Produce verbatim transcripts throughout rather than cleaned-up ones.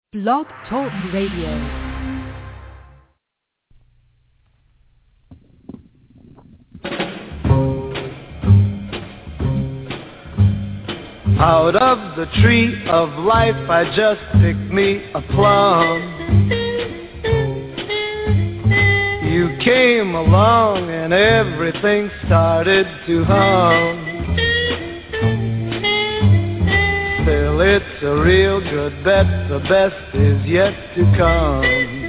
Blog Talk Radio. Out of the tree of life I just picked me a plum. You came along and everything started to hum. Still it's a real good bet, the best is yet to come.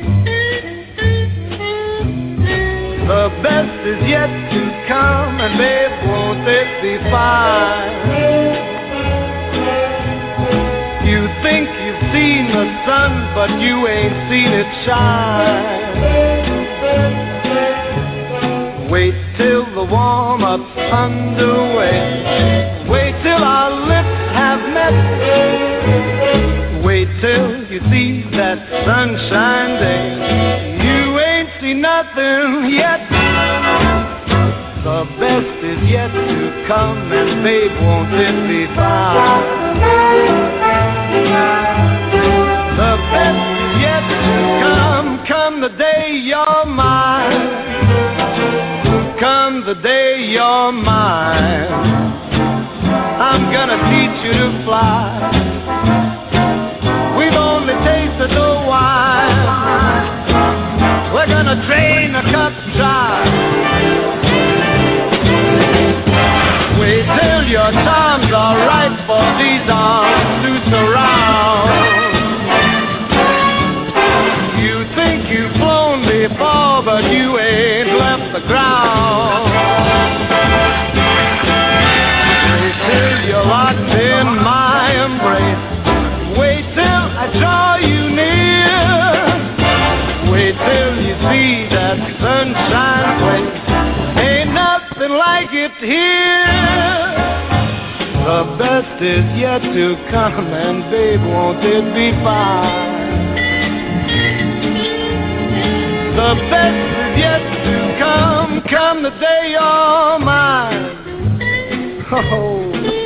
The best is yet to come, and babe, won't it be fine? You think you've seen the sun, but you ain't seen it shine. Wait till the warm-up's underway. Wait till our lips have met. Wait till you see that sunshine day. You ain't seen nothing yet. The best is yet to come, and babe, won't it be fine? The best is yet to come, come the day you're mine. Come the day you're mine. I'm gonna teach you to fly. We've only tasted the wine. We're gonna drain the cup dry. Wait till your charms are right for these arms to surround. You think you've flown before, but you ain't left the ground. Wait till you're locked in my embrace. Wait till I draw you near. Wait till you see that sunshine place. Ain't nothing like it here. The best is yet to come, and babe, won't it be fine? The best is yet to come, come the day you're mine. Oh,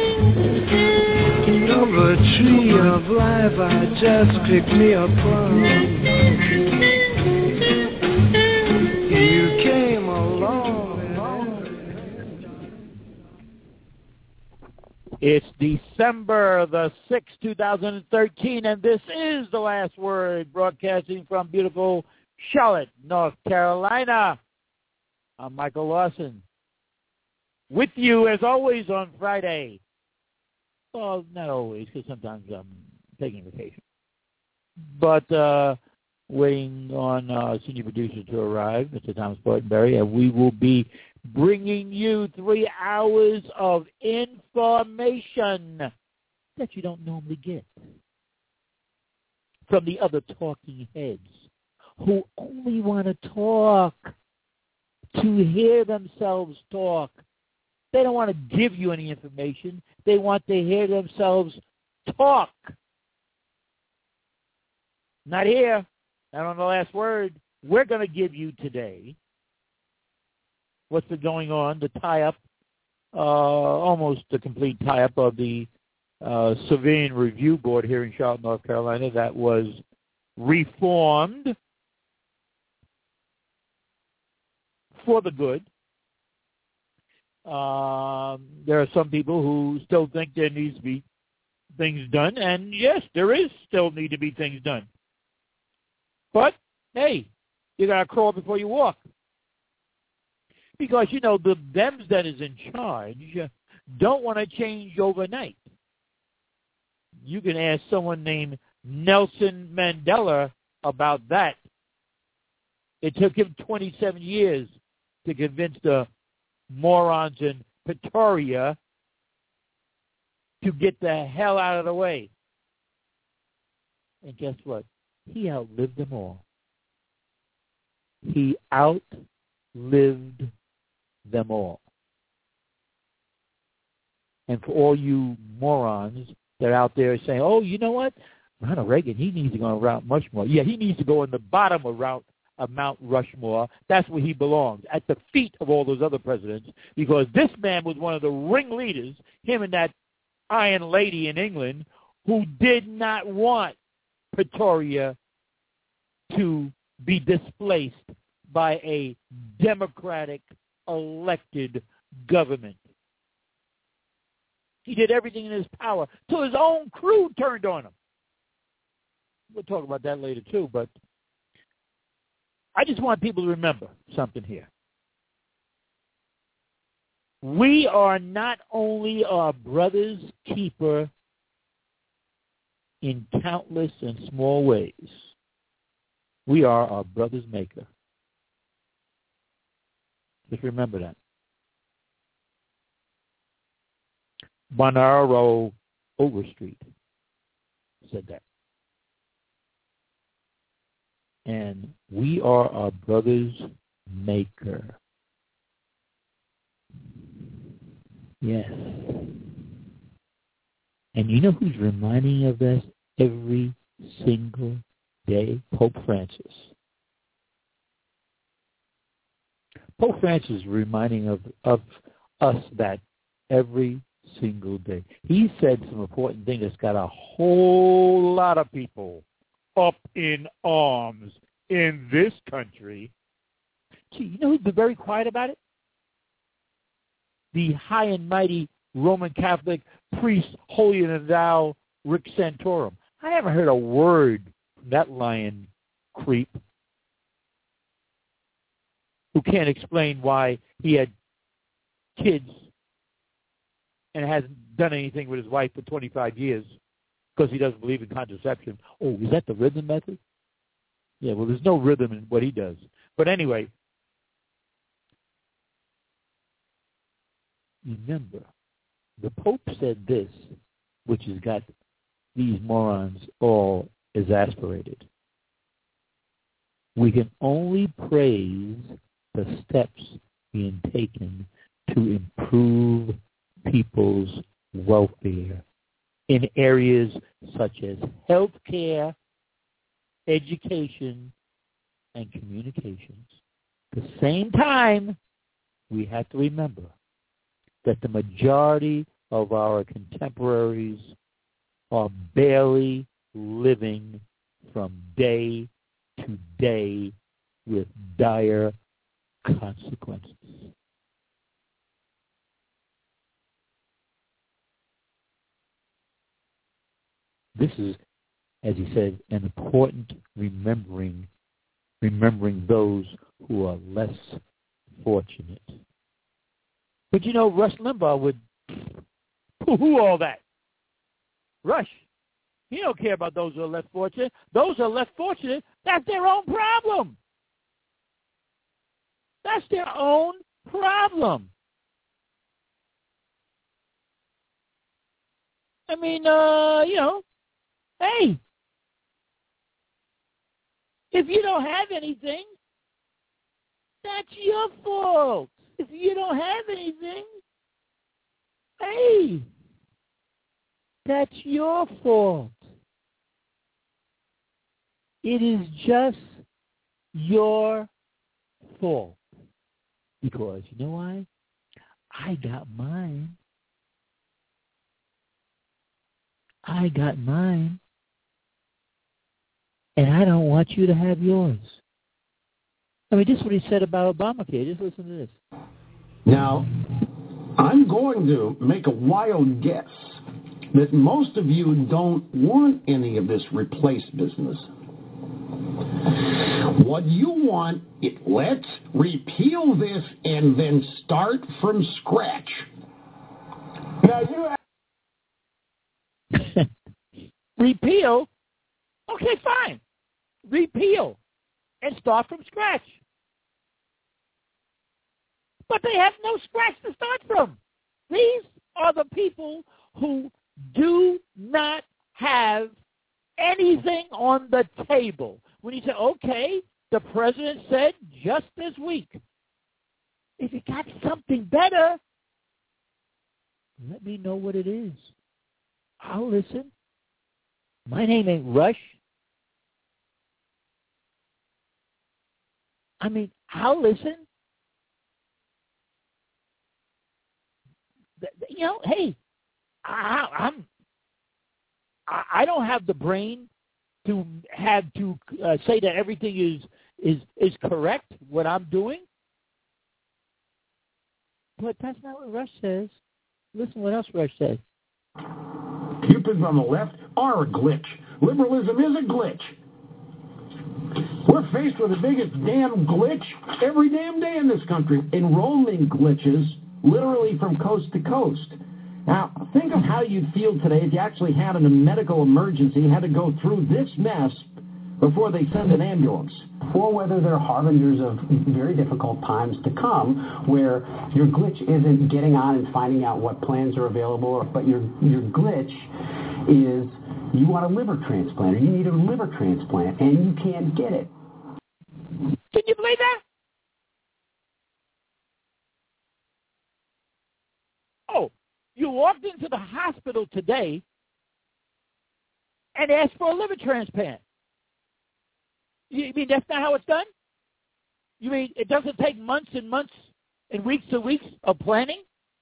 of a tree of life I just picked me a plum. You came along. It's December the sixth, two thousand thirteen, and this is The Last Word, broadcasting from beautiful Charlotte, North Carolina. I'm Michael Lawson, with you as always on Friday. Well, not always, because sometimes I'm taking vacation. But uh, waiting on uh, senior producer to arrive, Mister Thomas Bartonberry, and we will be bringing you three hours of information that you don't normally get from the other talking heads who only want to talk to hear themselves talk. They don't want to give you any information. They want to hear themselves talk. Not here. Not on The Last Word. We're going to give you today what's been going on, the tie-up, uh, almost the complete tie-up of the uh, Civilian Review Board here in Charlotte, North Carolina, that was reformed for the good. Um, there are some people who still think there needs to be things done, and yes, there is still need to be things done. But, hey, you got to crawl before you walk. Because, you know, the Dems that is in charge don't want to change overnight. You can ask someone named Nelson Mandela about that. It took him twenty-seven years to convince the morons in Pretoria to get the hell out of the way. And guess what? He outlived them all. He outlived them all. And for all you morons that are out there saying, oh, you know what? Ronald Reagan, he needs to go on Mount Rushmore. Yeah, he needs to go in the bottom of Mount of Mount Rushmore. That's where he belongs, at the feet of all those other presidents, because this man was one of the ringleaders, him and that Iron Lady in England, who did not want Pretoria to be displaced by a Democratic elected government. He did everything in his power till his own crew turned on him. We'll talk about that later too, but I just want people to remember something here. We are not only our brother's keeper in countless and small ways, we are our brother's maker. Just remember that. Monaro Overstreet said that. And we are our brother's maker. Yes. And you know who's reminding of us every single day? Pope Francis. Pope Francis is reminding of, of us that every single day. He said some important thing that's got a whole lot of people up in arms in this country. Gee, you know who's been very quiet about it? The high and mighty Roman Catholic priest, holier than thou, Rick Santorum. I haven't heard a word from that lion creep who can't explain why he had kids and hasn't done anything with his wife for twenty-five years because he doesn't believe in contraception. Oh, is that the rhythm method? Yeah, well, there's no rhythm in what he does. But anyway, remember, the Pope said this, which has got these morons all exasperated. We can only praise the steps being taken to improve people's welfare in areas such as health care, education, and communications. At the same time, we have to remember that the majority of our contemporaries are barely living from day to day with dire consequences. This is, as he said, an important remembering, remembering those who are less fortunate. But you know, Rush Limbaugh would poo-hoo all that. Rush, he don't care about those who are less fortunate. Those who are less fortunate, that's their own problem. That's their own problem. I mean, uh, you know, hey, if you don't have anything, that's your fault. If you don't have anything, hey, that's your fault. It is just your fault. Because, you know why? I got mine. I got mine. And I don't want you to have yours. I mean, this is what he said about Obamacare. Just listen to this. Now, I'm going to make a wild guess that most of you don't want any of this replace business. What you want is let's repeal this and then start from scratch. Now you repeal? Okay, fine. Repeal and start from scratch. But they have no scratch to start from. These are the people who do not have anything on the table. When you say, okay, the president said just this week, if you got something better, let me know what it is. I'll listen. My name ain't Rush. I mean, I'll listen. You know, hey, I, I'm, I don't have the brain to have to uh, say that everything is, is, is correct, what I'm doing. But that's not what Rush says. Listen what else Rush says. Cupids on the left are a glitch. Liberalism is a glitch. We're faced with the biggest damn glitch every damn day in this country. Enrollment glitches, literally from coast to coast. Now, think of how you'd feel today if you actually had a medical emergency and had to go through this mess before they send an ambulance. Or whether they're harbingers of very difficult times to come, where your glitch isn't getting on and finding out what plans are available, but your your glitch is you want a liver transplant, or you need a liver transplant, and you can't get it. Can you believe that? Oh, you walked into the hospital today and asked for a liver transplant. You mean that's not how it's done? You mean it doesn't take months and months and weeks and weeks of planning?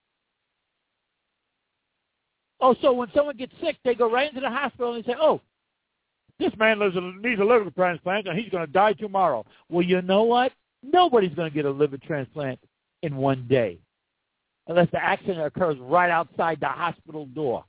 Oh, so when someone gets sick, they go right into the hospital and they say, oh, this man lives a, needs a liver transplant and he's going to die tomorrow. Well, you know what? Nobody's going to get a liver transplant in one day unless the accident occurs right outside the hospital door.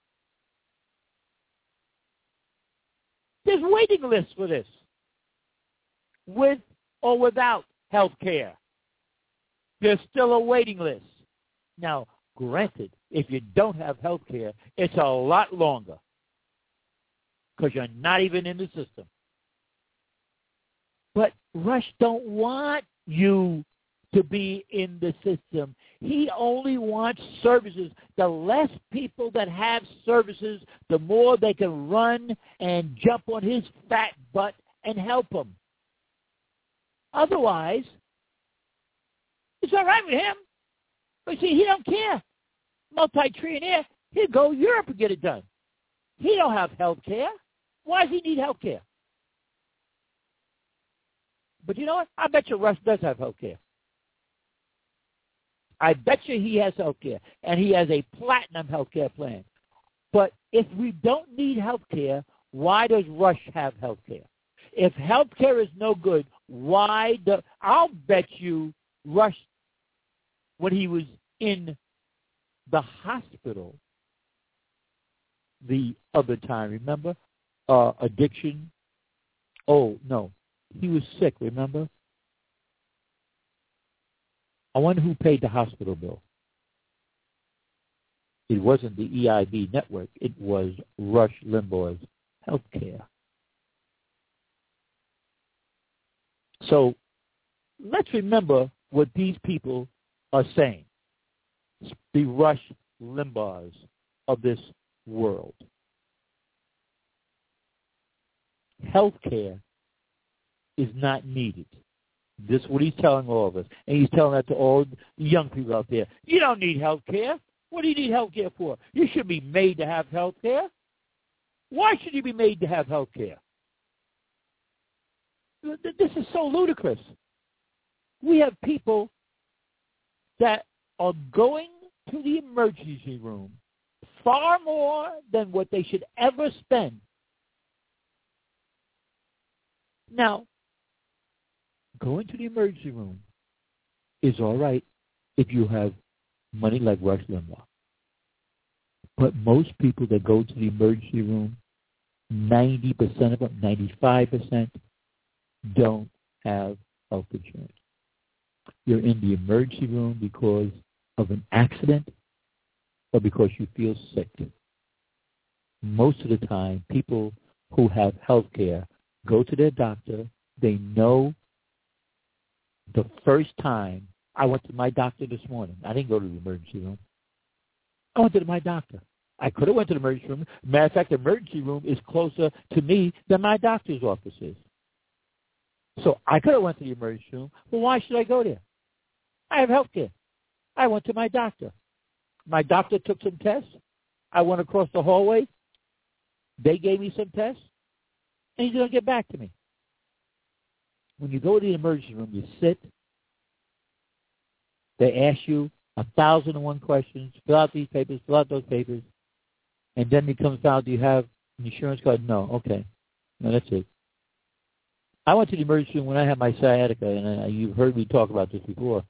There's waiting lists for this, with or without health care. There's still a waiting list. Now, granted, if you don't have health care, it's a lot longer because you're not even in the system. But Rush don't want you to be in the system. He only wants services. The less people that have services, the more they can run and jump on his fat butt and help him. Otherwise, it's all right with him. But see, he don't care. Multi-trillionaire, he'd go to Europe and get it done. He don't have health care. Why does he need health care? But you know what? I bet you Rush does have health care. I bet you he has health care, and he has a platinum health care plan. But if we don't need health care, why does Rush have health care? If health care is no good, why do, I'll bet you Rush, when he was in the hospital the other time, remember? Uh, addiction. Oh, no. He was sick, remember? I wonder who paid the hospital bill. It wasn't the E I B network. It was Rush Limbaugh's health care. So let's remember what these people are saying. The Rush Limbaughs of this world. Health care is not needed. This is what he's telling all of us. And he's telling that to all the young people out there. You don't need health care. What do you need health care for? You should be made to have health care. Why should you be made to have health care? This is so ludicrous. We have people that are going to the emergency room far more than what they should ever spend. Now, going to the emergency room is all right if you have money like Rush Limbaugh. But most people that go to the emergency room, ninety percent of them, ninety-five percent, don't have health insurance. You're in the emergency room because of an accident or because you feel sick. Most of the time, people who have health care go to their doctor. They know the first time. I went to my doctor this morning. I didn't go to the emergency room. I went to my doctor. I could have went to the emergency room. Matter of fact, the emergency room is closer to me than my doctor's office is. So I could have went to the emergency room. Well, why should I go there? I have health care. I went to my doctor. My doctor took some tests. I went across the hallway. They gave me some tests. And he's going to get back to me. When you go to the emergency room, you sit. They ask you a thousand and one questions. Fill out these papers. Fill out those papers. And then it comes down, do you have an insurance card? No. Okay. No, that's it. I went to the emergency room when I had my sciatica, and I, you've heard me talk about this before.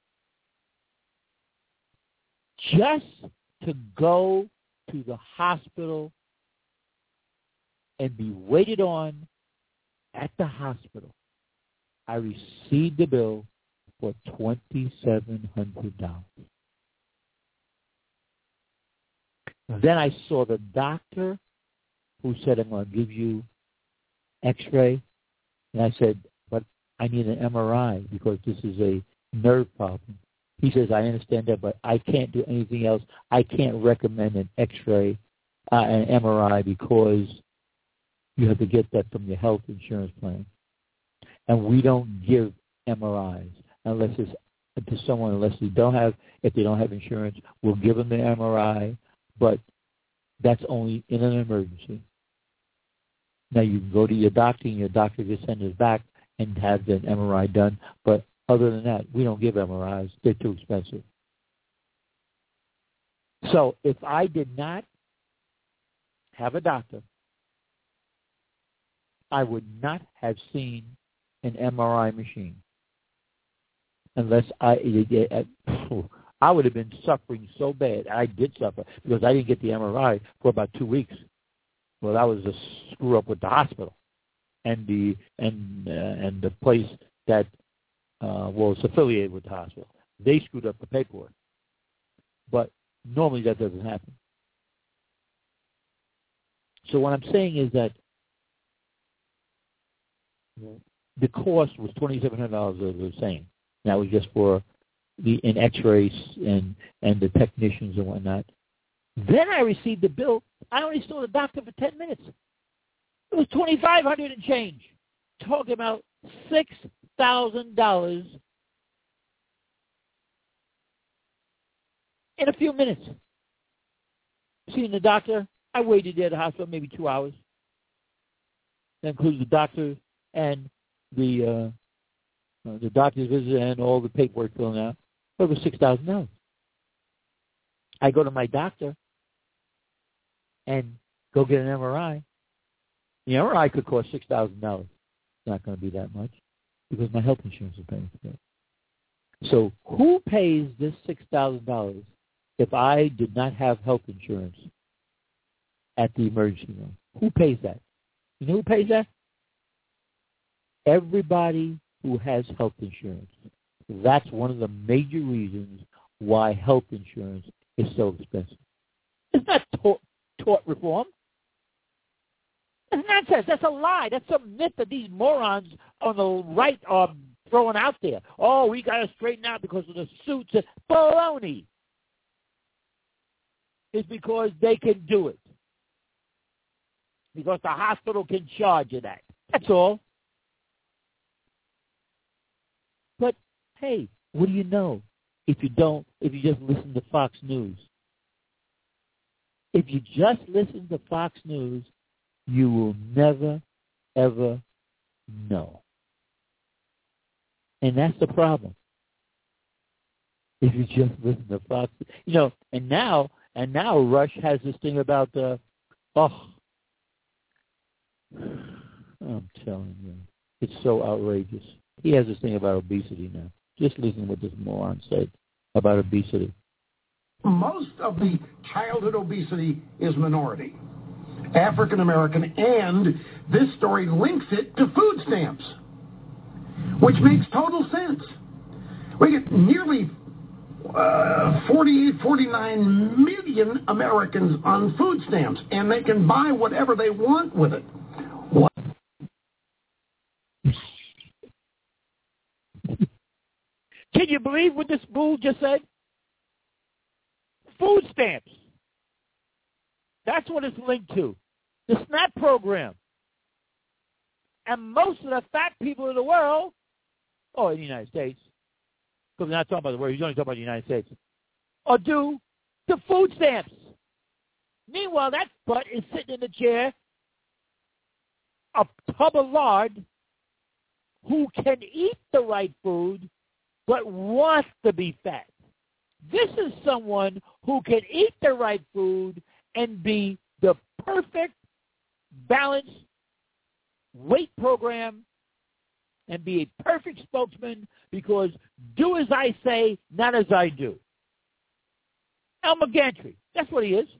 Just to go to the hospital and be waited on at the hospital, I received the bill for twenty-seven hundred dollars. Then I saw the doctor who said, I'm going to give you x-ray. And I said, but I need an M R I because this is a nerve problem. He says, I understand that, but I can't do anything else. I can't recommend an x-ray, uh, an M R I, because you have to get that from your health insurance plan. And we don't give M R Is unless it's to someone, unless they don't have, if they don't have insurance, we'll give them the M R I, but that's only in an emergency. Now, you can go to your doctor, and your doctor can send us back and have the M R I done. But other than that, we don't give M R Is. They're too expensive. So if I did not have a doctor, I would not have seen an M R I machine unless I I would have been suffering so bad. I did suffer because I didn't get the M R I for about two weeks. Well, that was a screw up with the hospital and the and uh, and the place that uh, was affiliated with the hospital. They screwed up the paperwork, but normally that doesn't happen. So what I'm saying is that the cost was twenty-seven hundred dollars, as I was saying. That was just for the in X-rays and and the technicians and whatnot. Then I received the bill. I only saw the doctor for ten minutes. It was twenty-five hundred dollars and change. Talking about six thousand dollars in a few minutes. Seeing the doctor, I waited there at the hospital maybe two hours. That includes the doctor and the uh, uh, the doctor's visit and all the paperwork filling out. It was six thousand dollars. I go to my doctor and go get an M R I. The M R I could cost six thousand dollars. It's not going to be that much because my health insurance is paying for it. So who pays this six thousand dollars if I did not have health insurance at the emergency room? Who pays that? You know who pays that? Everybody who has health insurance. That's one of the major reasons why health insurance is so expensive. It's not tort, tort reform. That's nonsense. That's a lie. That's a myth that these morons on the right are throwing out there. Oh, we got to straighten out because of the suits. Baloney. It's because they can do it. Because the hospital can charge you that. That's all. But, hey, what do you know if you don't, if you just listen to Fox News? If you just listen to Fox News, you will never, ever know. And that's the problem. If you just listen to Fox, you know, and now, and now Rush has this thing about the, oh, I'm telling you, it's so outrageous. He has this thing about obesity now. Just listen to what this moron said about obesity. Most of the childhood obesity is minority, African American, and this story links it to food stamps, which makes total sense. We get nearly uh, forty-eight, forty-nine million Americans on food stamps, and they can buy whatever they want with it. What? Can you believe what this fool just said? Food stamps. That's what it's linked to. The SNAP program. And most of the fat people in the world, oh, in the United States, because we're not talking about the world, he's only talking about the United States, are due to food stamps. Meanwhile, that butt is sitting in the chair, a tub of lard, who can eat the right food, but wants to be fat. This is someone who can eat the right food and be the perfect, balanced weight program and be a perfect spokesman because do as I say, not as I do. Elmer Gantry, that's what he is.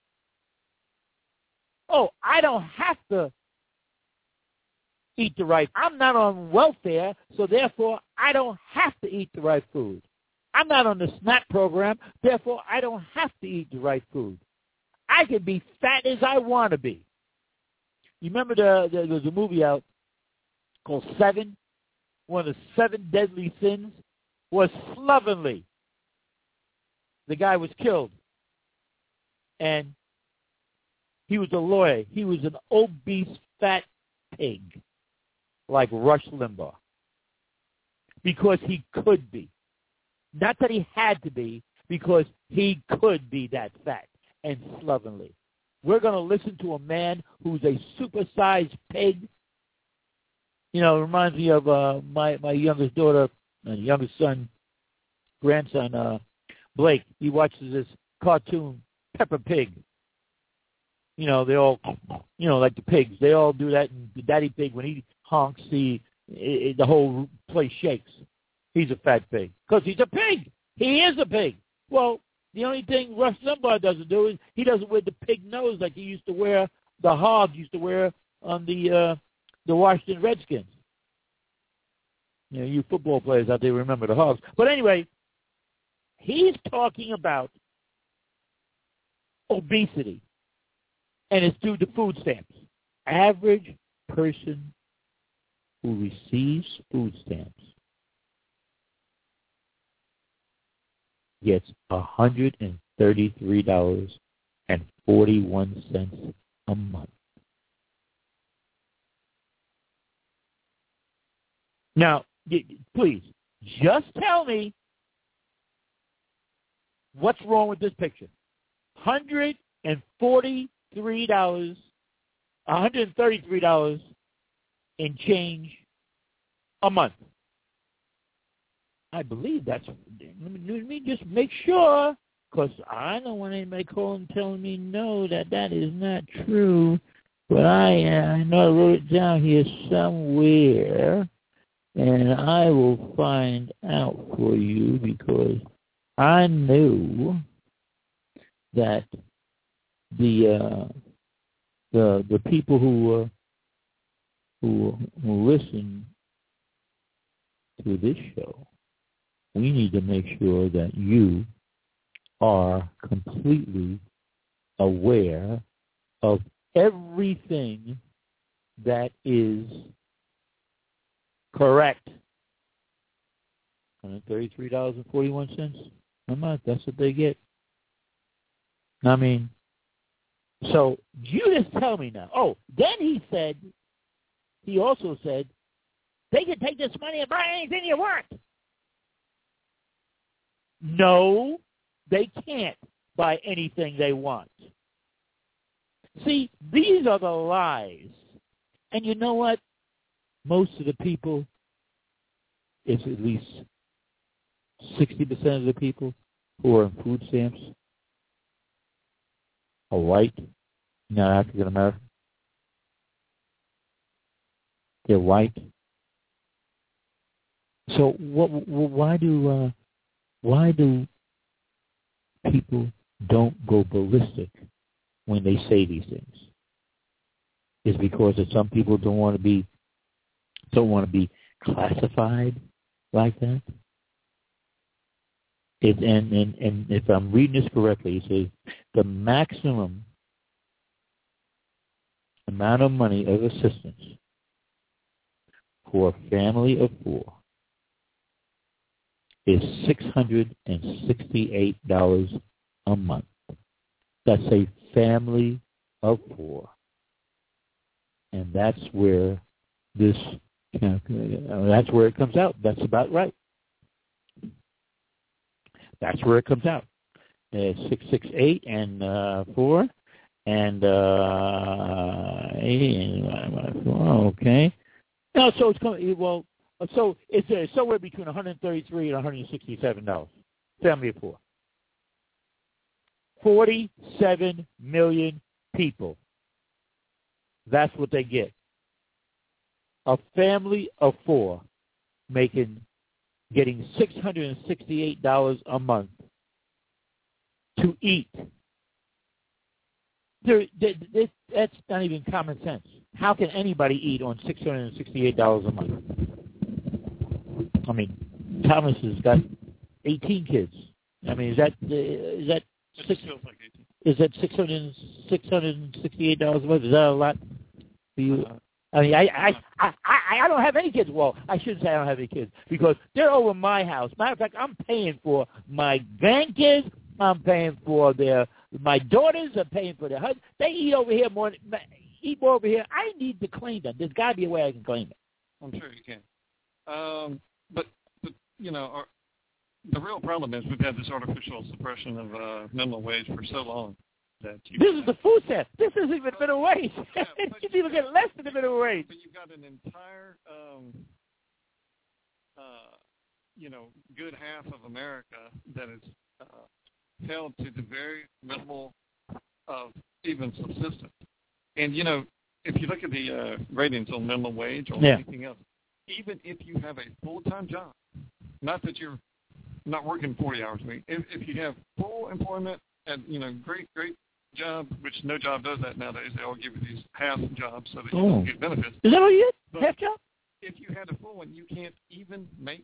Oh, I don't have to eat the right. I'm not on welfare, so therefore I don't have to eat the right food. I'm not on the SNAP program, therefore I don't have to eat the right food. I can be fat as I want to be. You remember the, the, there was a movie out called Seven? One of the seven deadly sins was slovenly. The guy was killed. And he was a lawyer. He was an obese, fat pig, like Rush Limbaugh. Because he could be. Not that he had to be, because he could be that fat and slovenly. We're going to listen to a man who's a supersized pig. You know, it reminds me of uh, my, my youngest daughter, uh, youngest son, grandson, uh, Blake. He watches this cartoon, Peppa Pig. You know, they all, you know, like the pigs. They all do that. And the daddy pig, when he honks, the, it, the whole place shakes. He's a fat pig because he's a pig. He is a pig. Well, the only thing Rush Limbaugh doesn't do is he doesn't wear the pig nose like he used to wear, the Hogs used to wear on the uh, the Washington Redskins. You know, you football players out there remember the Hogs. But anyway, he's talking about obesity, and it's due to food stamps. Average person who receives food stamps gets one hundred thirty-three dollars and forty-one cents a month. Now, please, just tell me what's wrong with this picture. one hundred forty-three dollars, one hundred thirty-three dollars in change a month. I believe that's, let me, let me just make sure, because I don't want anybody calling telling me no, that that is not true. But I, uh, I know I wrote it down here somewhere, and I will find out for you because I knew that the uh, the the people who uh, who who listen to this show, we need to make sure that you are completely aware of everything that is correct. one hundred thirty-three dollars and forty-one cents a month, that's what they get. I mean, so you just tell me now. Oh, then he said, he also said, they can take this money and buy anything you want. No, they can't buy anything they want. See, these are the lies. And you know what? Most of the people, it's at least sixty percent of the people who are on food stamps are white, not African American. They're white. So what, why do uh, why do people don't go ballistic when they say these things? Is because that some people don't want to be don't want to be classified like that? It, and, and, and if I'm reading this correctly, it says the maximum amount of money of assistance for a family of four is six hundred sixty-eight dollars a month. That's a family of four. And that's where this, that's where it comes out. That's about right. That's where it comes out. Uh, six six eight and uh, four, and uh, eight and four. Okay. No, so it's coming. Well, so it's uh, somewhere between one hundred thirty-three and one hundred sixty-seven dollars. Family of four. Forty-seven million people. That's what they get. a family of four making, getting six hundred sixty-eight dollars a month to eat. There, there, there, that's not even common sense. How can anybody eat on six hundred sixty-eight dollars a month? I mean, Thomas has got eighteen kids. I mean, is that is that six, like eighteen. Is that six hundred six hundred sixty-eight dollars a month? Is that a lot for you? Uh, I mean, I I, I I I don't have any kids. Well, I shouldn't say I don't have any kids because they're over my house. Matter of fact, I'm paying for my grandkids. I'm paying for their my daughters. I'm paying for their husbands. They eat over here more. Eat more over here. I need to claim them. There's got to be a way I can claim it. I'm sure you can. Um, but but you know, our, the real problem is we've had this artificial suppression of uh, minimum wage for so long. That you this is the food stamp. This isn't even minimum wage. Yeah, you can even get less than the minimum wage. But you've got an entire, um, uh, you know, good half of America that is uh, held to the very minimal of even subsistence. And, you know, if you look at the uh, ratings on minimum wage or yeah. anything else, even if you have a full-time job, not that you're not working forty hours a week, if, if you have full employment and, you know, great, great job, which no job does that nowadays. They all give you these half jobs so that you oh. don't get benefits. Is that what you get? Half job? If you had a full one, you can't even make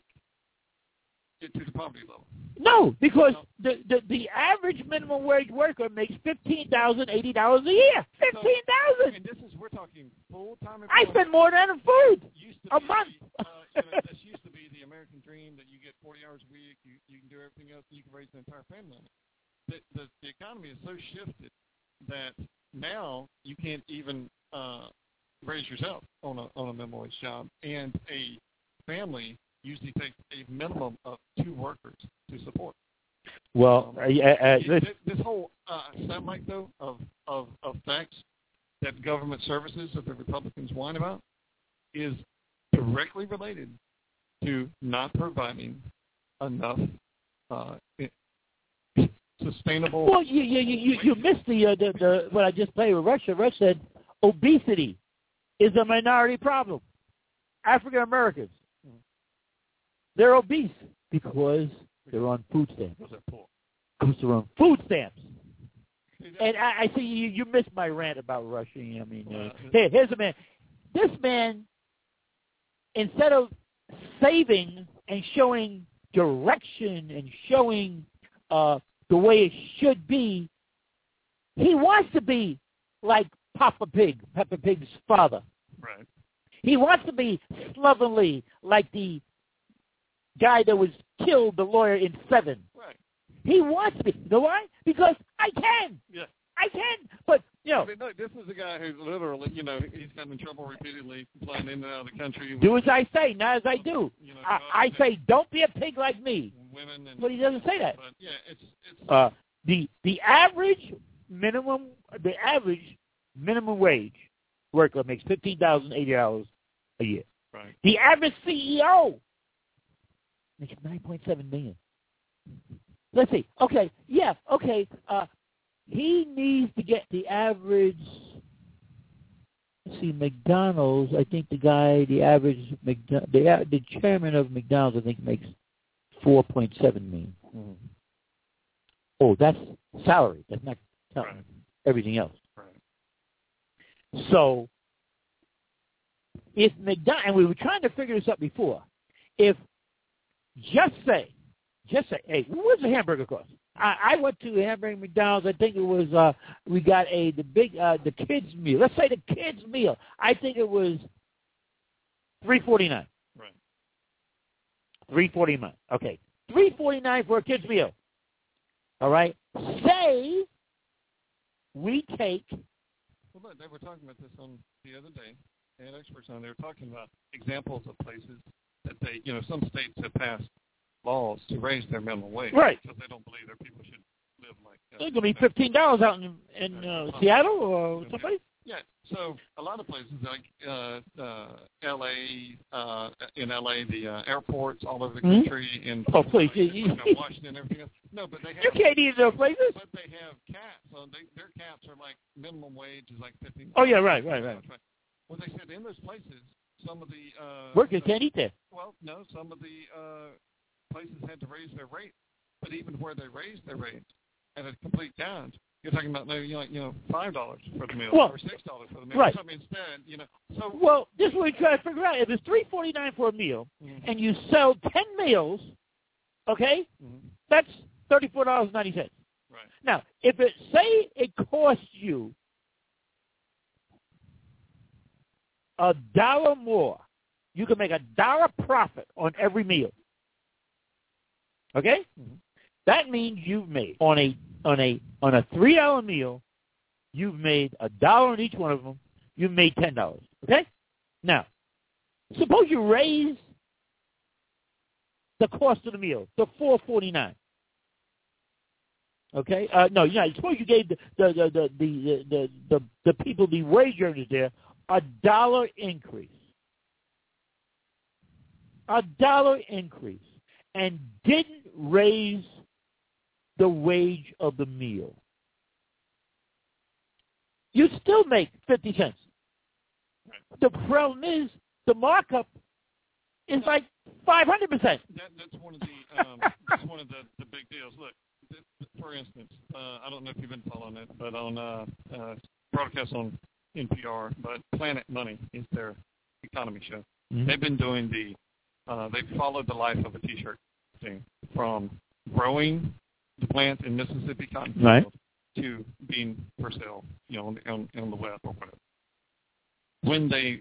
it to the poverty level. No, because the, the the average minimum wage worker makes fifteen thousand eighty dollars a year. Fifteen thousand. So, and this is we're talking full time. I spend more than on food used to a be, month. uh, you know, this used to be the American dream that you get forty hours a week, you you can do everything else, and you can raise an entire family on it. The, the the economy is so shifted that now you can't even uh, raise yourself on a on a minimum wage job, and a family usually takes a minimum of two workers to support. Well, um, uh, uh, this, this whole uh, soundbite, though, of, of, of facts that government services that the Republicans whine about is directly related to not providing enough uh, sustainable. Well, you you you, you missed the, uh, the the what I just played with Russia. Russia said obesity is a minority problem. African Americans. They're obese because they're on food stamps. Because they're poor. Because they're on food stamps. And I, I see you, you missed my rant about Russia. I mean, uh, here, here's a man. This man, instead of saving and showing direction and showing uh, the way it should be, he wants to be like Papa Pig, Peppa Pig's father. Right. He wants to be slovenly like the guy that was killed, the lawyer in Seven. Right. He wants to be. You know why? Because I can. Yeah. I can. But, you know. I mean, look, this is a guy who literally, you know, he's gotten in trouble repeatedly flying in and out of the country. Do as I say, not as I do. You know, I, I say, don't be a pig like me. Women and, but he doesn't say that. But, yeah, it's... it's uh, the the average minimum, the average minimum wage worker makes fifteen thousand eighty dollars a year. Right. The average C E O makes nine point seven million dollars. Let's see. Okay, yeah, okay. Uh, he needs to get the average. Let's see, McDonald's. I think the guy, the average, McDo- the the chairman of McDonald's, I think makes four point seven million dollars. Mm-hmm. Oh, that's salary. That's not right. everything else. Right. So, if McDonald's, and we were trying to figure this out before, if Just say, just say, hey, what's the hamburger cost? I, I went to hamburger McDonald's. I think it was uh, we got a the big uh, the kids meal. Let's say the kids meal. I think it was three forty nine. Right. Three forty nine. Okay, three forty nine for a kids meal. All right. Say we take. Well, look, they were talking about this on the other day. They had experts on. They were talking about examples of places that they, you know, some states have passed laws to raise their minimum wage, right? Because they don't believe their people should live like. Uh, it's gonna be fifteen dollars out in in uh, Seattle or someplace. Yeah, so a lot of places like uh, uh, L A, uh, in L A, the uh, airports all over the country, mm-hmm. in oh please, like, you know, Washington, and everything else. No, but they have. You can't eat those places. But they have caps. So they, their caps are like minimum wage is like fifteen. Oh yeah, right, right, right. Well, they said in those places some of the uh, workers uh, can't eat there. Well, no, some of the uh, places had to raise their rate, but even where they raised their rates at a complete down, you're talking about maybe, you know, like, you know, five dollars for the meal well, or six dollars for the meal. Right. Or something instead, you know. So well, this is what we try to figure out. If it's three forty nine for a meal, mm-hmm. and you sell ten meals, okay, mm-hmm. that's thirty four dollars and ninety cents. Right. Now, if it say it costs you a dollar more, you can make a dollar profit on every meal. Okay? Mm-hmm. That means you've made on a on a on a three dollar meal, you've made a dollar on each one of them. You've made ten dollars. Okay? Now, suppose you raise the cost of the meal to four forty nine. Okay? Uh, no, you know, suppose you gave the the the the the the, the, the people, the wage earners there, a dollar increase. A dollar increase. And didn't raise the wage of the meal. You still make fifty cents. The problem is the markup is like five hundred percent. That, that's one of the um, that's one of the, the big deals. Look, this, for instance, uh, I don't know if you've been following it, but on uh, uh, broadcast on N P R, but Planet Money is their economy show. Mm-hmm. They've been doing the uh, they've followed the life of a T-shirt thing from growing the plant in Mississippi cotton field right. to being for sale, you know, on, on, on the web or whatever. When they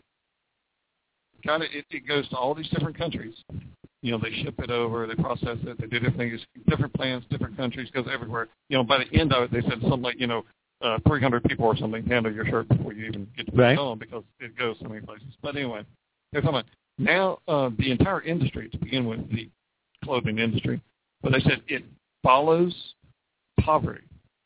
got it, it, it goes to all these different countries. You know, they ship it over, they process it, they do different things, different plants, different countries, goes everywhere. You know, by the end of it, they said something like, you know, uh, three hundred people or something handle your shirt before you even get to put right. it on because it goes so many places. But anyway, they're talking about now uh, the entire industry, to begin with, the clothing industry, but they said it follows poverty.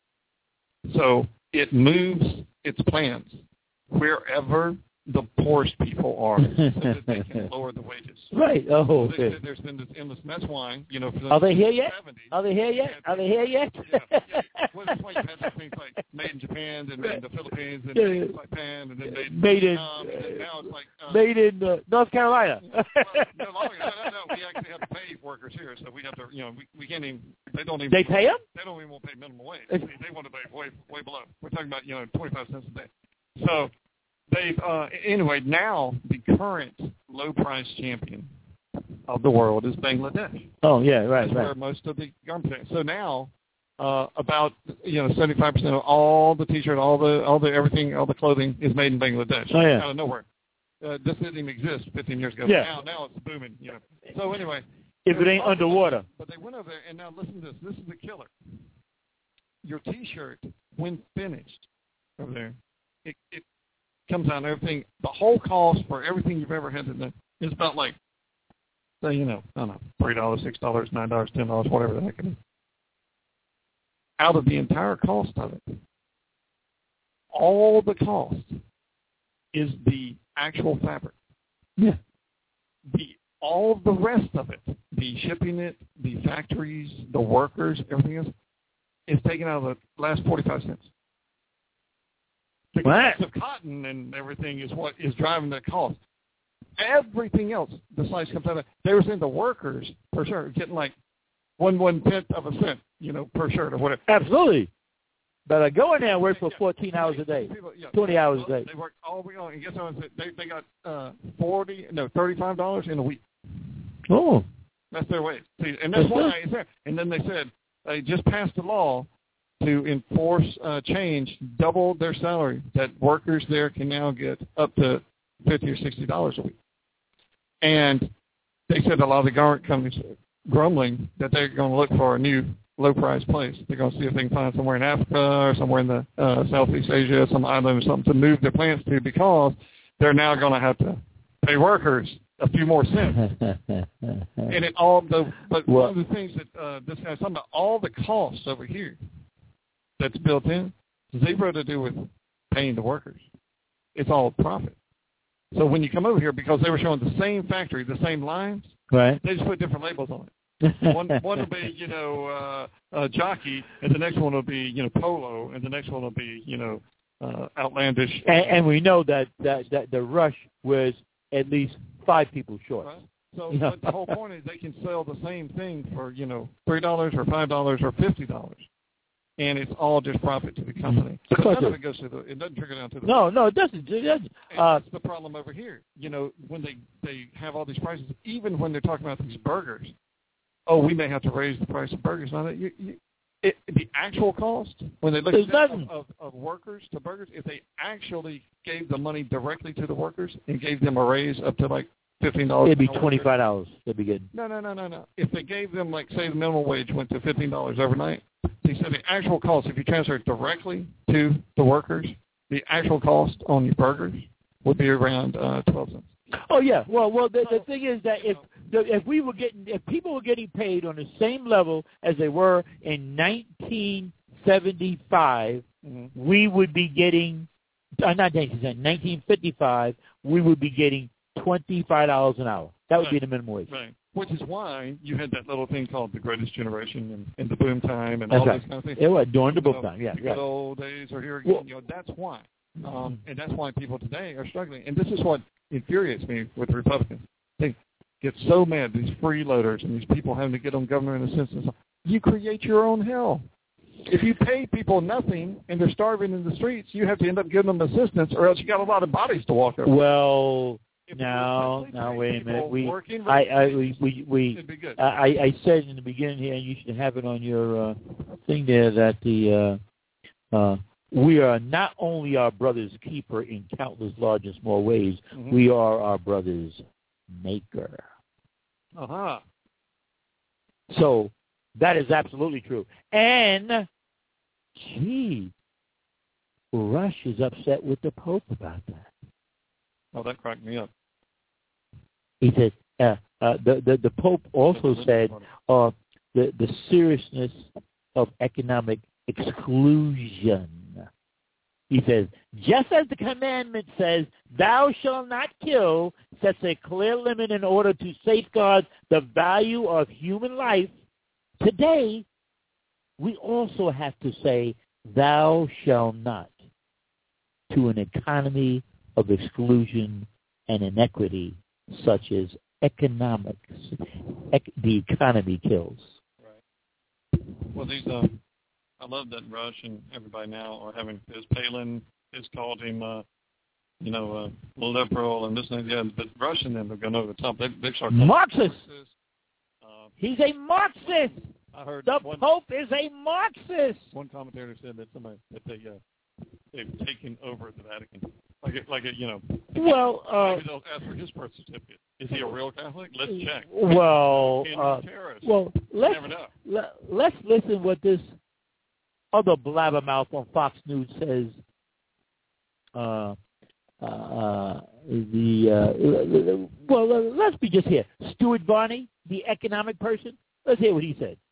So it moves its plants wherever the poorest people are so that they can lower the wages. Right. Oh, so okay. they said there's been this endless, and that's why, you know, for the Are they here yet? seventies. Are they here yet? Are they here yet? Yeah, yeah. Well, that's why you had things like made in Japan, then made in the Philippines, and yeah. made in Japan, and then made, made in, um, and now it's like uh, made in uh, North Carolina. well, no, longer, no, no, no, we actually have to pay workers here, so we have to, you know, we, we can't even. They don't even. They pay them? They don't even want to pay minimum wage. They, they want to pay way way below. We're talking about, you know, twenty-five cents a day. So. They've uh, anyway. Now the current low price champion of the world is Bangladesh. Oh yeah, right, That's right. where most of the garments. So now, uh, about you know seventy-five percent of all the T-shirt, all the all the everything, all the clothing is made in Bangladesh. Oh yeah. Out of nowhere. Uh, this didn't even exist fifteen years ago. Yeah. Now, now it's booming. You know. So anyway. If it ain't underwater. But they went over there, and now listen to this. This is the killer. Your T-shirt, when finished over there, it it. comes out and everything, the whole cost for everything you've ever had to do is about like, say, you know, I don't know, three dollars, six dollars, nine dollars, ten dollars, whatever the heck it is. Out of the entire cost of it, all the cost is the actual fabric. Yeah. The all the rest of it, the shipping it, the factories, the workers, everything else, is taken out of the last forty-five cents. The cost of cotton and everything is what is driving the cost. Everything else, the slice comes out of it. They were saying the workers, per shirt, are getting like one one-tenth of a cent, you know, per shirt or whatever. Absolutely. But I go in there and work for yeah. fourteen hours a day, People, yeah. twenty hours well, a day. They work all week long, and guess what? They they got uh, forty, no, thirty-five dollars in a week. Oh. That's their wage. See, and that's why it's there. And then they said they just passed a law to enforce uh, change, double their salary, that workers there can now get up to fifty or sixty dollars a week. And they said a lot of the garment companies are grumbling that they're going to look for a new low-price place. They're going to see if they can find somewhere in Africa or somewhere in the uh, Southeast Asia, some island or something to move their plants to, because they're now going to have to pay workers a few more cents. And it all the but well, one of the things that uh, this guy's talking about, all the costs over here that's built in, zero to do with paying the workers. It's all profit. So when you come over here, because they were showing the same factory, the same lines, right? They just put different labels on it. one one will be, you know, uh, uh, jockey, and the next one will be, you know, polo, and the next one will be, you know, uh, outlandish. And, and we know that, that, that the rush was at least five people short. Right. So Yeah. but the whole point is they can sell the same thing for, you know, three dollars or five dollars or fifty dollars. And it's all just profit to the company. So none of it goes to the, it doesn't trickle down to the No, no, it doesn't. It doesn't. Uh, that's the problem over here. You know, when they, they have all these prices, even when they're talking about these burgers, oh, we may have to raise the price of burgers. Now, you, you, it, the actual cost, when they look at of, of, of workers to burgers, if they actually gave the money directly to the workers and gave them a raise up to like fifteen dollars. It'd be twenty-five dollars. They'd be good. No, no, no, no, no. If they gave them, like, say the minimum wage went to fifteen dollars overnight, he said the actual cost, if you transfer it directly to the workers, the actual cost on your burgers would be around uh, twelve cents. Oh yeah. Well, well, the, the thing is that if the, if we were getting, if people were getting paid on the same level as they were in nineteen seventy-five, mm-hmm. we would be getting, uh, not nineteen fifty-five, we would be getting twenty-five dollars an hour. That would right. be the minimum wage. Right. Which is why you had that little thing called the Greatest Generation and, and the boom time and That's all right. those kind of things. It was during the boom so time, yeah. The right. good old days are here again. Well, you know, that's why. Um, and that's why people today are struggling. And this is what infuriates me with Republicans. They get so mad, these freeloaders and these people having to get on government assistance. You create your own hell. If you pay people nothing and they're starving in the streets, you have to end up giving them assistance, or else you got a lot of bodies to walk over. Well, no, no, wait a minute. We, I, I, we, we, we I, I said in the beginning here, and you should have it on your uh, thing there, that the uh, uh, we are not only our brother's keeper in countless large and small ways, mm-hmm. we are our brother's maker. Uh huh. So that is absolutely true. And, gee, Rush is upset with the Pope about that. Oh, that cracked me up. He said, uh, uh, the, the, the Pope also said uh, the, the seriousness of economic exclusion. He says, just as the commandment says, thou shalt not kill, sets a clear limit in order to safeguard the value of human life, today we also have to say, thou shalt not, to an economy of exclusion and inequity, such as economics. Ec- the economy kills. Right. Well, these, um, I love that Rush and everybody now are having, as Palin has called him, uh, you know, uh, liberal and this and that, but Rush and them are going over the top. They, they start Marxist. Uh, He's a Marxist. I heard the one, Pope is a Marxist. One commentator said that somebody that they uh, they've taken over the Vatican, like it, like it, you know. Well, uh, maybe they'll ask for his birth certificate. Is he a real Catholic? Let's check. Well, uh, well, let's never know. Let, let's listen what this other blabbermouth on Fox News says. Uh, uh, the uh, well, uh, let's be just here. Stuart Varney, the economic person. Let's hear what he said.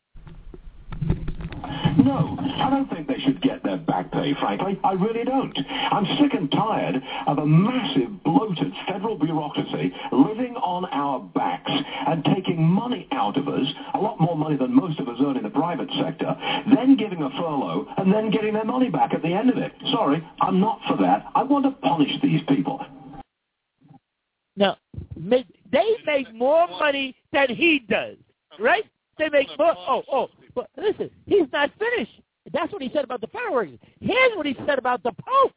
No, I don't think they should get their back pay, frankly. I really don't. I'm sick and tired of a massive, bloated federal bureaucracy living on our backs and taking money out of us, a lot more money than most of us earn in the private sector, then giving a furlough and then getting their money back at the end of it. Sorry, I'm not for that. I want to punish these people. Now, they make more money than he does, right? They make more. Oh, oh, but listen, he's not finished. That's what he said about the fireworks. Here's what he said about the Pope.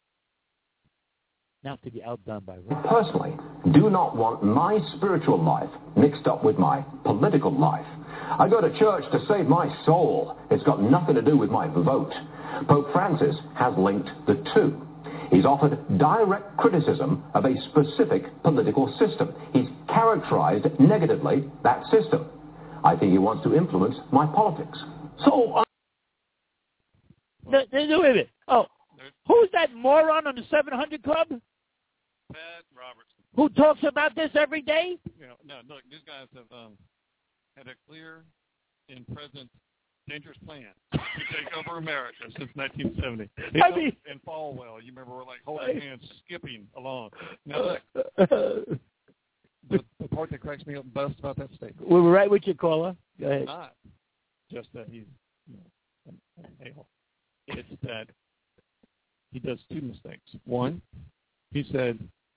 Now to be outdone by Russia. I personally do not want my spiritual life mixed up with my political life. I go to church to save my soul. It's got nothing to do with my vote. Pope Francis has linked the two. He's offered direct criticism of a specific political system. He's characterized negatively that system. I think he wants to influence my politics. So, uh... no, no, no, wait a minute. Oh, who's that moron on the seven hundred Club? Pat Robertson. Who talks about this every day? You know, no, look, these guys have um, had a clear and present dangerous plan to take over America since nineteen seventy. You I know, mean, in Falwell, you remember we're like holding hands, skipping along. Now, look. The, the part that cracks me up best about that statement. We were right with you, caller. Go ahead. Not just that he's, you know, an a-hole. It's that he does two mistakes. One, he said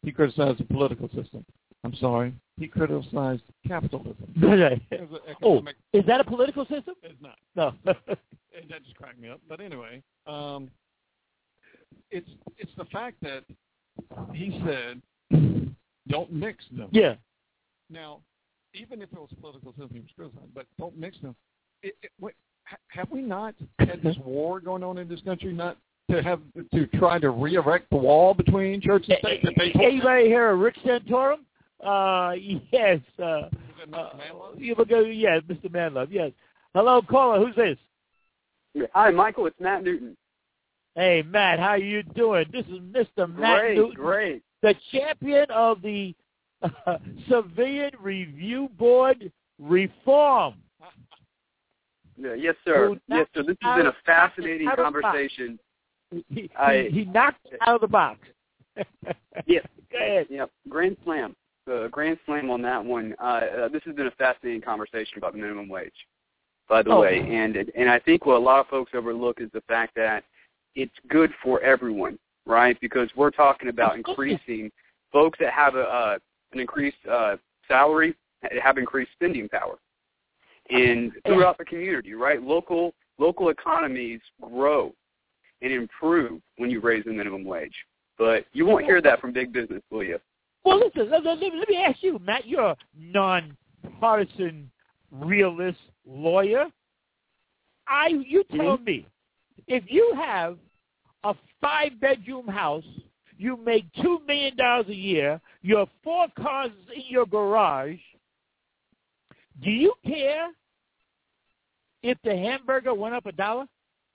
He criticized the political system. I'm sorry. He criticized capitalism. Oh, is that a political system? It's not. No. That just cracked me up. But anyway, um, it's it's the fact that he said, don't mix them. Yeah. Now, even if it was a political system, he was criticized, but don't mix them. It, it, wait, have we not had this war going on in this country, not to have to try to re-erect the wall between church and state? That they Anybody hear of Rick Santorum? Uh, yes. Uh, uh, you look at, yeah, Mister Manlove, yes. Hello, caller. Who's this? Hi, Michael. It's Matt Newton. Hey, Matt. How you doing? This is Mister Matt great, Newton. Great, the champion of the uh, Civilian Review Board reform. Yeah, yes, sir. Yes, sir. This has been a fascinating conversation. He, I, he, he knocked it out of the box. Yes. Go ahead. Yep. Grand slam. Uh, grand slam on that one. Uh, uh, this has been a fascinating conversation about the minimum wage, by the oh. way. And and I think what a lot of folks overlook is the fact that it's good for everyone, right? Because we're talking about increasing folks that have a uh, an increased uh, salary, have increased spending power. And throughout the community, right? Local local economies grow and improve when you raise the minimum wage. But you won't hear that from big business, will you? Well, listen, let, let, let me ask you, Matt. You're a non-partisan, realist lawyer. I, you tell mm-hmm. me, if you have a five-bedroom house, you make two million dollars a year, you have four cars in your garage, do you care if the hamburger went up a dollar?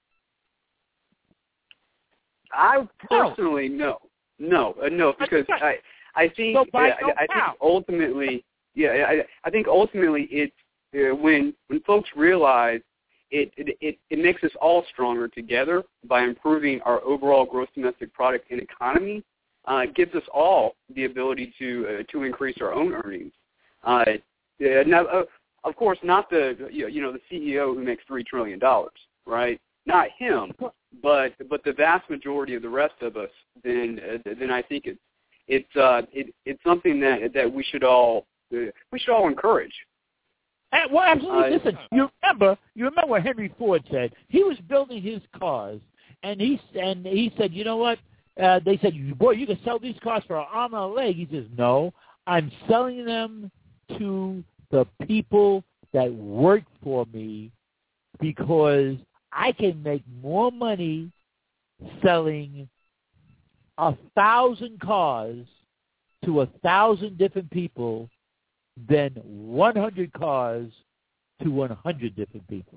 I personally, no. No, no, uh, no because I I think so uh, I, I think ultimately, yeah, I, I think ultimately it's uh, when when folks realize it, it it it makes us all stronger together by improving our overall gross domestic product and economy. Uh, it gives us all the ability to uh, to increase our own earnings. Uh, now, uh, of course, not the you know the C E O who makes three trillion dollars, right? Not him, but but the vast majority of the rest of us. Then uh, then I think it's it's uh, it, it's something that that we should all uh, we should all encourage. And, well, absolutely. Uh, Listen, you remember you remember what Henry Ford said? He was building his cars, and he and he said, you know what? Uh, they said, boy, you can sell these cars for an arm and a leg. He says, no, I'm selling them to the people that work for me because I can make more money selling a thousand cars to a thousand different people than one hundred cars to one hundred different people.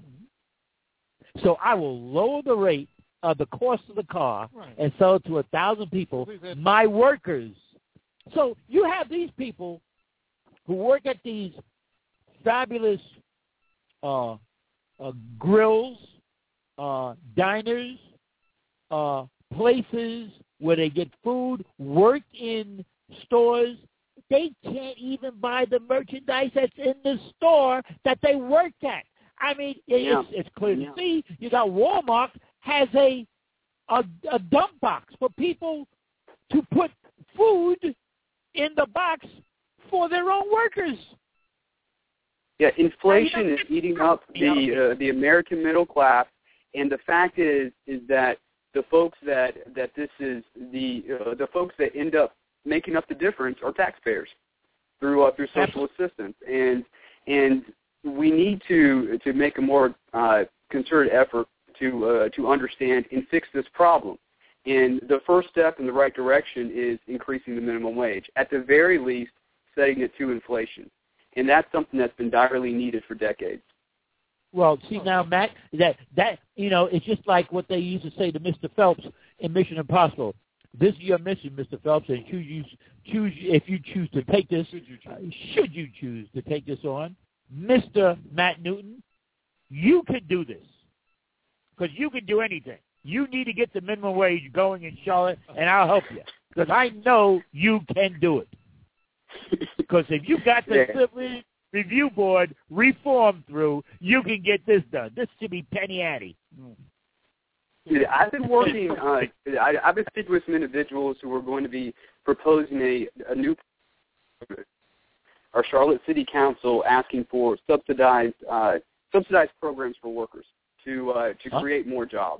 So I will lower the rate of the cost of the car right. and sell it to a thousand people, my workers. So you have these people who work at these fabulous uh, uh, grills, uh, diners, uh, places where they get food, work in stores. They can't even buy the merchandise that's in the store that they work at. I mean, yeah. it's, it's clear yeah. to see. You got Walmart has a, a a dump box for people to put food in the box for their own workers. Yeah, inflation is eating up the uh, the American middle class, and the fact is is that the folks that that this is the uh, the folks that end up making up the difference are taxpayers through uh, through social assistance, and and we need to to make a more uh, concerted effort to uh, to understand and fix this problem. And the first step in the right direction is increasing the minimum wage. At the very least, setting it to inflation. And that's something that's been direly needed for decades. Well, see now, Matt, that, that you know, it's just like what they used to say to Mister Phelps in Mission Impossible. This is your mission, Mister Phelps, and choose, you, choose if you choose to take this, should you, uh, should you choose to take this on, Mister Matt Newton, you can do this because you can do anything. You need to get the minimum wage going in Charlotte, and I'll help you because I know you can do it. Because if you got the yeah. Civil Review Board reform through, you can get this done. This should be penny ante. I've been working. Uh, I, I've been speaking with some individuals who are going to be proposing a, a new. Our Charlotte City Council asking for subsidized uh, subsidized programs for workers to uh, to huh? create more jobs,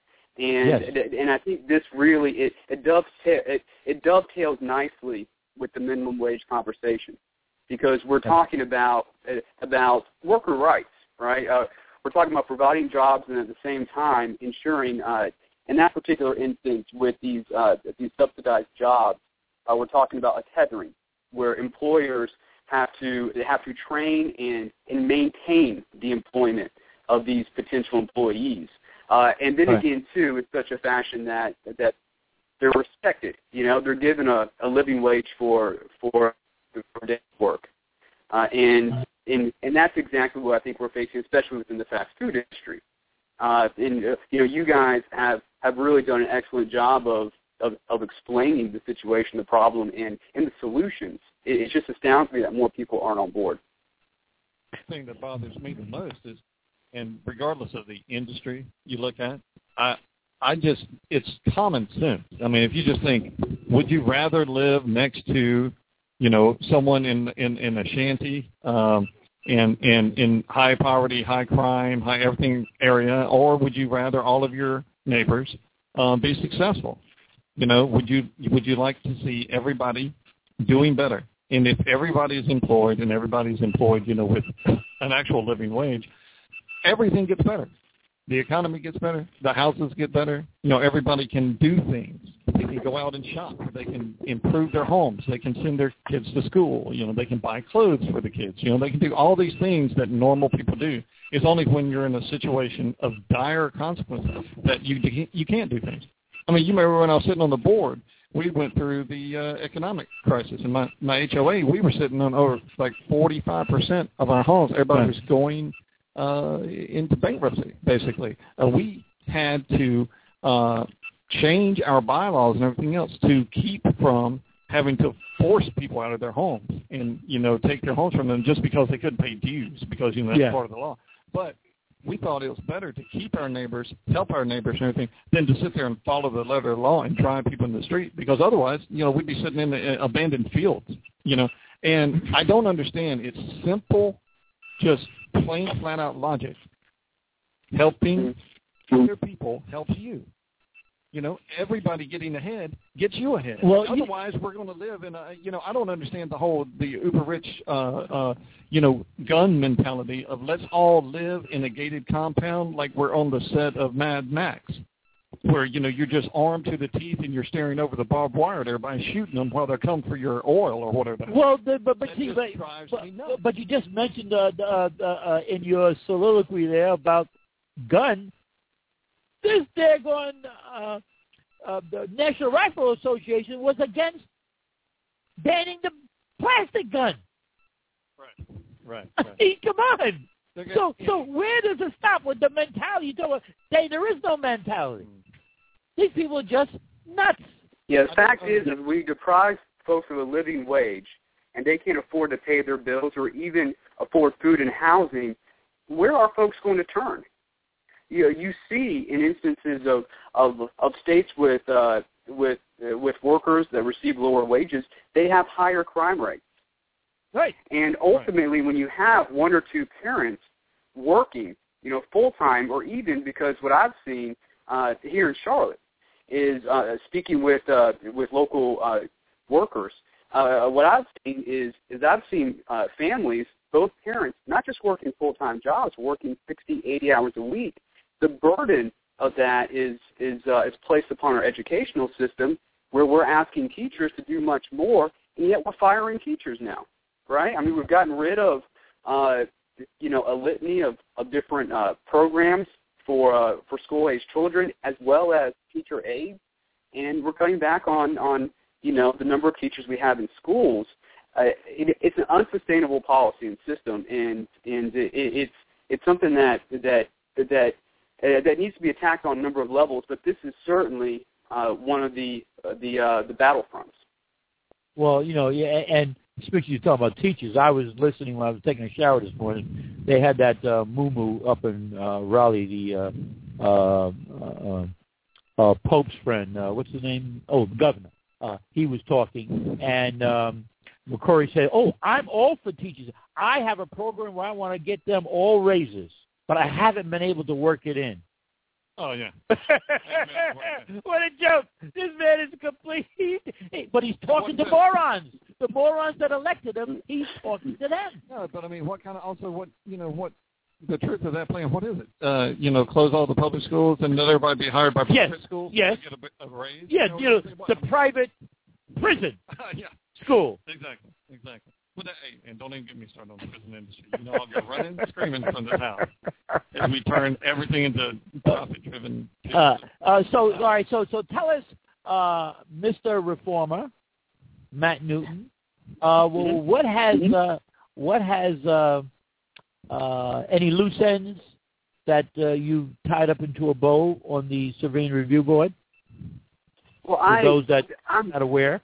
and yes. and I think this really it it dovetails it, it dovetails nicely with the minimum wage conversation, because we're talking about about worker rights, right? Uh, we're talking about providing jobs and at the same time ensuring, uh, in that particular instance, with these uh, these subsidized jobs, uh, we're talking about a tethering, where employers have to they have to train and, and maintain the employment of these potential employees, uh, and then right. again too, in such a fashion that that they're respected. You know, they're given a, a living wage for for for day work, uh, and and and that's exactly what I think we're facing, especially within the fast food industry. Uh, and uh, you know, you guys have, have really done an excellent job of, of of explaining the situation, the problem, and and the solutions. It, it just astounds me that more people aren't on board. The thing that bothers me the most is, and regardless of the industry you look at, I. I just, it's common sense. I mean, if you just think, would you rather live next to, you know, someone in in, in a shanty um, and, and in high poverty, high crime, high everything area, or would you rather all of your neighbors um, be successful? You know, would you would you like to see everybody doing better? And if everybody's employed and everybody's employed, you know, with an actual living wage, everything gets better. The economy gets better. The houses get better. You know, everybody can do things. They can go out and shop. They can improve their homes. They can send their kids to school. You know, they can buy clothes for the kids. You know, they can do all these things that normal people do. It's only when you're in a situation of dire consequences that you you can't do things. I mean, you remember when I was sitting on the board, we went through the uh, economic crisis. In my, my H O A, we were sitting on over like forty-five percent of our homes. Everybody was going Uh, into bankruptcy, basically. Uh, we had to uh, change our bylaws and everything else to keep from having to force people out of their homes and, you know, take their homes from them just because they couldn't pay dues, because, you know, that's yeah. part of the law. But we thought it was better to keep our neighbors, help our neighbors and everything, than to sit there and follow the letter of the law and drive people in the street, because otherwise, you know, we'd be sitting in the abandoned fields, you know. And I don't understand. It's simple, just plain, flat-out logic. Helping other people helps you. You know, everybody getting ahead gets you ahead. Well, otherwise, you, we're going to live in a, you know, I don't understand the whole, the uber-rich, uh, uh, you know, gun mentality of let's all live in a gated compound like we're on the set of Mad Max, where, you know, you're just armed to the teeth and you're staring over the barbed wire at everybody, shooting them while they're coming for your oil or whatever. Well, the, but but, see, but, but, but you just mentioned uh, uh, uh, in your soliloquy there about gun. This daggone uh, uh, the National Rifle Association was against banning the plastic gun. Right, right. right. I mean, come on. Gonna, so, yeah. so where does it stop with the mentality? You talk say there is no mentality. These people are just nuts. Yeah, the fact is, if we deprive folks of a living wage and they can't afford to pay their bills or even afford food and housing, where are folks going to turn? You know, you see in instances of of, of states with uh, with uh, with workers that receive lower wages, they have higher crime rates. Right. And ultimately, right. when you have one or two parents working, you know, full time, or even because what I've seen uh, here in Charlotte is uh, speaking with uh, with local uh, workers. Uh, what I've seen is is I've seen uh, families, both parents, not just working full time jobs, working sixty, eighty hours a week. The burden of that is is uh, is placed upon our educational system, where we're asking teachers to do much more, and yet we're firing teachers now. Right? I mean, we've gotten rid of, uh, you know, a litany of, of different uh, programs for uh, for school-age children, as well as teacher aides, and we're cutting back on, on you know, the number of teachers we have in schools. Uh, it, it's an unsustainable policy and system, and and it, it's it's something that that that uh, that needs to be attacked on a number of levels. But this is certainly uh, one of the uh, the uh, the battlefronts. Well, you know, yeah, and. Speaking, you talk about teachers. I was listening when I was taking a shower this morning. They had that uh, moo-moo up in uh, Raleigh, the uh, uh, uh, uh, Pope's friend, uh, what's his name? Oh, the governor. Uh, he was talking, and um, McCrory said, oh, I'm all for teachers. I have a program where I want to get them all raises, but I haven't been able to work it in. Oh, yeah. What a joke. This man is complete. But he's talking to morons. The morons that elected him, he's talking to them. No, but I mean, what kind of, also, what, you know, what, the truth of that plan, what is it? Uh, you know, close all the public schools and let everybody be hired by private yes. schools? Yes. To get a, a raise? Yes, you know, you know the private prison yeah. school. Exactly, exactly. Well, that, hey, and don't even get me started on the prison industry. You know, I'll go running and screaming from this house as we turn everything into profit-driven. Uh, uh, so, all right, so so tell us, uh, Mister Reformer, Matt Newton, uh, well, what has uh, what has uh, uh, any loose ends that uh, you tied up into a bow on the Civilian Review Board? Well, For I, those that I'm are not aware.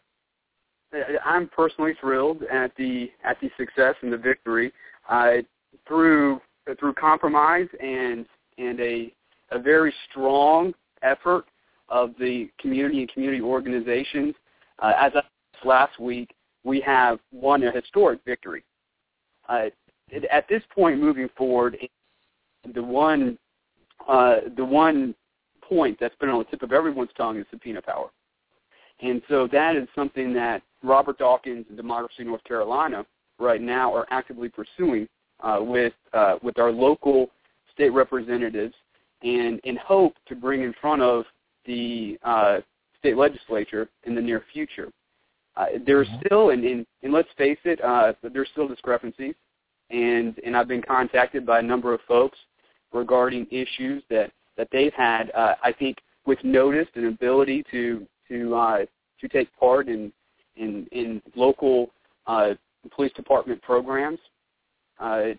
I'm personally thrilled at the at the success and the victory uh, through through compromise and and a a very strong effort of the community and community organizations. Uh, as I said last week, we have won a historic victory. Uh, at this point, moving forward, the one uh, the one point that's been on the tip of everyone's tongue is subpoena power. And so that is something that Robert Dawkins and Democracy North Carolina right now are actively pursuing uh, with uh, with our local state representatives, and in hope to bring in front of the uh, state legislature in the near future. Uh, there's still, and, and, and let's face it, uh, there's still discrepancies, and, and I've been contacted by a number of folks regarding issues that, that they've had, uh, I think, with notice and ability to to uh, to take part in in, in local uh, police department programs. Uh,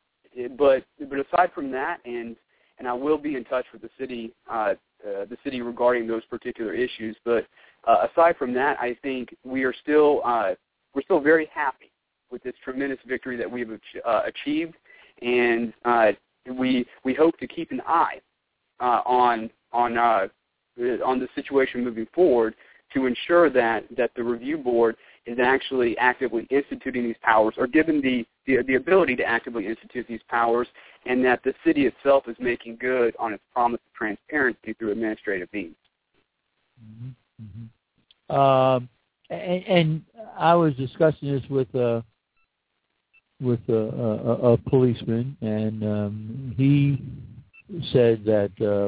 but but aside from that, and and I will be in touch with the city uh, uh, the city regarding those particular issues. But uh, aside from that, I think we are still uh, we're still very happy with this tremendous victory that we've uh, achieved, and uh, we we hope to keep an eye uh, on on. Uh, on the situation moving forward to ensure that, that the review board is actually actively instituting these powers, or given the, the, the ability to actively institute these powers, and that the city itself is making good on its promise of transparency through administrative means. Mm-hmm. Mm-hmm. Um, and, and I was discussing this with a, with a, a, a policeman, and um, he said that uh,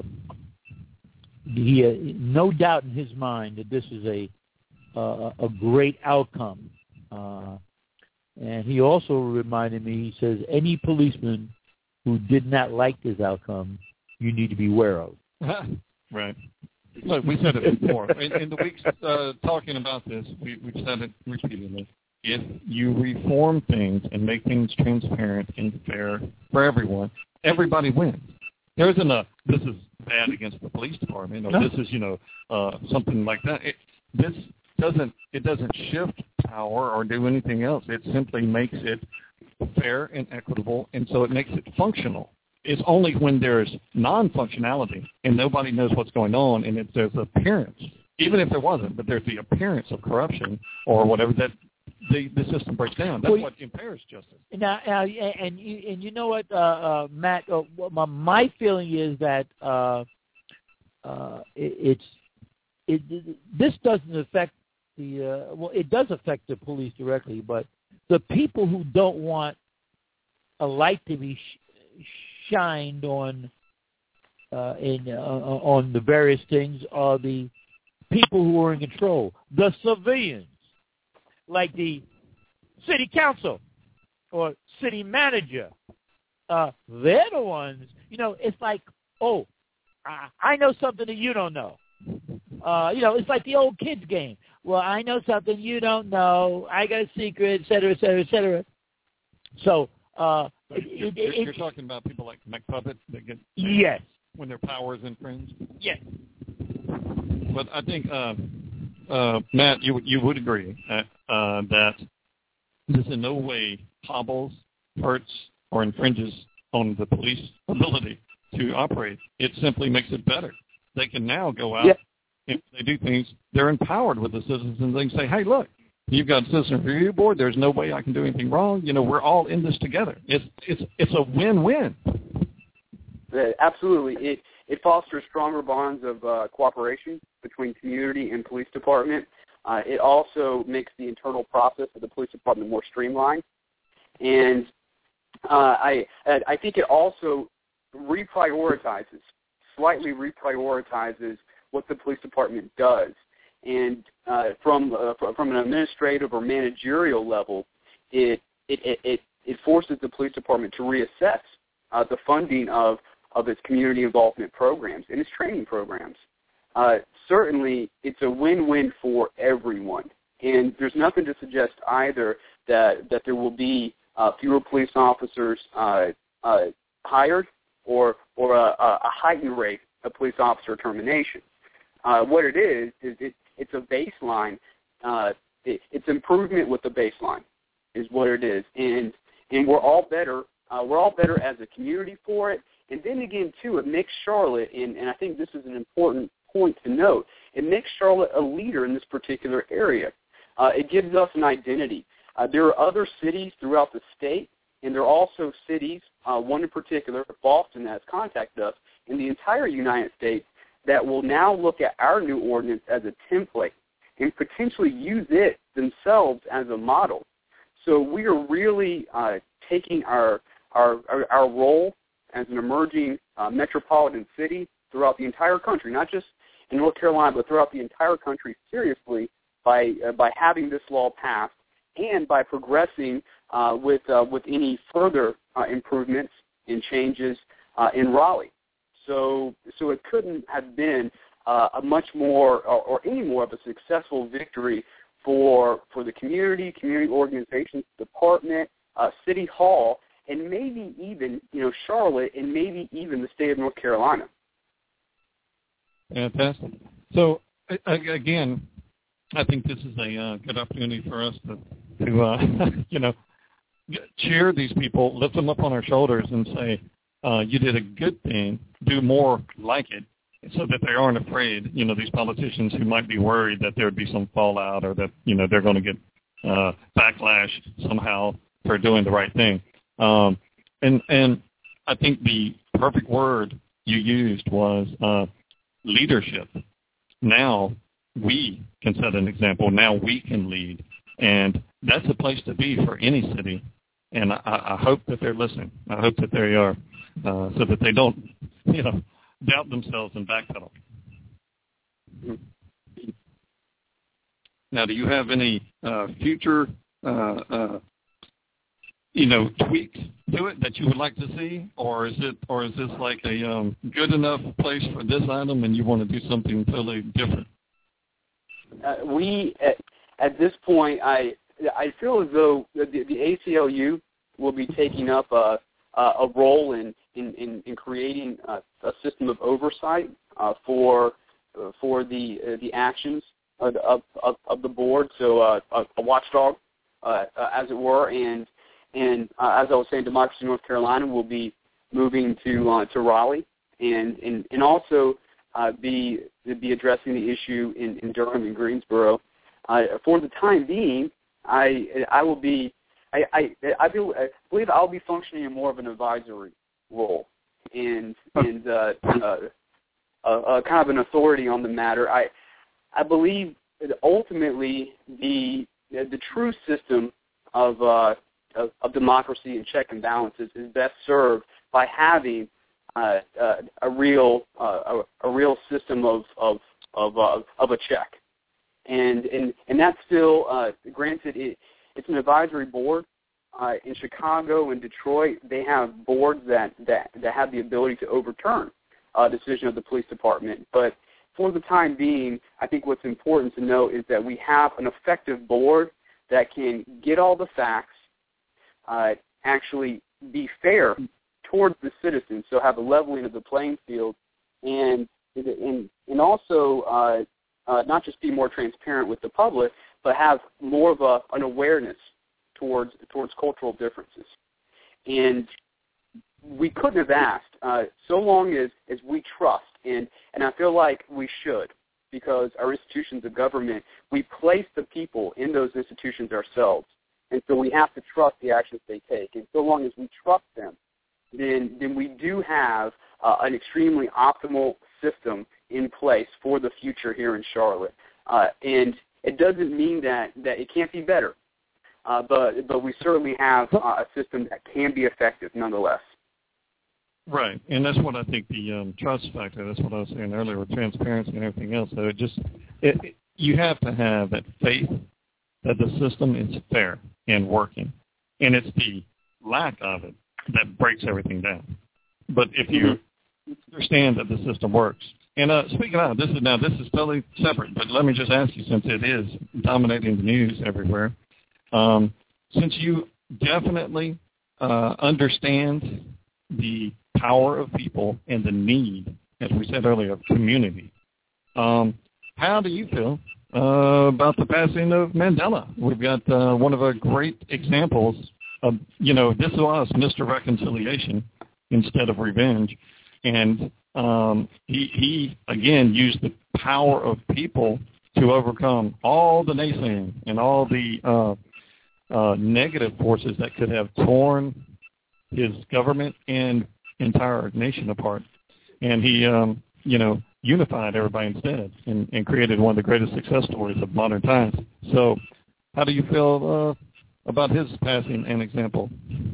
he had no doubt in his mind that this is a uh, a great outcome. Uh, and he also reminded me, he says, any policeman who did not like this outcome, you need to be aware of. Right. Look, we said it before. In, in the weeks uh, talking about this, we, we've said it repeatedly. If you reform things and make things transparent and fair for everyone, everybody wins. There isn't a, this is bad against the police department, or no. This is, you know, uh, something like that. It, this doesn't, it doesn't shift power or do anything else. It simply makes it fair and equitable, and so it makes it functional. It's only when there's non-functionality and nobody knows what's going on, and if there's appearance, even if there wasn't, but there's the appearance of corruption or whatever, that the, the system breaks down. That's well, what impairs justice. Now, uh, and you, and you know what, uh, uh, Matt? Uh, my, my feeling is that uh, uh, it, it's it, it, this doesn't affect the uh, well, it does affect the police directly, but the people who don't want a light to be sh- shined on uh, in uh, on the various things are the people who are in control, the civilians. Like the city council or city manager, uh, they're the ones, you know, it's like, oh, I, I know something that you don't know. Uh, you know, it's like the old kids game. Well, I know something you don't know. I got a secret, et cetera, et cetera, et cetera. So, uh, so you're, it, it, you're, you're talking about people like McPuppet that get yes when their power is infringed. Yes, but I think. Uh, Uh, Matt, you you would agree uh, uh, that this in no way hobbles, hurts, or infringes on the police ability to operate. It simply makes it better. They can now go out yeah. and they do things. They're empowered with the citizens, and they can say, hey, look, you've got a citizen review board. There's no way I can do anything wrong. You know, we're all in this together. It's it's it's a win-win. Uh, absolutely. It it fosters stronger bonds of uh, cooperation between community and police department. Uh, it also makes the internal process of the police department more streamlined. And uh, I I think it also reprioritizes, slightly reprioritizes what the police department does. And uh, from uh, from an administrative or managerial level, it it, it, it, it forces the police department to reassess uh, the funding of, of its community involvement programs and its training programs. Uh, certainly, it's a win-win for everyone. And there's nothing to suggest either that, that there will be uh, fewer police officers uh, uh, hired or, or a, a heightened rate of police officer termination. Uh, what it is, is it, it's a baseline. Uh, it, it's improvement with the baseline is what it is. And, and we're all better. Uh, we're all better as a community for it. And then again, too, it makes Charlotte, and, and I think this is an important point to note, it makes Charlotte a leader in this particular area. Uh, it gives us an identity. Uh, there are other cities throughout the state, and there are also cities, uh, one in particular, Boston, that has contacted us in the entire United States that will now look at our new ordinance as a template and potentially use it themselves as a model. So we are really uh, taking our, our, our, our role as an emerging uh, metropolitan city throughout the entire country, not just in North Carolina, but throughout the entire country seriously by uh, by having this law passed and by progressing uh, with uh, with any further uh, improvements and changes uh, in Raleigh. So so it couldn't have been uh, a much more or, or any more of a successful victory for for the community, community organizations, department, uh, City Hall, and maybe even, you know, Charlotte, and maybe even the state of North Carolina. Fantastic. So, again, I think this is a uh, good opportunity for us to, to uh, you know, cheer these people, lift them up on our shoulders and say, uh, you did a good thing, do more like it, so that they aren't afraid, you know, these politicians who might be worried that there would be some fallout or that, you know, they're going to get uh, backlash somehow for doing the right thing. Um, and and I think the perfect word you used was uh, leadership. Now we can set an example. Now we can lead. And that's a place to be for any city. And I, I hope that they're listening. I hope that they are, uh, so that they don't, you know, doubt themselves and backpedal. Now, do you have any uh, future uh, uh you know, tweaks to it that you would like to see, or is it, or is this like a um, good enough place for this item, and you want to do something totally different? Uh, we at, at this point, I I feel as though the, the A C L U will be taking up a a role in in, in, in creating a, a system of oversight uh, for uh, for the uh, the actions of, of, of the board, so uh, a, a watchdog, uh, uh, as it were, and. And uh, as I was saying, Democracy North Carolina will be moving to uh, to Raleigh, and and, and also uh, be be addressing the issue in, in Durham and Greensboro. Uh, for the time being, I I will be I I, I, feel, I believe I'll be functioning in more of an advisory role, and and uh, uh, uh, uh, kind of an authority on the matter. I I believe that ultimately the the true system of uh, Of, of democracy and check and balances is best served by having uh, uh, a real uh, a, a real system of of of, uh, of a check, and and and that's still uh, granted. It, it's an advisory board uh, in Chicago and Detroit. They have boards that, that that have the ability to overturn a decision of the police department. But for the time being, I think what's important to note is that we have an effective board that can get all the facts. Uh, actually be fair towards the citizens, so have a leveling of the playing field, and and, and also uh, uh, not just be more transparent with the public, but have more of a, an awareness towards towards cultural differences. And we couldn't have asked, uh, so long as, as we trust, and, and I feel like we should, because our institutions of government, we place the people in those institutions ourselves, and so we have to trust the actions they take. And so long as we trust them, then then we do have uh, an extremely optimal system in place for the future here in Charlotte. Uh, and it doesn't mean that, that it can't be better, uh, but but we certainly have uh, a system that can be effective nonetheless. Right, and that's what I think the um, trust factor, that's what I was saying earlier with transparency and everything else. So it just, it, it, you have to have that faith that the system is fair and working, and it's the lack of it that breaks everything down. But if you understand that the system works, and uh, speaking of, this is now, this is totally separate, but let me just ask you, since it is dominating the news everywhere, um, since you definitely uh, understand the power of people and the need, as we said earlier, of community. Um, how do you feel uh, about the passing of Mandela? We've got uh, one of our great examples of, you know, this was Mister Reconciliation instead of revenge. And um, he, he, again, used the power of people to overcome all the naysaying and all the uh, uh, negative forces that could have torn his government and entire nation apart, and he, um, you know, unified everybody instead, and, and created one of the greatest success stories of modern times. So, how do you feel uh, about his passing and example?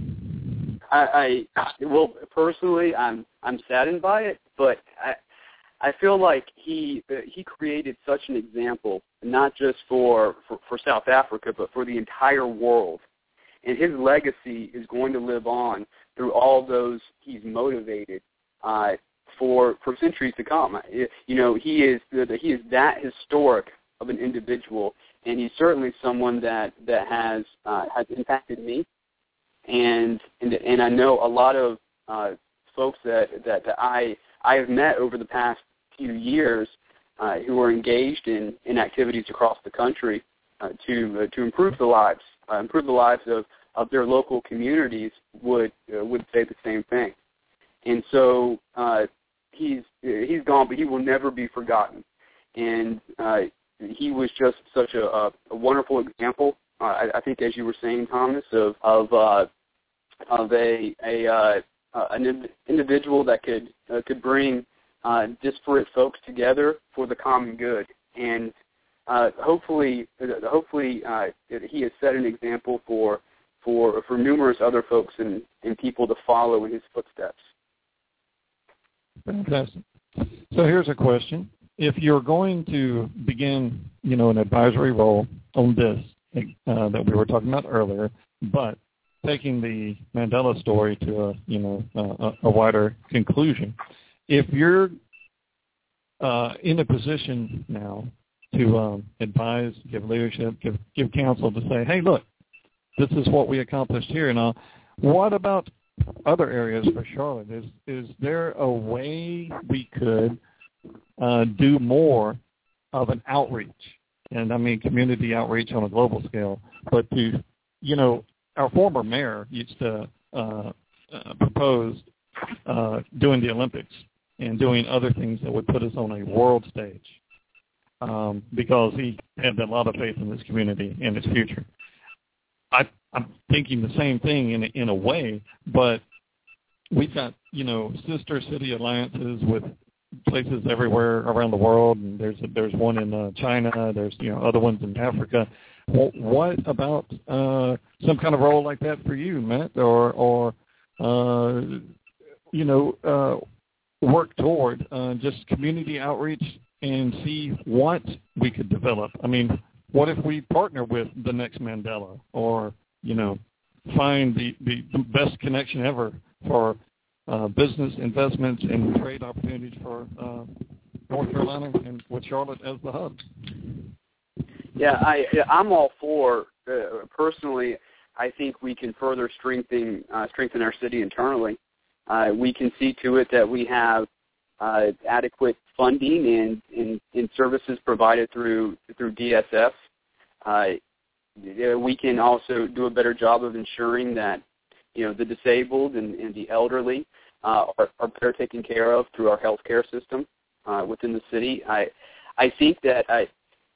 I, I, well, personally, I'm I'm saddened by it, but I, I feel like he uh, he created such an example, not just for, for for South Africa, but for the entire world. And his legacy is going to live on through all those he's motivated uh, for for centuries to come. You know, he is he is that historic of an individual, and he's certainly someone that that has uh, has impacted me, and and and I know a lot of uh, folks that, that that I I have met over the past few years uh, who are engaged in, in activities across the country uh, to uh, to improve the lives. Uh, improve the lives of, of their local communities would uh, would say the same thing, and so uh, he's he's gone, but he will never be forgotten. And uh, he was just such a, a, a wonderful example. Uh, I, I think, as you were saying, Thomas, of of uh, of a a uh, uh, an individual that could uh, could bring uh, disparate folks together for the common good. And Uh, hopefully, uh, hopefully uh, he has set an example for for for numerous other folks and, and people to follow in his footsteps. Fantastic. So here's a question: if you're going to begin, you know, an advisory role on this uh, that we were talking about earlier, but taking the Mandela story to a you know uh, a, a wider conclusion, if you're uh, in a position now to um, advise, give leadership, give give counsel to say, hey, look, this is what we accomplished here. Now, what about other areas for Charlotte? Is is there a way we could uh, do more of an outreach? And I mean community outreach on a global scale. But to, you know, our former mayor used to uh, uh, propose uh, doing the Olympics and doing other things that would put us on a world stage. Um, because he had a lot of faith in this community and its future. I, I'm thinking the same thing in a, in a way, but we've got, you know, sister city alliances with places everywhere around the world, and there's a, there's one in uh, China, there's, you know, other ones in Africa. Well, what about uh, some kind of role like that for you, Matt, or, or uh, you know, uh, work toward uh, just community outreach and see what we could develop? I mean, what if we partner with the next Mandela, or, you know, find the, the, the best connection ever for uh, business investments and trade opportunities for uh, North Carolina and with Charlotte as the hub? Yeah, I, I'm all for, uh, personally, I think we can further strengthen, uh, strengthen our city internally. Uh, we can see to it that we have Uh, adequate funding and, and, and services provided through through D S S. Uh, we can also do a better job of ensuring that you know, the disabled and, and the elderly uh, are, are better taken care of through our healthcare system uh, within the city. I I think that I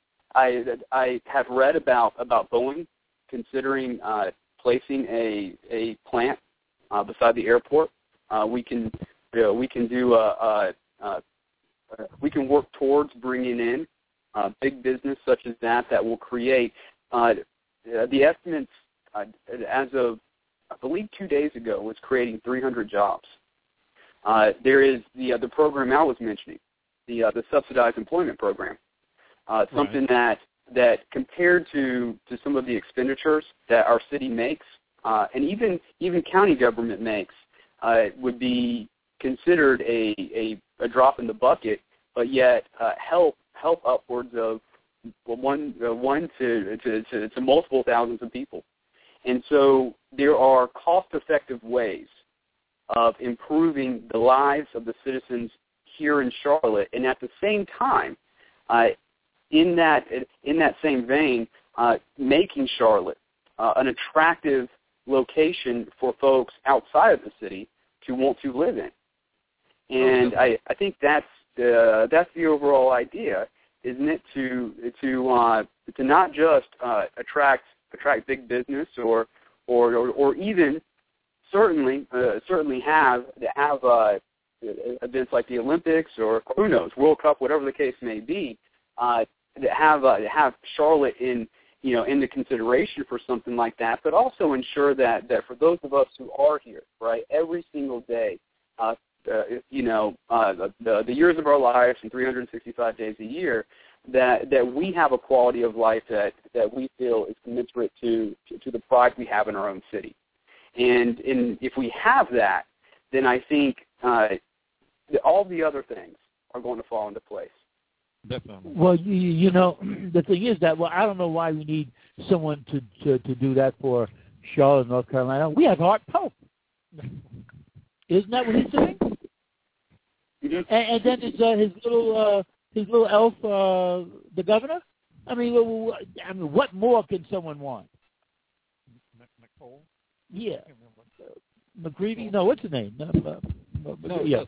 I I have read about about Boeing considering uh, placing a a plant uh, beside the airport. Uh, we can you know, we can do a, a, a we can work towards bringing in uh, big business such as that that will create uh, the estimates uh, as of I believe two days ago was creating three hundred jobs. Uh, there is the uh, the program Al was mentioning, the uh, the subsidized employment program. Uh, something right. that that compared to, to some of the expenditures that our city makes, uh, and even even county government makes, uh, would be considered a, a, a drop in the bucket, but yet uh, help help upwards of one uh, one to, to, to, to multiple thousands of people. And so there are cost-effective ways of improving the lives of the citizens here in Charlotte, and at the same time, uh, in that in that same vein, uh, making Charlotte uh, an attractive location for folks outside of the city to want to live in. And I, I think that's the that's the overall idea, isn't it? To to uh, to not just uh, attract attract big business or or or, or even certainly uh, certainly have have uh, events like the Olympics or who knows World Cup, whatever the case may be. Uh, that have uh, have Charlotte in you know into consideration for something like that, but also ensure that, that for those of us who are here, right, every single day, uh, uh, you know, uh, the the years of our lives and three hundred sixty-five days a year, that that we have a quality of life that, that we feel is commensurate to, to to the pride we have in our own city, and in if we have that, then I think uh, all the other things are going to fall into place. Definitely. Well, you, you know, the thing is that, well, I don't know why we need someone to, to, to do that for Charlotte, North Carolina. We have Art Pope. Isn't that what he's doing? And, and then his, uh, his little uh, his little elf, uh, the governor. I mean, I mean, what more can someone want? Nicole? Yeah. McGreevy? No, what's his name? No, uh, no yeah.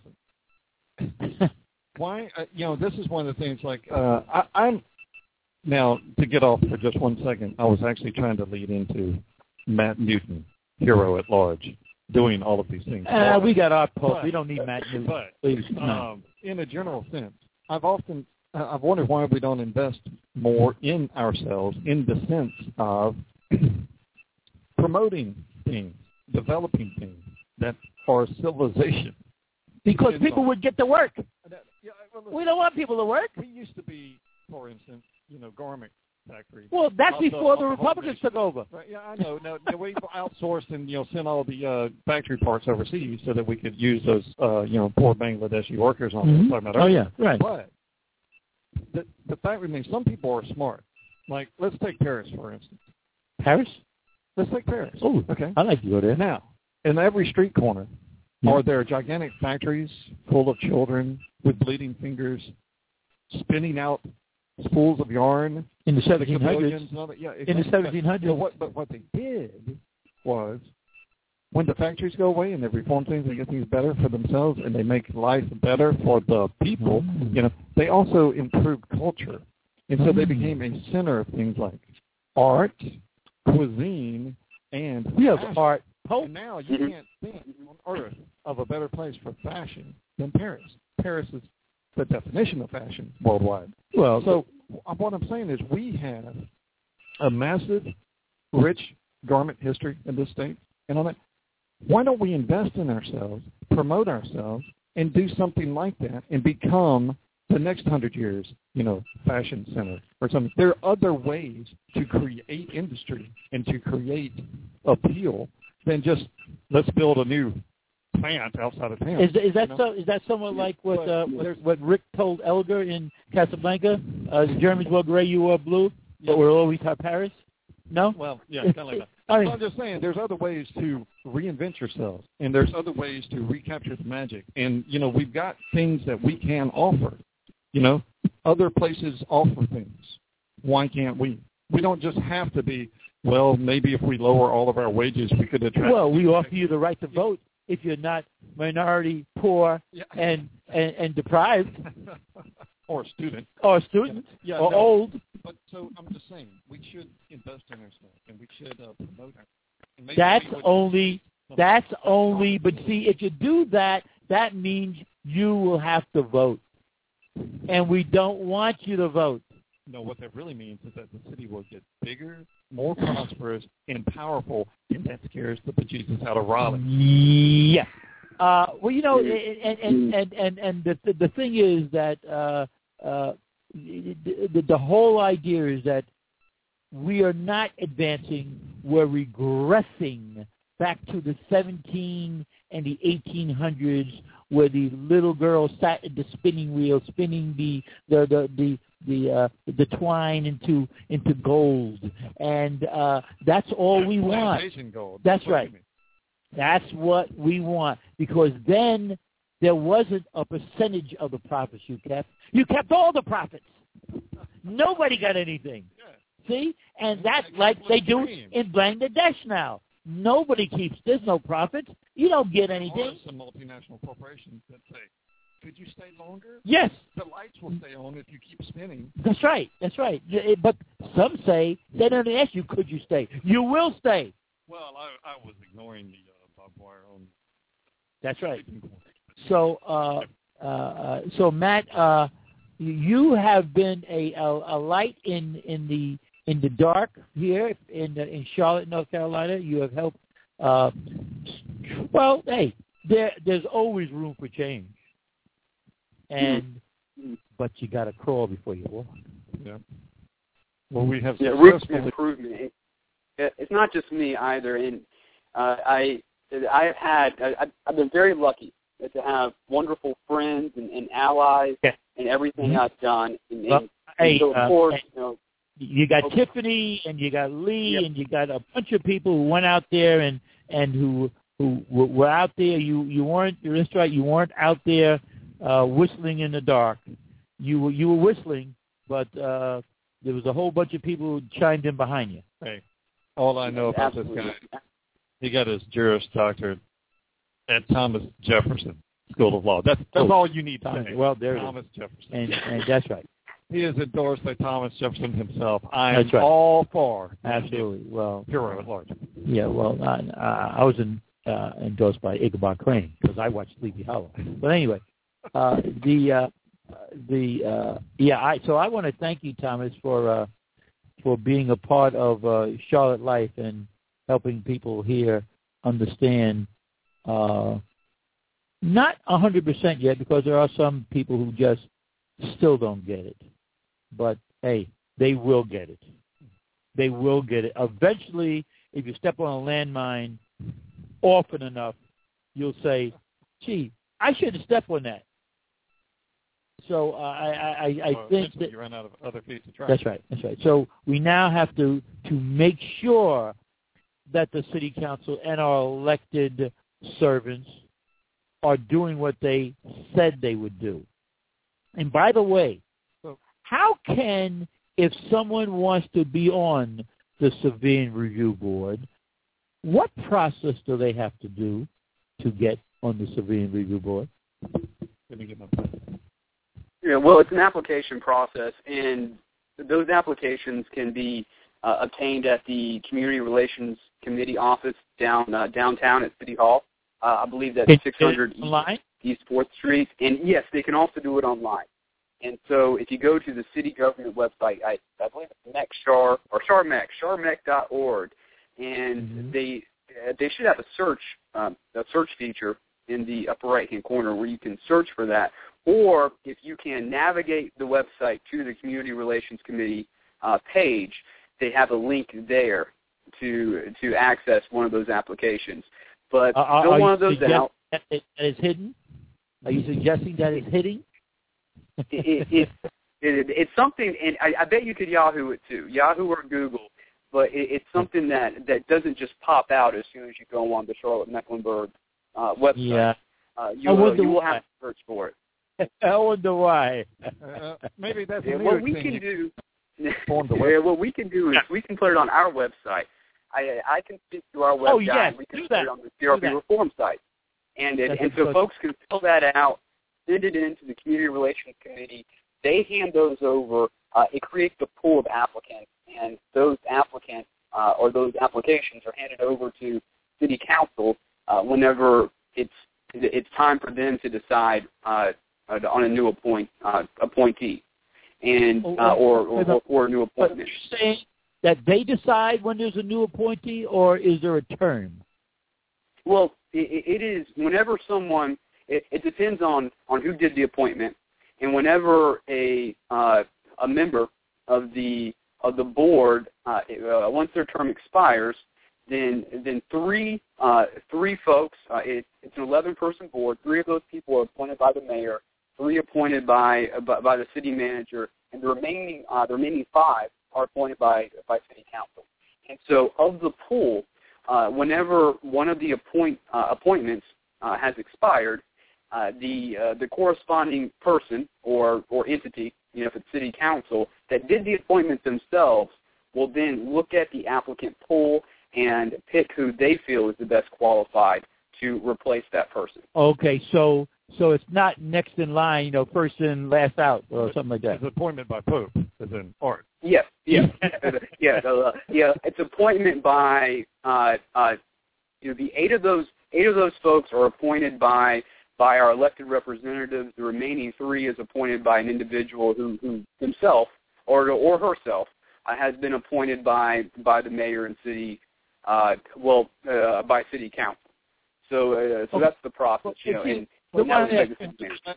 Why, uh, you know, this is one of the things, like, uh, I, I'm, now, to get off for just one second, I was actually trying to lead into Matt Newton, hero at large, doing all of these things. Uh, we got our Pope. But, we don't need Matt Newton. But, Please, um, no. in a general sense, I've often, uh, I've wondered why we don't invest more in ourselves in the sense of promoting things, developing things that are civilization. Because people would get to work. Yeah, well, we don't want people to work. We used to be, for instance, you know, garment factories. Well, that's off before the, the the Republicans took over. Right, yeah, I know. No, we outsourced and, you know, sent all the uh, factory parts overseas so that we could use those, uh, you know, poor Bangladeshi workers on mm-hmm. the about Oh, yeah, right. But the, the fact remains, some people are smart. Like, let's take Paris, for instance. Paris? Let's take Paris. Oh, okay. I like to go there. Now, in every street corner, yeah. are there gigantic factories full of children with bleeding fingers spinning out spools of yarn in the seventeen hundreds? Yeah, exactly. In the seventeen hundreds. But, what, but what they did was, when the factories go away and they reform things and get things better for themselves and they make life better for the people, mm. you know, they also improved culture. And so mm. they became a center of things like art, cuisine, and we have fashion. art. And now you mm-hmm. can't think on earth of a better place for fashion than Paris. Paris is the definition of fashion worldwide. Well, so what I'm saying is we have a massive, rich garment history in this state. And on that, why don't we invest in ourselves, promote ourselves, and do something like that and become the next hundred years, you know, fashion center or something? There are other ways to create industry and to create appeal than just let's build a new plant outside of town. Is, is that you know? so? Is that somewhat like what uh, what, what Rick told Elgar in Casablanca? Uh, the Germans were gray, you were blue, but we'll always have Paris. No. Well, yeah, kind of like that. I mean, so I'm just saying, there's other ways to reinvent yourselves, and there's other ways to recapture the magic. And you know, we've got things that we can offer. You know, other places offer things. Why can't we? We don't just have to be well, maybe if we lower all of our wages, we could attract. Well, we offer you the right to vote if you're not minority, poor, yeah. and, and and deprived, or student, or student, yeah, or no. old. But so I'm just saying, we should invest in ourselves, and we should uh, promote our. That's only. That's only. But see, if you do that, that means you will have to vote, and we don't want you to vote. No, what that really means is that the city will get bigger, more prosperous, and powerful, and that scares the bejesus out of Raleigh. Yeah. Uh, well, you know, and and and and, and the the thing is that uh, uh, the, the whole idea is that we are not advancing; we're regressing back to the seventeen and the eighteen hundreds, where the little girl sat at the spinning wheel, spinning the the the the the, uh, the twine into into gold, and uh, that's all we want. Gold. That's right. That's what we want, because then there wasn't a percentage of the profits you kept. You kept all the profits. Nobody got anything. Yeah. See, and that's like they do in Bangladesh now. Nobody keeps. There's no profits. You don't get anything. There are some multinational corporations that say, could you stay longer? Yes. The lights will stay on if you keep spinning. That's right. That's right. But some say, they don't ask you, could you stay? You will stay. Well, I, I was ignoring the uh, barbed wire on. That's right. So, uh, uh, uh, so Matt, uh, you have been a, a, a light in, in the in the dark here in the, in Charlotte, North Carolina. You have helped. Uh, well, hey, there there's always room for change. And but you got to crawl before you walk. Yeah. Well, we have yeah, room for improvement. It, it's not just me either, and uh, I I've had I, I've been very lucky to have wonderful friends and, and allies yeah. and everything mm-hmm. I've done. And, well, and, hey, and so of uh, course, hey, you know, you got okay. Tiffany and you got Lee yep. and you got a bunch of people who went out there and and who who were out there. You you weren't. You're right. You weren't out there. Uh, whistling in the dark. You were you were whistling, but uh, there was a whole bunch of people who chimed in behind you. Hey, all I know about Absolutely. this guy, he got his Juris Doctorate at Thomas Jefferson School of Law. That's that's oh, all you need to Thomas, say. Well, there Thomas it is. Jefferson. And, and that's right. He is endorsed by Thomas Jefferson himself. I am That's right. all for Absolutely. Well, hero at large. Yeah. Well, I, I was in, uh, endorsed by Ichabod Crane because I watched Sleepy Hollow. But anyway. Uh, the uh, the uh, yeah, I so I want to thank you, Thomas, for uh, for being a part of uh, Charlotte Life and helping people here understand. Uh, not a hundred percent yet, because there are some people who just still don't get it. But hey, they will get it. They will get it eventually. If you step on a landmine often enough, you'll say, "Gee, I should have stepped on that." So uh, I, I, I well, think that you run out of other feet to try. That's right. That's right. So we now have to to make sure that the city council and our elected servants are doing what they said they would do. And by the way, how can, if someone wants to be on the Civilian Review Board, what process do they have to do to get on the Civilian Review Board? Let me get my pen. Yeah, well, it's an application process, and those applications can be uh, obtained at the Community Relations Committee office down uh, downtown at City Hall. Uh, I believe that's six hundred East, East fourth Street. And, yes, they can also do it online. And so if you go to the city government website, I, I believe it's MECSHAR, or SHARMEC, sharmec dot org, and mm-hmm. they they should have a search um, a search feature in the upper right-hand corner where you can search for that. Or if you can navigate the website to the Community Relations Committee uh, page, they have a link there to to access one of those applications. But uh, fill one of those out. That it is hidden? Are you suggesting that it's hidden? it, it, it, it's something, and I, I bet you could Yahoo it too, Yahoo or Google, but it, it's something that, that doesn't just pop out as soon as you go on the Charlotte Mecklenburg uh, website. Yeah. Uh, you, will, you will have to search for it. I wonder why. uh, maybe that's yeah, a what we thing. can do. form the yeah, website? what we can do is we can put it on our website. I I can speak to our website. Oh, yes, we can do put that. it on the C R B Do that. Reform site. And, it, That's and so good. folks can fill that out, send it into the Community Relations Committee. They hand those over. Uh, it creates a pool of applicants, and those applicants uh, or those applications are handed over to City Council uh, whenever it's it's time for them to decide uh, on a new appoint uh, appointee, and uh, or, or or a new appointment. But you're saying that they decide when there's a new appointee, or is there a term? Well, it, it is whenever someone. It, it depends on, on who did the appointment, and whenever a uh, a member of the of the board uh, uh, once their term expires, then then three uh, three folks. Uh, it, it's an eleven person board. Three of those people are appointed by the mayor. Three appointed by by, by the city manager, and the remaining uh, the remaining five are appointed by by city council. And so, of the pool, uh, whenever one of the appoint uh, appointments uh, has expired, uh, the uh, the corresponding person or or entity, you know, if it's city council that did the appointment themselves, will then look at the applicant pool and pick who they feel is the best qualified to replace that person. Okay, so so it's not next in line, you know, first in, last out, or something like that. It's appointment by Pope, as in art. Yes, yes, yeah, uh, yeah. It's appointment by uh, uh, you know, the eight of those eight of those folks are appointed by by our elected representatives. The remaining three is appointed by an individual who, who himself or or herself uh, has been appointed by by the mayor and city, uh, well, uh, by city council. So, uh, so that's the process, you know. And The that last, was the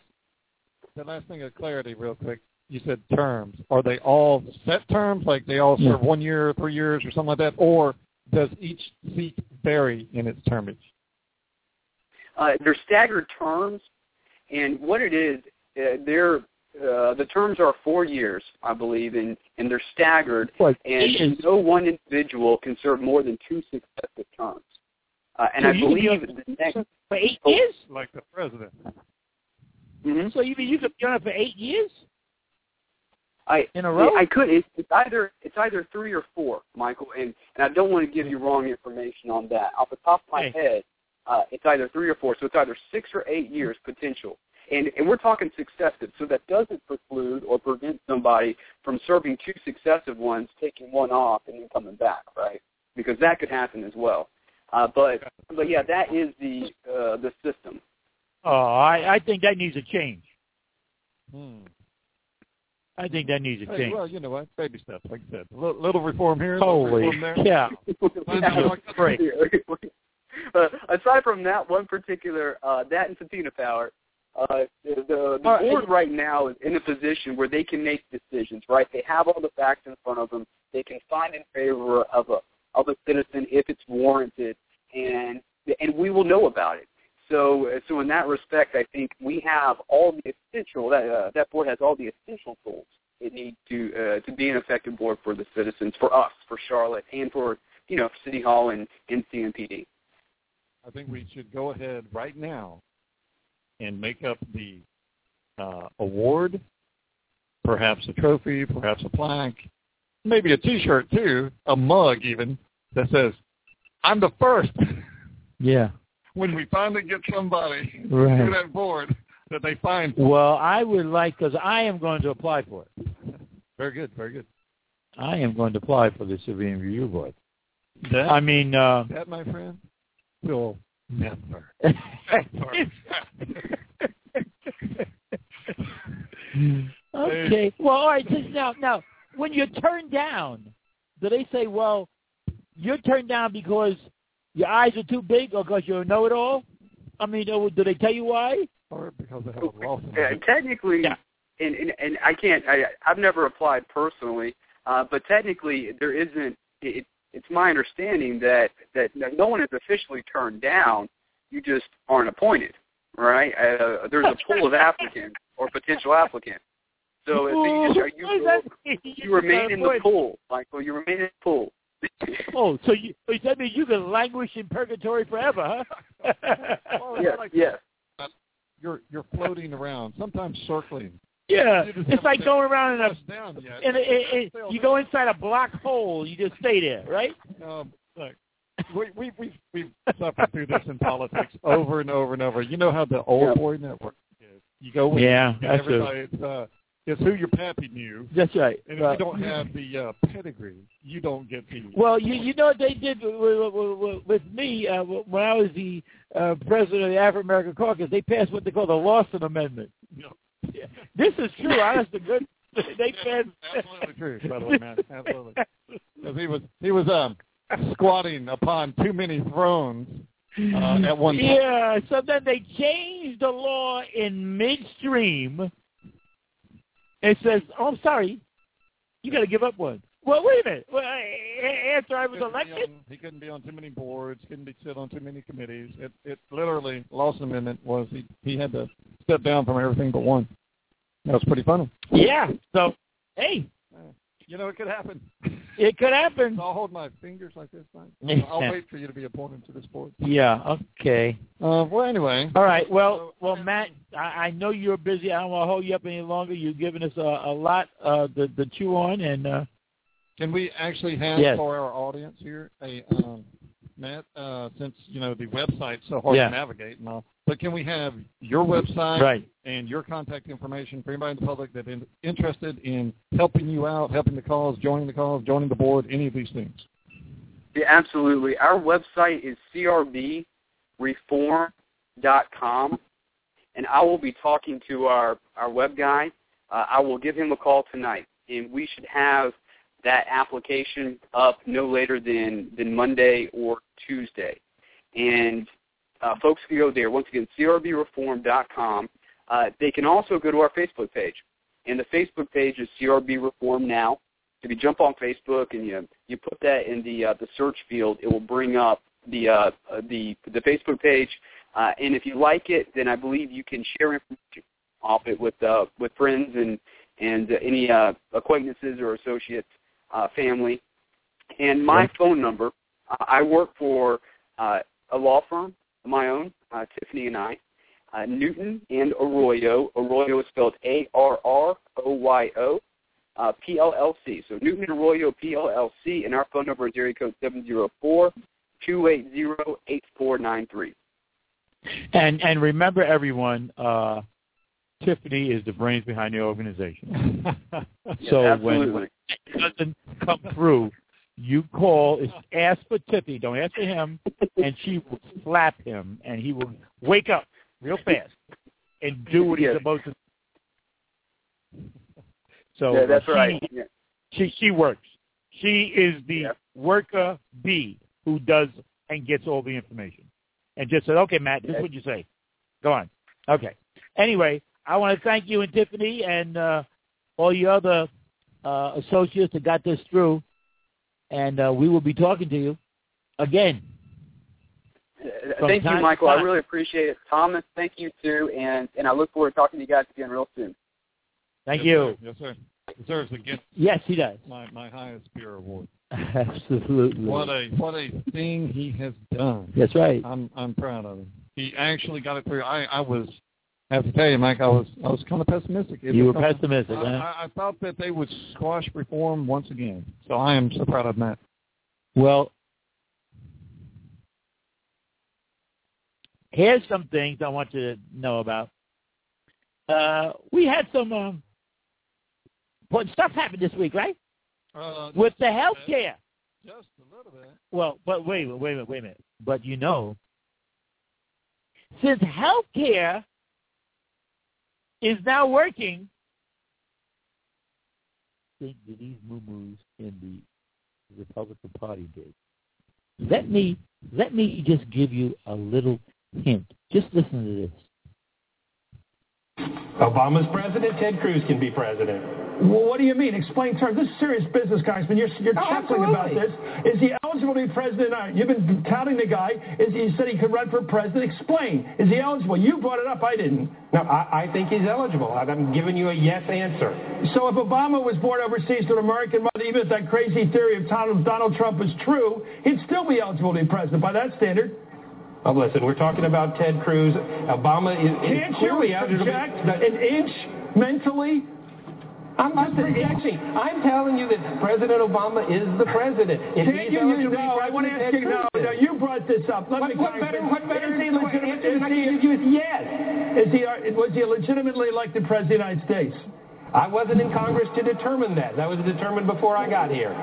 the last thing of clarity, real quick. You said terms. Are they all set terms, like they all serve one year, three years, or something like that, or does each seat vary in its termage? Uh, they're staggered terms, and what it is, uh, they're uh, the terms are four years, I believe, and, and they're staggered, Like, and no one individual can serve more than two successive terms. Uh, and So I you can be believe on- the next For eight years? Like the president. mm-hmm. So you mean you could be on it for eight years? I In a row? I could. It's, it's either it's either three or four, Michael, and, and I don't want to give you wrong information on that. Off the top of my Hey. head, uh, it's either three or four. So it's either six or eight years potential, and and we're talking successive. So that doesn't preclude or prevent somebody from serving two successive ones, taking one off, and then coming back, right? Because that could happen as well. Uh, but but yeah, that is the uh, the system. Oh, I, I think that needs a change. Hmm. I think that needs a Hey, change. well, you know what? Baby steps, like I said. A little, little reform here, Holy little reform there. yeah. Right. Uh, aside from that one particular, uh, that and subpoena power, uh, the, the, the Uh, board right now is in a position where they can make decisions, right? They have all the facts in front of them. They can find in favor of a of a citizen if it's warranted, and and we will know about it. So, so in that respect, I think we have all the essential, that, uh, that board has all the essential tools it needs to uh, to be an effective board for the citizens, for us, for Charlotte, and for, you know, City Hall and, and C M P D. I think we should go ahead right now and make up the uh, award, perhaps a trophy, perhaps a plaque, maybe a T-shirt too, a mug even, that says, "I'm the first." Yeah. When we finally get somebody Right. to that board that they find. Well, I would like, because I am going to apply for it. Very good, very good. I am going to apply for the Civilian Review Board. That, I mean, uh, that, my friend, will never. Okay. Well, all right. Just now, now, when you're turned down, do they say, "Well, you're turned down because your eyes are too big, or because you're a know-it-all"? I mean, do they tell you why? Or because they have a law. Uh, technically, Yeah. and, and and I can't. I, I've never applied personally, uh, but technically, there isn't. It, it's my understanding that that no one is officially turned down. You just aren't appointed, right? Uh, there's a pool of applicants or potential applicants. So, so you, just, you, What does that mean? you remain in the pool, Michael. You remain in the pool. Oh, so you so that means you can languish in purgatory forever, huh? Well, Yes, like yes. You're you're floating around, sometimes circling Yeah, You just it's like haven't going around in a, touched down yet. in a, in a you go inside a black hole. You just stay there, right? Um, look, we we we we've suffered through this in politics over and over and over. You know how the old Yeah. boy network is. You go with Yeah, it, and that's everybody. It's, uh, it's who your pappy knew. That's right. And if Uh, you don't have the uh, pedigree, you don't get the. Well, you you know what they did with, with, with me uh, when I was the uh, president of the African American Caucus. They passed what they call the Lawson Amendment. You know, Yeah. This is true. Honest to good. They passed. absolutely true. By the way, man, absolutely. Because he was he was um squatting upon too many thrones uh, at one time. Yeah. So then they changed the law in midstream. It says, "Oh, I'm sorry, you got to give up one." Well, wait a minute. Well, after I was Couldn't be elected, on- he couldn't be on too many boards. Couldn't be sit on too many committees. It it literally Lawson Amendment was he he had to step down from everything but one. That was pretty funny. yeah. So, hey, You know, it could happen. it could happen. So I'll hold my fingers like this. Mike. I'll wait for you to be appointed to this board. Yeah. Okay. Uh, well, anyway. All right. Well, So, well, Matt, I, I know you're busy. I don't want to hold you up any longer. You've given us a, a lot uh, to, to chew on, and uh, can we actually have yes. for our audience here a um, Matt, uh, since you know the website's so hard Yeah. to navigate and all, but can we have your website right. and your contact information for anybody in the public that is interested in helping you out, helping the cause, joining the cause, joining the board, any of these things? Yeah, absolutely. Our website is c r b reform dot com, and I will be talking to our, our web guy. Uh, I will give him a call tonight, and we should have that application up no later than, than Monday or Tuesday. And uh, folks can go there. Once again, c r b reform dot com. Uh, they can also go to our Facebook page, and the Facebook page is C R B Reform Now. If you jump on Facebook and you you put that in the uh, the search field, it will bring up the uh, the the Facebook page. Uh, and if you like it, then I believe you can share information off it with uh, with friends and and uh, any uh, acquaintances or associates, uh, family. And my phone number. Uh, I work for uh, a law firm of my own, uh, Tiffany and I. Uh, Newton and Arroyo. Arroyo is spelled A R R O Y O, uh, P L L C. So Newton and Arroyo, P L L C, and our phone number is area code seven zero four, two eight zero, eight four nine three. And and remember, everyone, uh, Tiffany is the brains behind the organization. So yeah, when, when it doesn't come through, you call, ask for Tiffany, don't ask for him, and she will slap him, and he will wake up real fast and do what he's yes. supposed to do. So yeah, that's she, right. Yeah. She she works. She is the yeah. worker bee who does and gets all the information. And just said, okay, Matt, this is what you say. Go on. Okay. Anyway, I want to thank you and Tiffany and uh, all your other uh, associates that got this through. And uh, we will be talking to you again. Uh, thank you, Michael. I really appreciate it. Thomas, thank you, too. And, and I look forward to talking to you guys again real soon. Thank yes, you. Sir. Yes, sir. Deserves to get yes, he does. My, my highest peer award. Absolutely. What a what a thing he has done. That's right. I'm I'm proud of him. He actually got it through. I, I was I have to tell you, Mike, I was I was kind of pessimistic. It you were kind pessimistic, of, huh? I, I thought that they would squash reform once again. So I am so proud of Matt. Well, here's some things I want you to know about. Uh, we had some um, what stuff happened this week, right? Uh, With the health care. Just a little bit. Well, but wait, wait, wait, wait a minute. But you know, since health care is now working, think that these moo-moos in the Republican Party did. Let me let me just give you a little hint. Just listen to this. Obama's president, Ted Cruz can be president. Well, what do you mean? Explain terms. This is serious business, Congressman. You're, you're Oh, chuckling about this. Is he eligible to be president? Now, you've been touting the guy. Is he said he could run for president? Explain. Is he eligible? You brought it up. I didn't. No, I, I think he's eligible. I'm giving you a yes answer. So if Obama was born overseas to an American mother, even if that crazy theory of Donald Trump was true, he'd still be eligible to be president by that standard. Oh, listen, we're talking about Ted Cruz. Obama is, is Can't clearly you eligible. project an inch mentally. I'm not projecting. I'm telling you that President Obama is the president. If Can't he's you, eligible you to be know, I want to ask president, you, no, that's no, it. you brought this up. Let What, me what better, what better is he legitimate? answer than I Is he, can give you is yes. is he, uh, was he legitimately elected president of the United States? I wasn't in Congress to determine that. That was determined before I got here.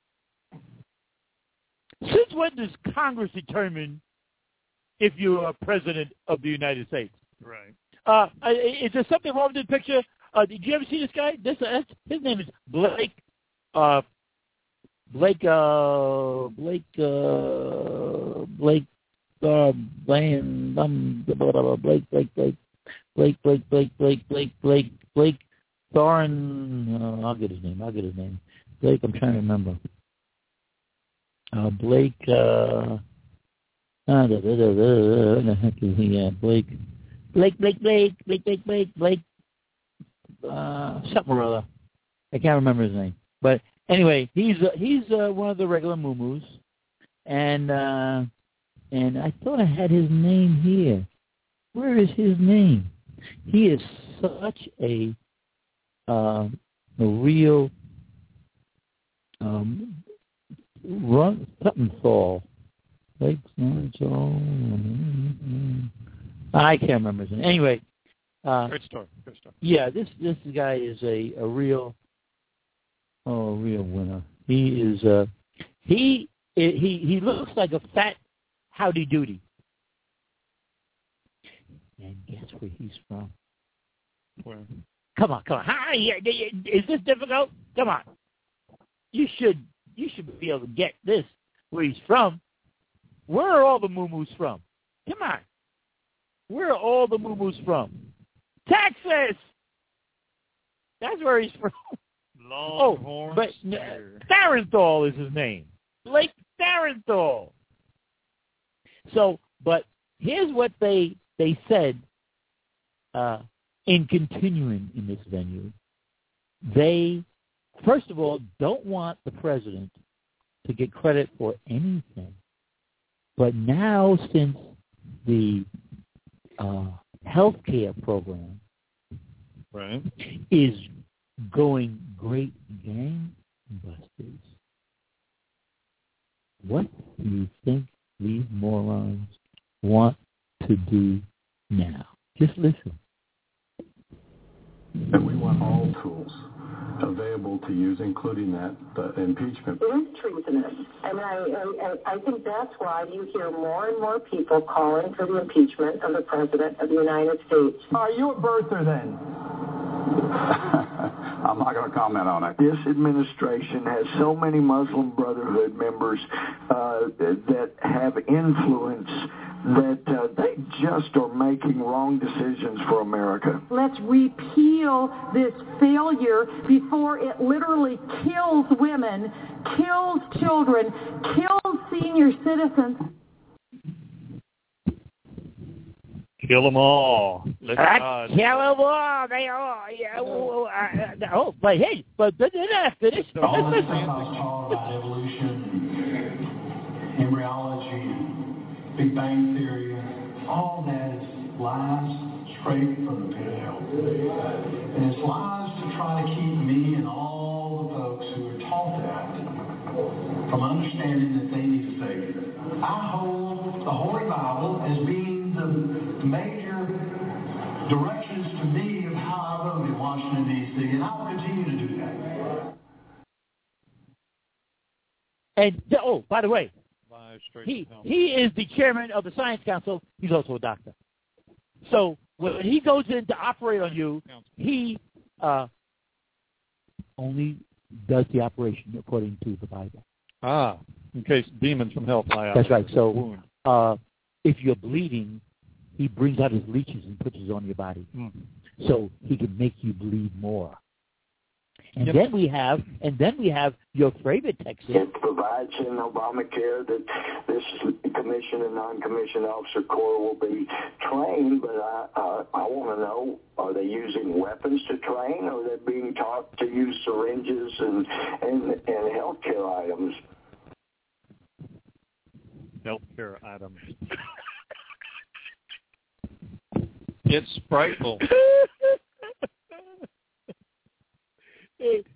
Since when does Congress determine if you're a president of the United States? Right. Uh, is there something wrong with this picture? Uh, did you ever see this guy? This uh, his name is Blake. Uh, Blake. Uh, Blake. Uh, Blake. Uh, Blake. Um, blah, blah, blah, Blake. Blake. Blake. Blake. Blake. Blake. Blake. Blake. Blake. Blake. Thorin. Uh, I'll get his name. I'll get his name. Blake. I'm trying to remember. Uh, Blake. Uh, uh, da, da, da, da, what the heck is he? Uh, Blake. Blake. Blake. Blake. Blake. Blake. Blake. Blake. Uh, something or other. I can't remember his name. But anyway, he's uh, he's uh, one of the regular moo-moos. And, uh, and I thought I had his name here. Where is his name? He is such a, uh, a real um, run, something fall. Like, I can't remember his name. Anyway, Uh, Great story. Great story. Yeah, this this guy is a, a real, oh, a real winner. He is uh he he he looks like a fat Howdy Doody. And guess where he's from? Where? Come on, come on. Hi, is this difficult? Come on. You should you should be able to get this where he's from. Where are all the moo-moos from? Come on. Where are all the moo-moos from? Texas! That's where he's from. Longhorn oh, but Starenthal is his name. Blake Starenthal. So, but here's what they they said uh, in continuing in this venue. They, first of all, don't want the president to get credit for anything. But now, since the uh, health care program right. is going great gangbusters, what do you think these morons want to do now? Just listen. And we want all tools available to use, including that the impeachment. It is treasonous, and I, I, I think that's why you hear more and more people calling for the impeachment of the President of the United States. Are you a birther then? I'm not going to comment on it. This administration has so many Muslim Brotherhood members uh, that have influence that uh, they just are making wrong decisions for America. Let's repeal this failure before it literally kills women, kills children, kills senior citizens. Kill them all. Let's uh, kill them all. They all. Yeah, oh, uh, oh, but hey, but they're not finished. All this stuff I was talking about evolution, embryology, Big Bang Theory, all that is lies straight from the pit of hell. And it's lies to try to keep me and all the folks who are taught that from understanding that they need a Savior. I hold the Holy Bible as being the major directions to me of how I vote in Washington, D C, and I will continue to do that. And, oh, by the way, he, he is the chairman of the Science Council. He's also a doctor. So when he goes in to operate on you, he uh, only does the operation according to the Bible. Ah, in case demons from hell fly out. That's right. So uh, if you're bleeding, he brings out his leeches and puts it on your body. Mm. So he can make you bleed more. And yep. then we have, and then we have your favorite Texan. It provides in Obamacare that this commission and non-commissioned officer corps will be trained, but I, uh, I want to know, are they using weapons to train, or are they being taught to use syringes and, and, and health care items? Health care items. It's frightful.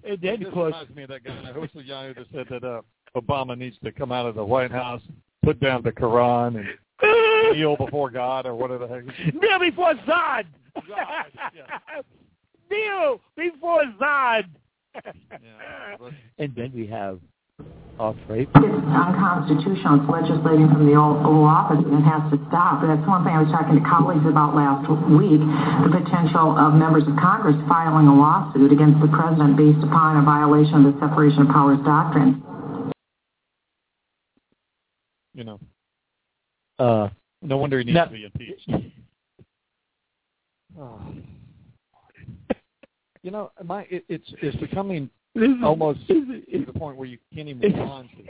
And then, this of course, reminds me of that guy. Who was the guy that said that uh, Obama needs to come out of the White House, put down the Quran, and kneel before God, or whatever the heck. Kneel before Zod. God, yeah. Kneel before Zod. Yeah, but, and then we have our trade. It's unconstitutional. It's legislating from the old, Oval Office, and it has to stop. And that's one thing I was talking to colleagues about last week, the potential of members of Congress filing a lawsuit against the president based upon a violation of the separation of powers doctrine. You know, uh, no wonder he needs now, to be impeached. Oh. You know, my it, it's it's becoming almost to the point where you can't even respond to it.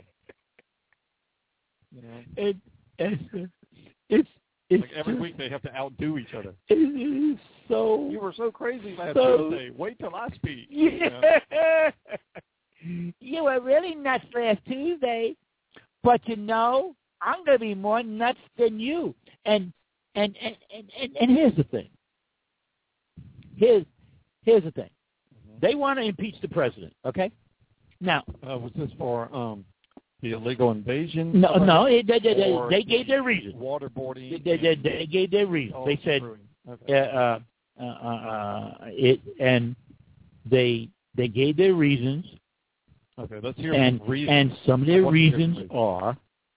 You know, it, it's it's it's like every week they have to outdo each other. It is so. You were so crazy last so, Tuesday. Wait till I speak. Yeah. You know? You were really nuts last Tuesday, but you know I'm going to be more nuts than you. And and and and, and, and here's the thing. Here's here's the thing. Mm-hmm. They want to impeach the president. Okay. Now, uh, was this for um, the illegal invasion? No, no. It, they, they, they, they gave their reasons. Waterboarding. They, they, they gave their reasons. They said, okay. uh, uh, uh, uh, it, and they they gave their reasons. Okay, let's hear and, some reasons. And some of their What's reasons reason? are,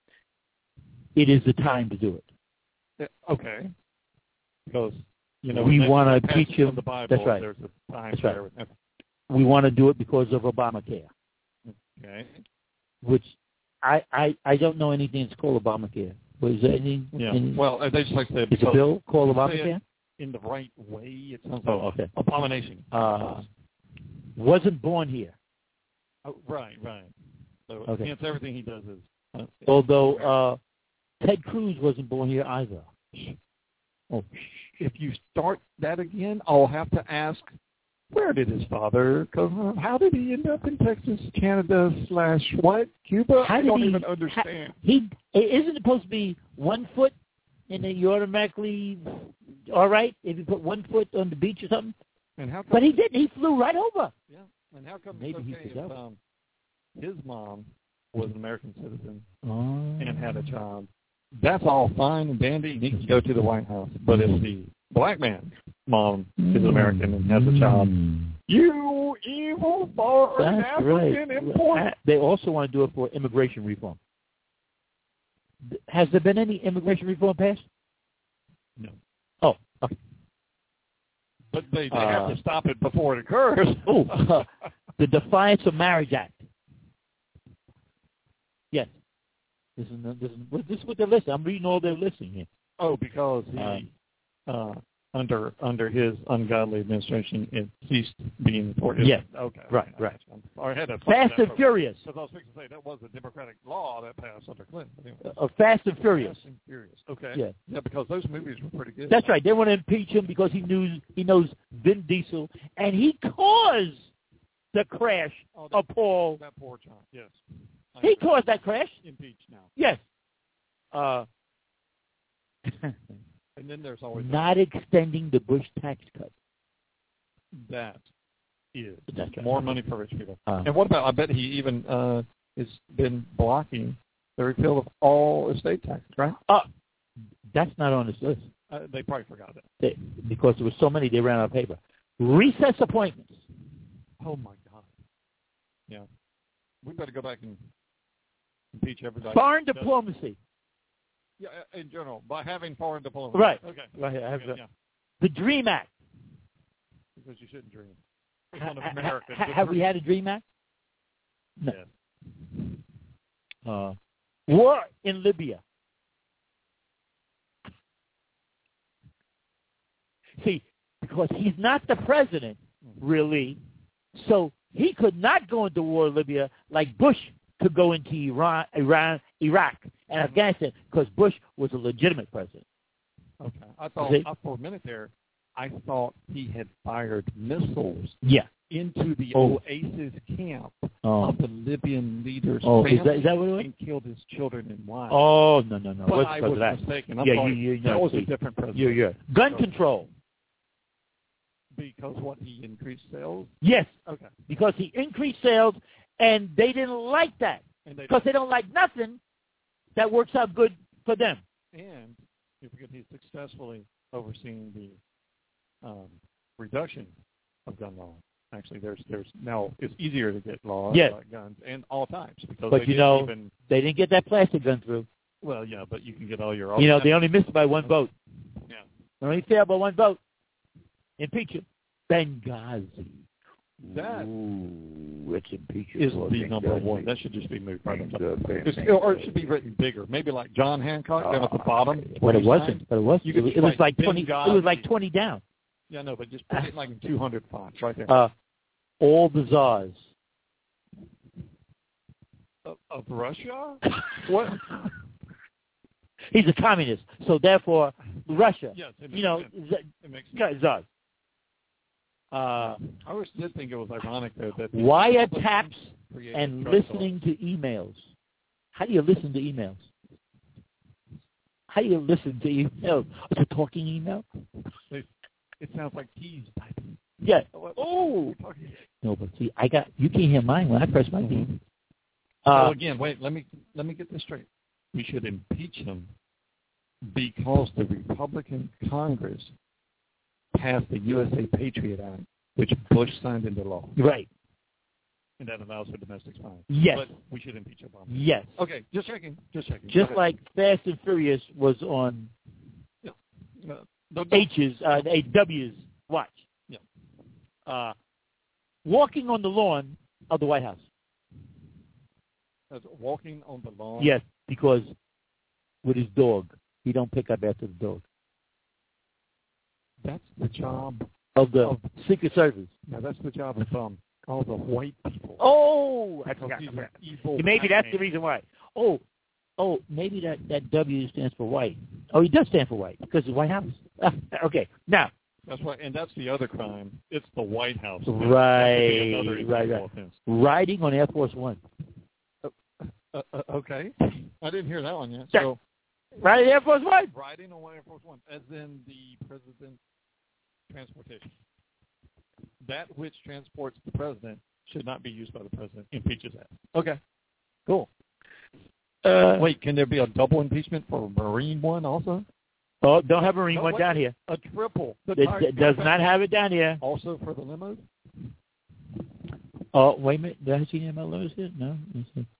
it is the time to do it. Yeah, okay. Because, you know, we want to impeach him. The Bible, That's right. There's a time That's there. right. We want to do it because of Obamacare. Okay. Which I, I, I don't know anything that's called Obamacare. Was there anything? Yeah. Any, well, they just like to say it's a bill called Obamacare? In the right way, it sounds oh, like okay. abomination. Uh, wasn't born here. Oh, right, right. So okay. against everything he does is. Uh, Although uh, Ted Cruz wasn't born here either. Oh, if you start that again, I'll have to ask, where did his father come from? How did he end up in Texas, Canada, slash what? Cuba? How I did don't he, even understand. How, he isn't it supposed to be one foot, and then you automatically all right if you put one foot on the beach or something. And how come, but he didn't. He flew right over. Yeah. And how come Maybe it's okay he could if go. um, his mom was an American citizen oh. and had a child? That's all fine and dandy. He can go to the White House. But if the black man's mom is American and has a child, you evil foreign That's African right. import. They also want to do it for immigration reform. Has there been any immigration reform passed? No. Oh, okay. But they, they uh, have to stop it before it occurs. oh, uh, the Defiance of Marriage Act. Yes. This is, this, is, this is what they're listing. I'm reading all their listing here. Oh, because he, uh, uh, under under his ungodly administration, it ceased being important. Yes. Okay. Right, I, right. I had a Fast and Furious. Because I was fixing to say that was a Democratic law that passed under Clinton. Anyway. Uh, Fast and Furious. Fast and Furious. Okay. Yeah. Yeah, because those movies were pretty good. That's right. They want to impeach him because he knew he knows Vin Diesel, and he caused the crash oh, that, of Paul. That poor child. Yes. I He caused that crash. Impeached now. Yes. Uh, and then there's always not a, extending the Bush tax cut. That is That's right. more money for rich people. Uh, and what about? I bet he even uh, has been blocking the repeal of all estate taxes, right? Uh, that's not on this list. Uh, they probably forgot that. They, because there were so many, they ran out of paper. Recess appointments. Oh, my God. Yeah. We better go back and impeach everybody. Foreign diplomacy. Yeah, in general, by having foreign diplomacy. Right. Okay. Right. I have okay, the, yeah. the DREAM Act. Because you shouldn't dream. Ha, One of ha, America's ha, have we had a DREAM Act? No. Yes. Uh, war in Libya. See, because he's not the president, really, so he could not go into war in Libya like Bush could go into Iran, Iran, Iraq, and Afghanistan, because Bush was a legitimate president. Okay. I thought See? uh, for a minute there, I thought he had fired missiles Yeah. into the Oh. Oasis camp Oh. of the Libyan leader's Oh, family is that, is that what it was? and killed his children and wives. Oh, no, no, no. But What's I because was of that? mistaken. I'm yeah, sorry. you, you, that no, was see, a different president. You're, you're. Gun So, control. Because what, he increased sales? Yes. Okay. Because he increased sales, and they didn't like that. And they because they don't like nothing that works out good for them. And you forget he's successfully overseeing the um, reduction of gun law. Actually, there's there's now it's easier to get laws yes. like guns and all types because but they you didn't know even, they didn't get that plastic gun through. Well, yeah, but you can get all your. You know they only missed by one vote. Yeah, they only failed by one vote. Impeach him. Benghazi. That Ooh, let's impeach him. Is the number one. That should just be moved right up. Or it should be written bigger. Maybe like John Hancock uh, down at the bottom. But it wasn't. But it was. It was, it was like twenty. Benghazi. It was like twenty down. Yeah, no, but just put it like in two hundred fonts right there. Uh, all the czars. Of, of Russia? What? He's a communist, so therefore Russia. Yes, it you know, sense. Z- it makes sense. czars. Uh, I always did think it was ironic though that wiretaps and listening to emails. How do you listen to emails? How do you listen to emails? It's a talking email. It sounds like keys typing. Yeah. Oh. No, but see, I got you can't hear mine when I press my key. Uh, so again, wait. Let me let me get this straight. We should impeach him because the Republican Congress passed the U S A Patriot Act, which Bush signed into law. Right. And that allows for domestic spying. Yes. But we should impeach Obama. Yes. Okay. Just checking. Just checking. Just like Fast and Furious was on. Yeah. Uh, The, H's, uh, the W's watch. Yeah. Uh, walking on the lawn of the White House. That's walking on the lawn? Yes, because with his dog, he don't pick up after the dog. That's the job of the of, Secret Service. Yeah, that's the job of um, all the white people. Oh, I forgot. forgot. Evil Maybe that's man. the reason why. Oh, oh, maybe that, that W stands for white. Oh, he does stand for white because the White House. Okay, now. That's right, and that's the other crime. It's the White House. Right, right, right. Offense. Riding on Air Force One. Uh, uh, uh, okay, I didn't hear that one yet. Yeah. So, riding Air Force One. Riding on Air Force One, as in the president's transportation. That which transports the president should not be used by the president. Impeaches that. Okay, cool. Uh, Wait, can there be a double impeachment for a Marine one also? Oh, don't have a Marine no, one wait, down here. A triple. The It, it does not have it down here. Also for the limos? Oh, wait a minute. Did I see any of my limos here? No. Let's see.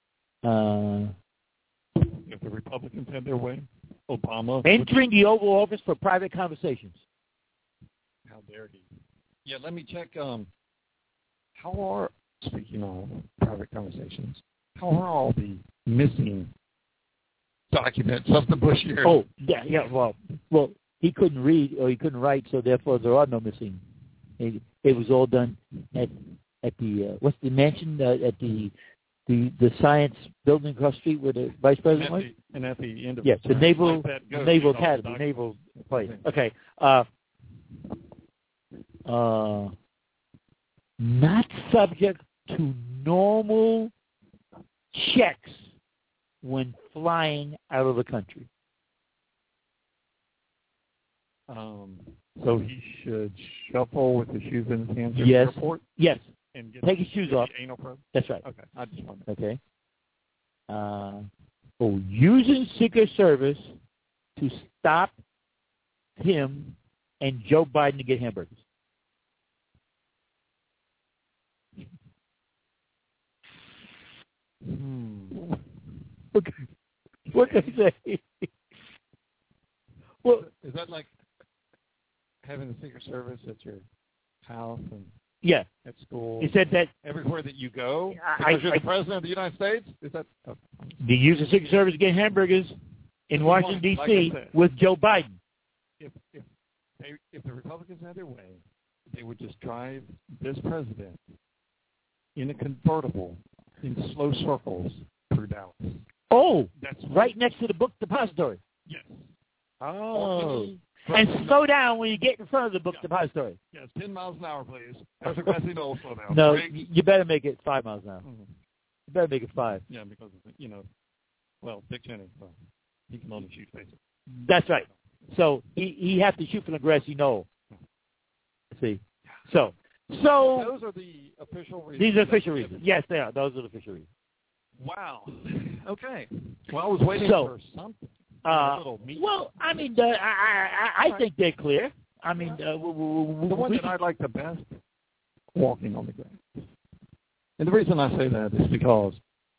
Uh, if the Republicans had their way, Obama. Entering the Oval Office for private conversations. How dare he? Yeah, let me check. Um, how are, speaking of private conversations, how are all the missing documents of the Bush years? Oh, yeah, yeah. Well, well, he couldn't read or he couldn't write, so therefore there are no missing. It, it was all done at at the uh, what's the mansion uh, at the the the science building across the street where the vice president was. And at the end of yes, the, the naval like that goes, naval you know, academy, naval place. Okay. Uh, uh, not subject to normal checks when flying out of the country. Um, so he should shuffle with the shoes in his hands at Yes. the airport? Yes. And get Take his shoes off. Anal probe? That's right. Okay. I just wanted Okay. Uh, oh, using Secret Service to stop him and Joe Biden to get hamburgers. Hmm. Okay. What can I say? Well, is that like having the Secret Service at your house and yeah, at school? He said that everywhere that you go, I, because you're I, the president of the United States. Is that? Oh. The use of Secret Service to get hamburgers in Washington D C like with Joe Biden. If if they, if the Republicans had their way, they would just drive this president in a convertible in slow circles through Dallas. Oh, that's right next to the book depository. Yes. Oh. And slow down when you get in front of the book yeah. depository. Yes, ten miles an hour, please. As a grassy knoll, slow down. No, Break. you better make it five miles an hour. Mm-hmm. You better make it five. Yeah, because, of, you know, well, Dick Cheney, well, he can only shoot faces. That's right. So he he have to shoot from the grassy knoll. See, so so those are the official reasons. These are official reasons. Yes, they are. Those are the official reasons. Wow. Okay. Well, I was waiting so, for something. Uh, well, I mean, uh, I, I I think they're clear. I mean, uh, w- w- the one we, that I like the best, walking on the grass. And the reason I say that is because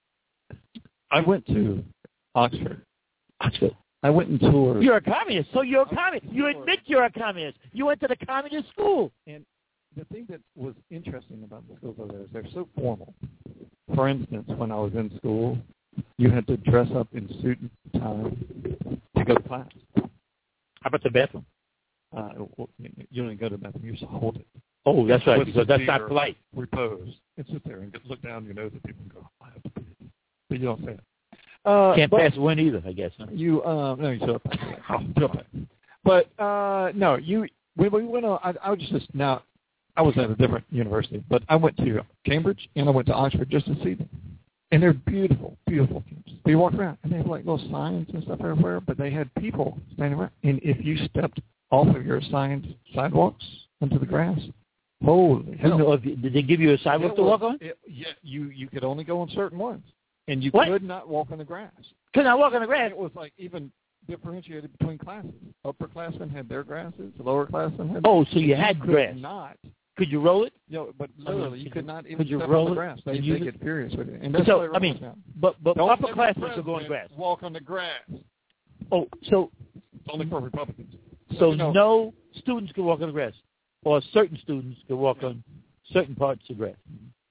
I went to Oxford. Oxford. I went and toured. You're a communist, so you're a communist. You admit you're a communist. You went to the communist school. And the thing that was interesting about the schools over there is they're so formal. For instance, when I was in school, you had to dress up in suit and tie to go to class. How about the bathroom? Uh, you don't go to the bathroom. You just hold it. Oh, that's right, because that's not or polite. Repose. And sit there and look down your nose at people and go, I have to pee. But you don't say it. Uh, Can't but pass a win either, I guess. Huh? You, uh, no, you shut up. Oh, shut up. But, uh, no, you, when we went on, I, I was just, now, I was at a different university, but I went to Cambridge and I went to Oxford just to see them. And they're beautiful, beautiful camps. But you walk around and they have like little signs and stuff everywhere, but they had people standing around. And if you stepped off of your assigned sidewalks onto the grass, holy hell. You know, did they give you a sidewalk It to was, walk on? It, yeah, you, you could only go on certain ones. And you What? could not walk on the grass. Could not walk on the grass? It was like even differentiated between classes. Upperclassmen had their grasses. Lowerclassmen had. Oh, so you you had could grass. Not. Could you roll it? You know, but literally, you could not even could you step roll on the it grass. They, and they use get it? furious with it. And that's So what I mean, now. but but Don't upperclassmen could go on grass. Walk on the grass. Oh, so It's only for Republicans. so you know, no students could walk on the grass, or certain students could walk on certain parts of grass.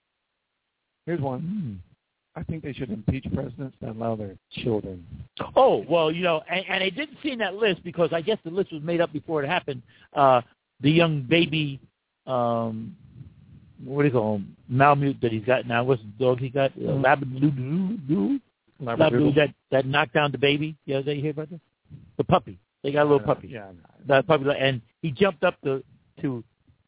Here's one. Hmm. I think they should impeach presidents that allow their children. Oh, well, you know, and, and I didn't see in that list because I guess the list was made up before it happened. Uh, the young baby, um, what do you call him, Malamute that he's got now. What's the dog he got? Uh, Labradoodle? Labradoodle that, that knocked down the baby. The other day, you hear about that? The puppy. They got a little Uh, puppy. Yeah. That puppy, and he jumped up to to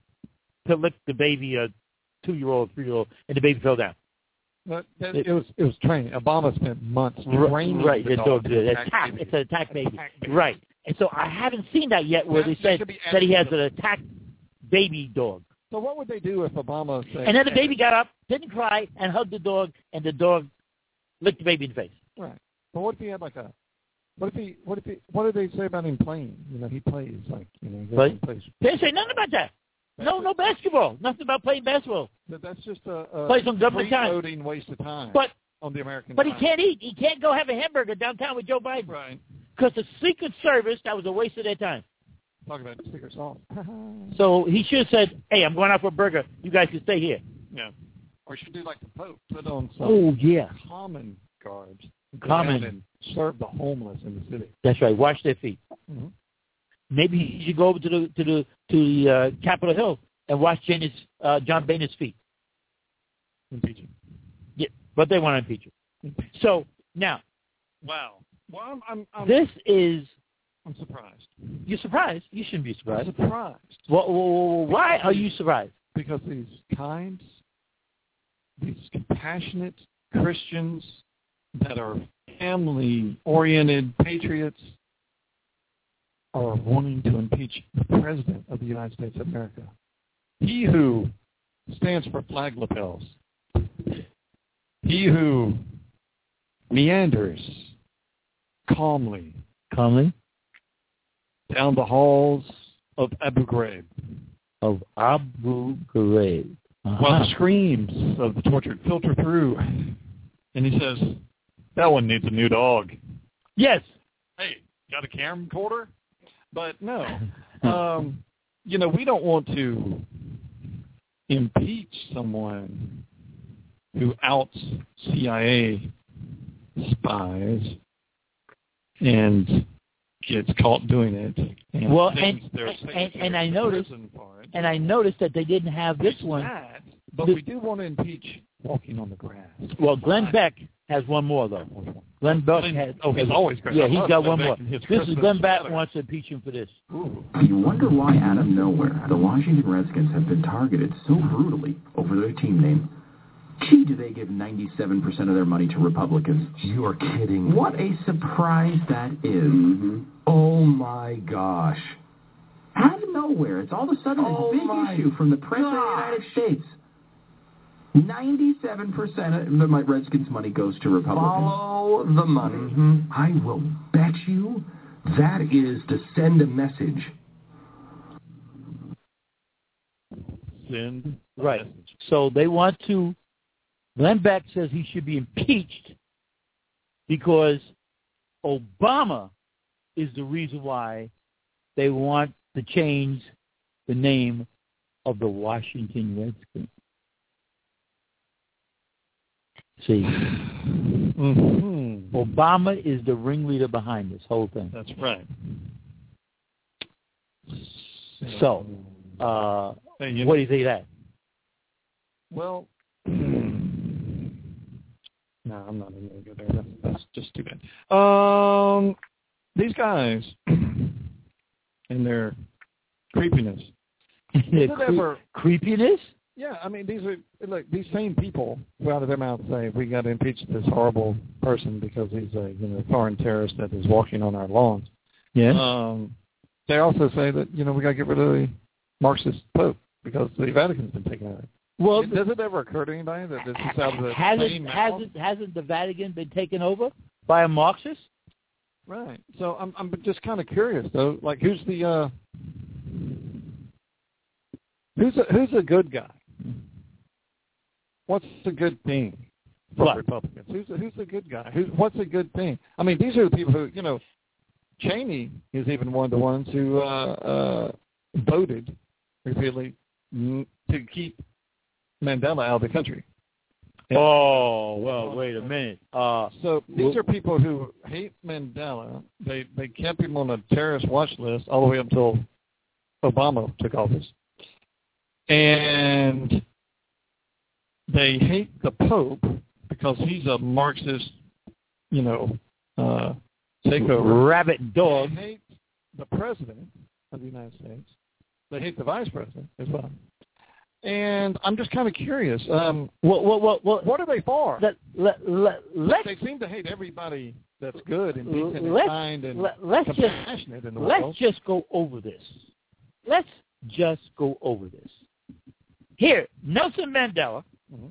to lick the baby, a two-year-old, three-year-old, and the baby fell down. But that, it, it was it was training. Obama spent months training right, the the dog dog to to attack attack. babies. It's an attack baby. Attack baby. Right. And so I haven't seen that yet where That- they that said should be that he has added an attack baby dog. So what would they do if Obama said? And then the baby got up, didn't cry, and hugged the dog, and the dog licked the baby in the face. Right. But what if he had like a? What if he? What if he? What did they say about him playing? You know, he plays like you know. He goes Play? and plays. They say nothing about that. No, no basketball. Nothing about playing basketball. But that's just a, a Play some government time. free-floating waste of time. But on the American. But he time. can't eat. He can't go have a hamburger downtown with Joe Biden. Right. Because the Secret Service, that was a waste of their time. Talk about secret sauce. So he should have said, hey, I'm going out for a burger. You guys can stay here. Yeah. Or should do like the Pope. Put on some Oh, yeah. common garbs. Common. And serve the homeless in the city. That's right. Wash their feet. Mm-hmm. Maybe he should go over to the to the to the uh, Capitol Hill and wash Janus, uh, John Boehner's feet. Impeach him. Yeah, but they want to impeach him. So now, Wow. Well, I'm, I'm, I'm this is. I'm surprised. You're surprised? You shouldn't be surprised. I'm surprised. Well, well, why are you surprised? Because these kind, these compassionate Christians that are family-oriented patriots are wanting to impeach the President of the United States of America. He who stands for flag lapels. He who meanders calmly. Calmly? Down the halls of Abu Ghraib. Of Abu Ghraib. Uh-huh. While the screams of the tortured filter through. And he says, that one needs a new dog. Yes. Hey, got a camcorder? But no. um, you know, we don't want to impeach someone who outs C I A spies and gets caught doing it. And Well, and and, and, and I noticed, and I noticed that they didn't have this one. That, but The- we do want to impeach walking on the grass. Well, Glenn Beck has one more though. Glenn Beck Glenn- has. oh, he's has- always great. Yeah, I he's love got Glenn one Beck more. and his This is Christmas Glenn Beck sweater. wants to impeach him for this. Ooh. You wonder why out of nowhere the Washington Redskins have been targeted so brutally over their team name. Gee, do they give ninety-seven percent of their money to Republicans? You're kidding. What a surprise that is. Mm-hmm. Oh, my gosh. Out of nowhere, it's all of a sudden Oh, a big my issue from the President of the United States. ninety-seven percent of the Redskins' money goes to Republicans. Follow the money. Mm-hmm. I will bet you that is to send a message. Send right. Message. So they want to. Glenn Beck says he should be impeached because Obama is the reason why they want to change the name of the Washington Redskins. See, mm-hmm. Obama is the ringleader behind this whole thing. That's right. So, uh, hey, you what know, do you think of that? Well, no, I'm not even going to go there. That's, that's just too bad. Um, these guys and their creepiness. Is it Cre- ever creepiness? Yeah, I mean, these are like these same people who out of their mouth say we got to impeach this horrible person because he's a you know foreign terrorist that is walking on our lawns. Yeah. Um, they also say that you know we got to get rid of the Marxist Pope because the Vatican's been taken out. Well, does it ever occur to anybody that this is out of the hasn't same mouth? hasn't hasn't the Vatican been taken over by a Marxist? Right. So I'm I'm just kind of curious though. Like, who's the uh, who's a, who's a good guy? What's a good thing for what? Republicans? Who's a, who's a good guy? Who's what's a good thing? I mean, these are the people who you know. Cheney is even one of the ones who uh, uh, voted repeatedly to keep Mandela out of the country. Oh, well, wait a minute. Uh, so these are people who hate Mandela. They they kept him on a terrorist watch list all the way up until Obama took office. And they hate the Pope because he's a Marxist, you know, uh, takeover. Rabbit dog. They hate the President of the United States. They hate the Vice President as well. And I'm just kind of curious. Um, what, what, what, what, what are they for? Let, let, let, let, they seem to hate everybody that's good and decent and let's, kind and let, let's compassionate just, in the let's world. Let's just go over this. Let's just go over this. Here, Nelson Mandela, mm-hmm.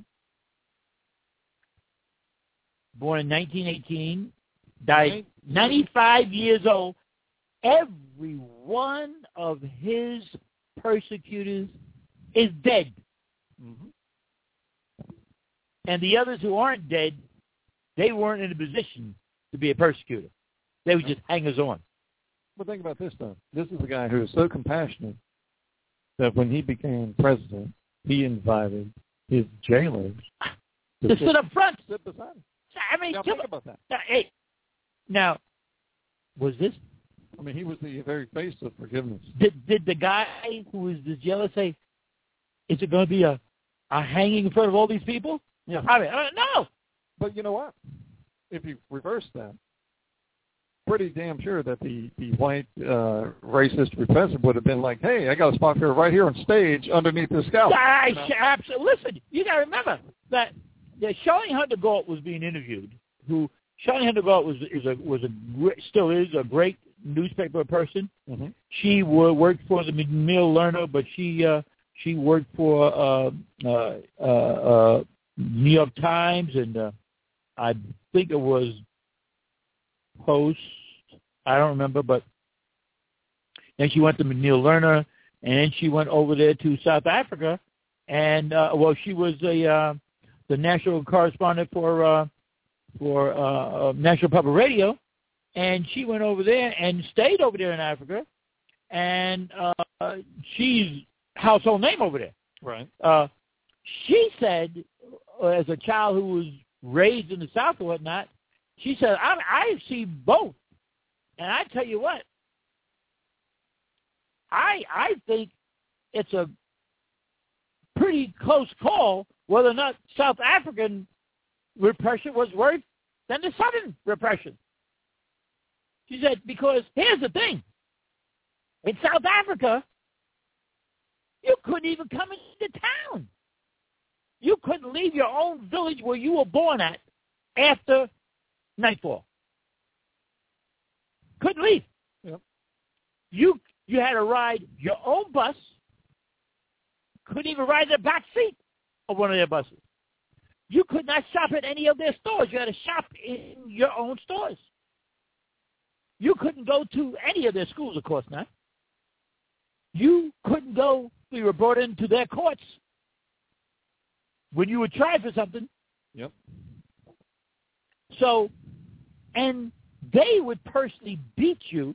born in nineteen eighteen, died ninety-five years old. Every one of his persecutors is dead. Mm-hmm. And the others who aren't dead, they weren't in a position to be a persecutor. They were just hangers-on. But think about this, though. This is a guy who is so compassionate that when he became president, he invited his jailers to, to sit, sit up front. Sit beside him. I mean, now, think about that. Now, hey, now, was this? I mean, he was the very face of forgiveness. Did did the guy who was the jailer say, "Is it going to be a, a hanging in front of all these people?" Yeah. I mean, uh, no. But you know what? If you reverse that, pretty damn sure that the, the white uh, racist professor would have been like, hey, I got a spot here right here on stage underneath this scalp. I, you know? absolutely. Listen, you got to remember that yeah, Charlie Hunter Galt was being interviewed. Who Charlie Hunter Galt was is a was a still is a great newspaper person. Mm-hmm. She w- worked for the Macmillan Learner, but she uh, she worked for uh, uh, uh, uh, New York Times, and uh, I think it was Post. I don't remember, but then she went to McNeil Lerner, and then she went over there to South Africa, and uh, well, she was a uh, the national correspondent for uh, for uh, National Public Radio, and she went over there and stayed over there in Africa, and uh, she's household name over there. Right. Uh, she said, uh, as a child who was raised in the South or whatnot, she said, I, I see both. And I tell you what, I I think it's a pretty close call whether or not South African repression was worse than the Southern repression. She said, because here's the thing. In South Africa, you couldn't even come into town. You couldn't leave your own village where you were born at after nightfall. Couldn't leave. Yep. You You had to ride your own bus. Couldn't even ride the back seat of one of their buses. You could not shop at any of their stores. You had to shop in your own stores. You couldn't go to any of their schools, of course not. You couldn't go, you were brought into their courts. When you were tried for something. Yep. So, and they would personally beat you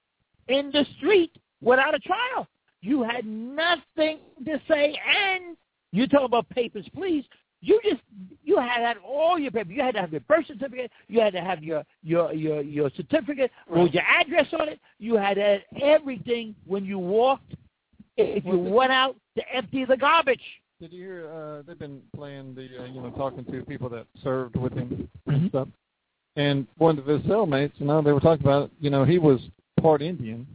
in the street without a trial. You had nothing to say, and you talk about papers, please. You just, you had to have all your papers. You had to have your birth certificate. You had to have your your your, your certificate right. with your address on it. You had to have everything when you walked. If you went out to empty the garbage. Did you hear? Uh, they've been playing the, uh, you know, talking to people that served with him and Mm-hmm. stuff. And one of his cellmates, you know, they were talking about, you know, he was part Indian,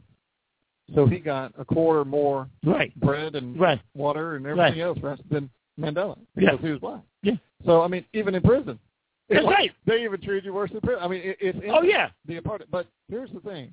so he got a quarter more right. bread and right. water and everything right. else rest than Mandela because yeah. he was black. Yeah. So I mean, even in prison, that's like, right. They even treated you worse than prison. I mean, it, it's oh yeah. The apartheid. But here's the thing.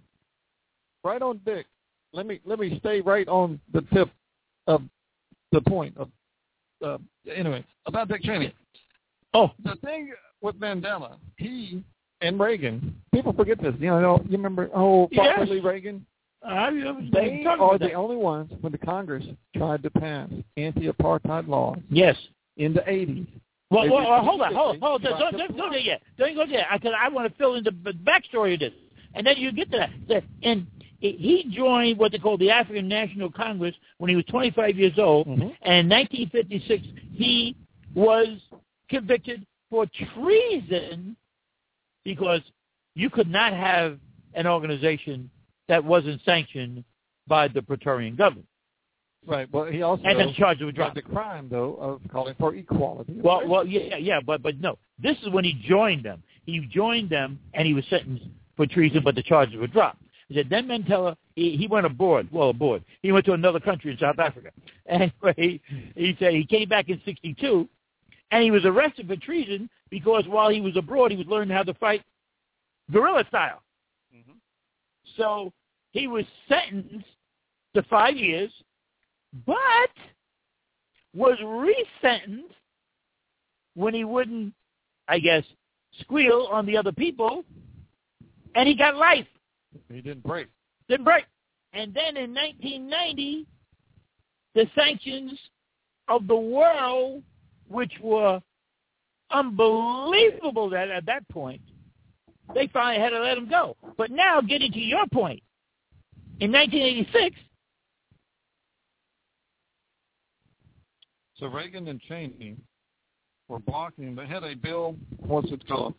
Right on Dick. Let me let me stay right on the tip of the point of. Uh, anyway, about Dick Cheney. Oh, the thing with Mandela, he and Reagan. People forget this. You know, you remember? Oh, yes. Lee Reagan. Uh, they are the only ones when the Congress tried to pass anti-apartheid laws. Yes. In the eighties. Well, well, well hold on, hold, hold, don't, don't, don't go there yet. Don't go there, because I want to fill in the, the backstory of this, and then you get to that. The, and he joined what they call the African National Congress when he was twenty-five years old, mm-hmm. and in nineteen fifty-six he was convicted for treason because you could not have an organization that wasn't sanctioned by the Praetorian government. Right. Well, he also and then charged with got the crime though of calling for equality. Well, well, yeah, yeah, but but no, this is when he joined them. He joined them, and he was sentenced for treason, but the charges were dropped. He said, then Mandela, he, he went abroad. Well, abroad. He went to another country in South Africa. Anyway, he, he said he came back in sixty-two, and he was arrested for treason because while he was abroad, he was learning how to fight guerrilla style. Mm-hmm. So he was sentenced to five years, but was resentenced when he wouldn't, I guess, squeal on the other people, and he got life. He didn't break. Didn't break. And then in nineteen ninety, the sanctions of the world, which were unbelievable that at that point, they finally had to let him go. But now, getting to your point, in nineteen eighty-six, so Reagan and Cheney were blocking. They had a bill. What's it called?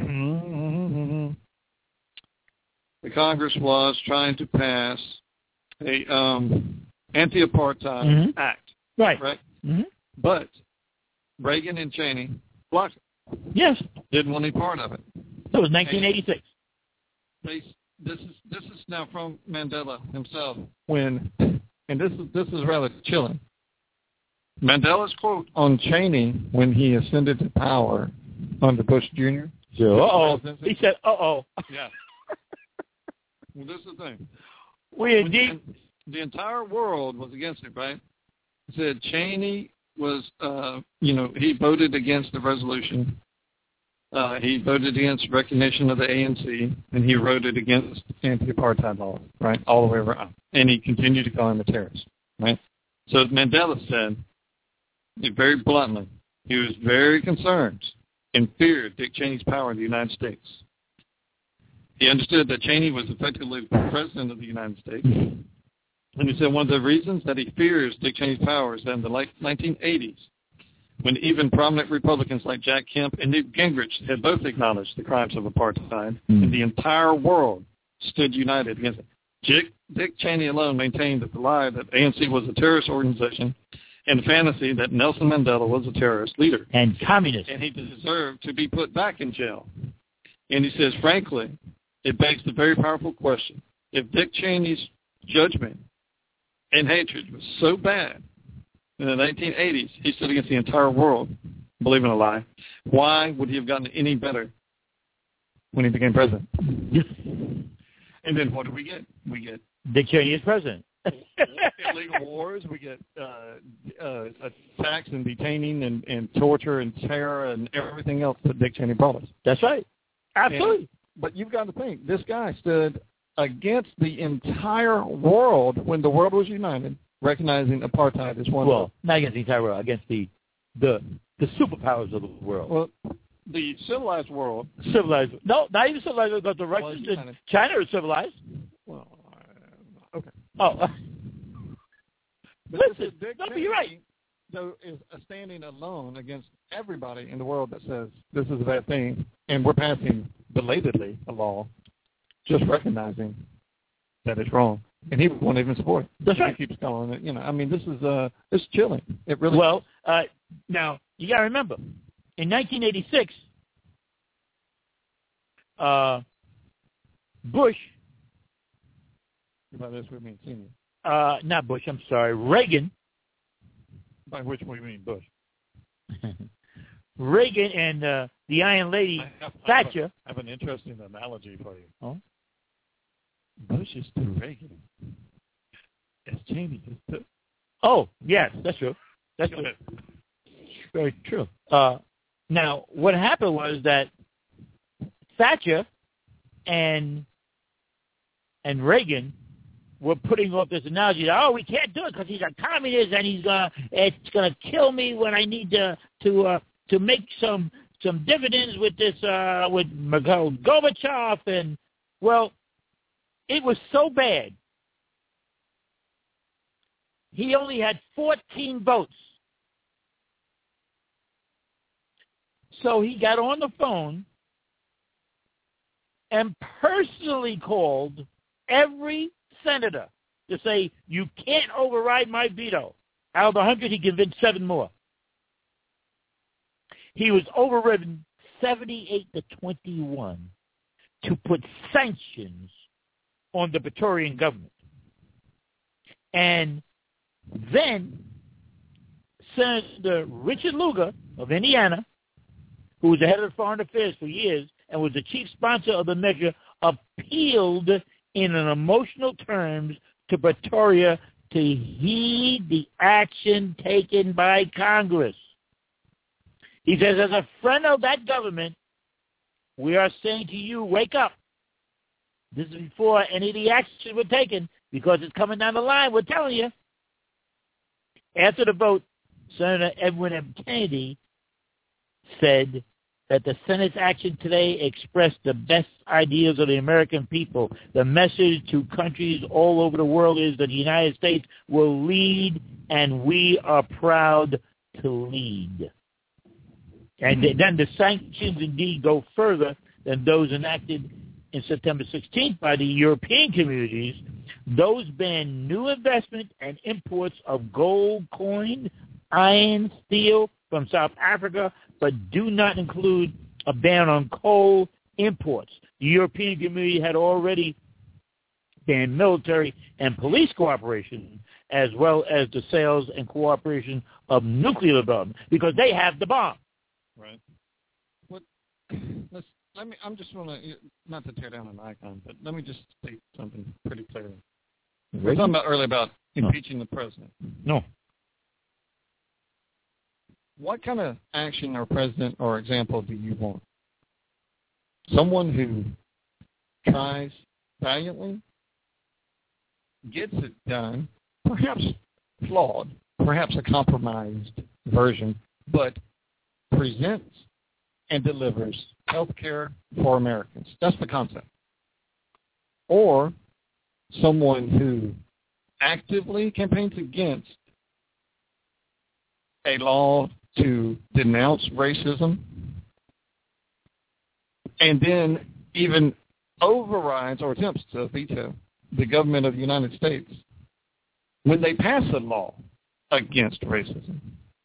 The Congress was trying to pass a um, anti-apartheid mm-hmm. act. Right. Right. Mm-hmm. But Reagan and Cheney blocked it. Yes. Didn't want any part of it. That was nineteen eighty-six. They, this is this is now from Mandela himself. When, and this is this is rather chilling. Mandela's quote on Cheney when he ascended to power under Bush Junior So, uh-oh. He said, uh-oh. Yeah. Well, this is the thing. We indeed. The entire world was against it, right? He said Cheney was, uh, you know, he voted against the resolution. Uh, he voted against recognition of the A N C, and he voted against anti-apartheid laws, right, all the way around. And he continued to call him a terrorist, right? So Mandela said, very bluntly, he was very concerned and feared Dick Cheney's power in the United States. He understood that Cheney was effectively the president of the United States. And he said one of the reasons that he fears Dick Cheney's power is that in the late nineteen eighties, when even prominent Republicans like Jack Kemp and Newt Gingrich had both acknowledged the crimes of apartheid, mm-hmm. and the entire world stood united against it. Dick, Dick Cheney alone maintained that the lie that A N C was a terrorist organization and the fantasy that Nelson Mandela was a terrorist leader. And communist. And he deserved to be put back in jail. And he says, frankly, it begs the very powerful question. If Dick Cheney's judgment and hatred was so bad in the nineteen eighties, he stood against the entire world, believing a lie, why would he have gotten any better when he became president? And then what do we get? We get Dick Cheney is president. Illegal wars. We get uh, uh, attacks and detaining and, and torture and terror and everything else that Dick Cheney brought us. That's right. Absolutely. And, but you've got to think, this guy stood against the entire world when the world was united, recognizing apartheid as one. Well, of not against the entire world, against the the the superpowers of the world. Well, the civilized world. Civilized. No, not even civilized, but the Russians well, and China is civilized. Well, uh, okay. Oh. Listen, Dick no, Cheney, but you're right. Though, is standing alone against everybody in the world that says this is a bad thing, and we're passing belatedly a law, just recognizing that it's wrong, and he won't even support it. That's right. He keeps calling it. You know, I mean, this is uh, this is chilling. It really. Well, uh, now you got to remember, in nineteen eighty-six, uh, Bush. By this we mean senior. Uh, not Bush. I'm sorry, Reagan. By which we mean Bush. Reagan and uh, the Iron Lady I have, Thatcher. I have an interesting analogy for you. Oh? Bush is to Reagan as Cheney is to. Oh, yes, that's true. That's true. Very true. Uh, now, what happened was that Thatcher and and Reagan were putting off this analogy that, oh, we can't do it because he's a communist and he's gonna it's gonna kill me when I need to to uh, to make some some dividends with this uh, with Mikhail Gorbachev. And well, it was so bad. He only had fourteen votes. So he got on the phone and personally called every senator to say, you can't override my veto. Out of the hundred, he convinced seven more. He was overridden seventy-eight to twenty-one to put sanctions on the Praetorian government. And then Senator Richard Lugar of Indiana, who was the head of Foreign Affairs for years and was the chief sponsor of the measure, appealed in an emotional terms to Pretoria to heed the action taken by Congress. He says, as a friend of that government, we are saying to you, wake up. This is before any of the actions were taken, because it's coming down the line, we're telling you. After the vote, Senator Edwin M. Kennedy said that the Senate's action today expressed the best ideals of the American people. The message to countries all over the world is that the United States will lead, and we are proud to lead. And then the sanctions indeed go further than those enacted in September sixteenth by the European communities. Those ban new investment and imports of gold coin, iron, steel from South Africa, but do not include a ban on coal imports. The European community had already banned military and police cooperation, as well as the sales and cooperation of nuclear development, because they have the bomb. Right. What? Let's. Let me. I'm just want to not to tear down an icon, but let me just state something pretty clearly. We were talking about earlier about impeaching no. the president. No. What kind of action or president or example do you want? Someone who tries valiantly, gets it done, perhaps flawed, perhaps a compromised version, but presents and delivers health care for Americans. That's the concept. Or someone who actively campaigns against a law to denounce racism and then even overrides or attempts to veto the government of the United States when they pass a law against racism.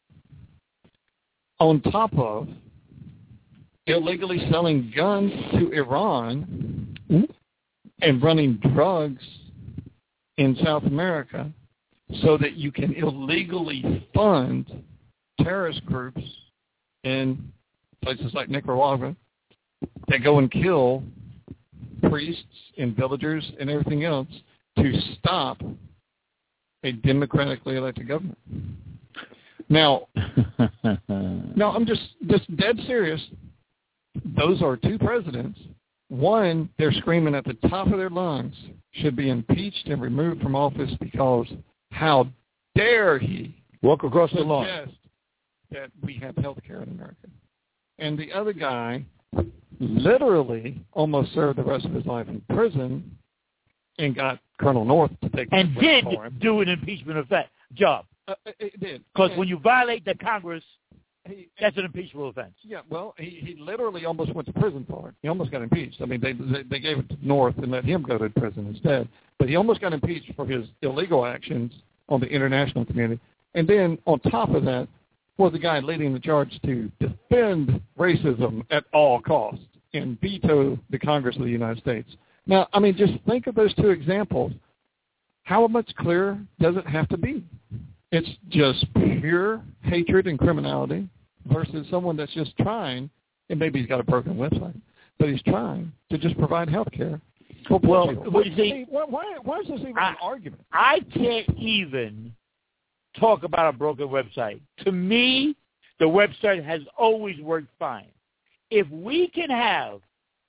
On top of illegally selling guns to Iran and running drugs in South America so that you can illegally fund terrorist groups in places like Nicaragua that go and kill priests and villagers and everything else, to stop a democratically elected government. Now, no, I'm just, just dead serious. Those are two presidents. One, they're screaming at the top of their lungs, should be impeached and removed from office because how dare he walk across the lawn suggest that we have health care in America. And the other guy literally almost served the rest of his life in prison and got Colonel North to take and did for him. do an impeachment effect job. Uh, it did. Because And when you violate the Congress, he, that's an impeachable offense. Yeah, well, he, he literally almost went to prison for it. He almost got impeached. I mean, they, they they gave it to North and let him go to prison instead. But he almost got impeached for his illegal actions on the international community. And then on top of that was the guy leading the charge to defend racism at all costs and veto the Congress of the United States. Now, I mean, just think of those two examples. How much clearer does it have to be? It's just pure hatred and criminality versus someone that's just trying, and maybe he's got a broken website, but he's trying to just provide health care. Well, well you see, why, why, why is this even I, an argument? I can't even talk about a broken website. To me, the website has always worked fine. If we can have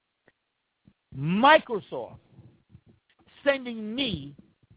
Microsoft sending me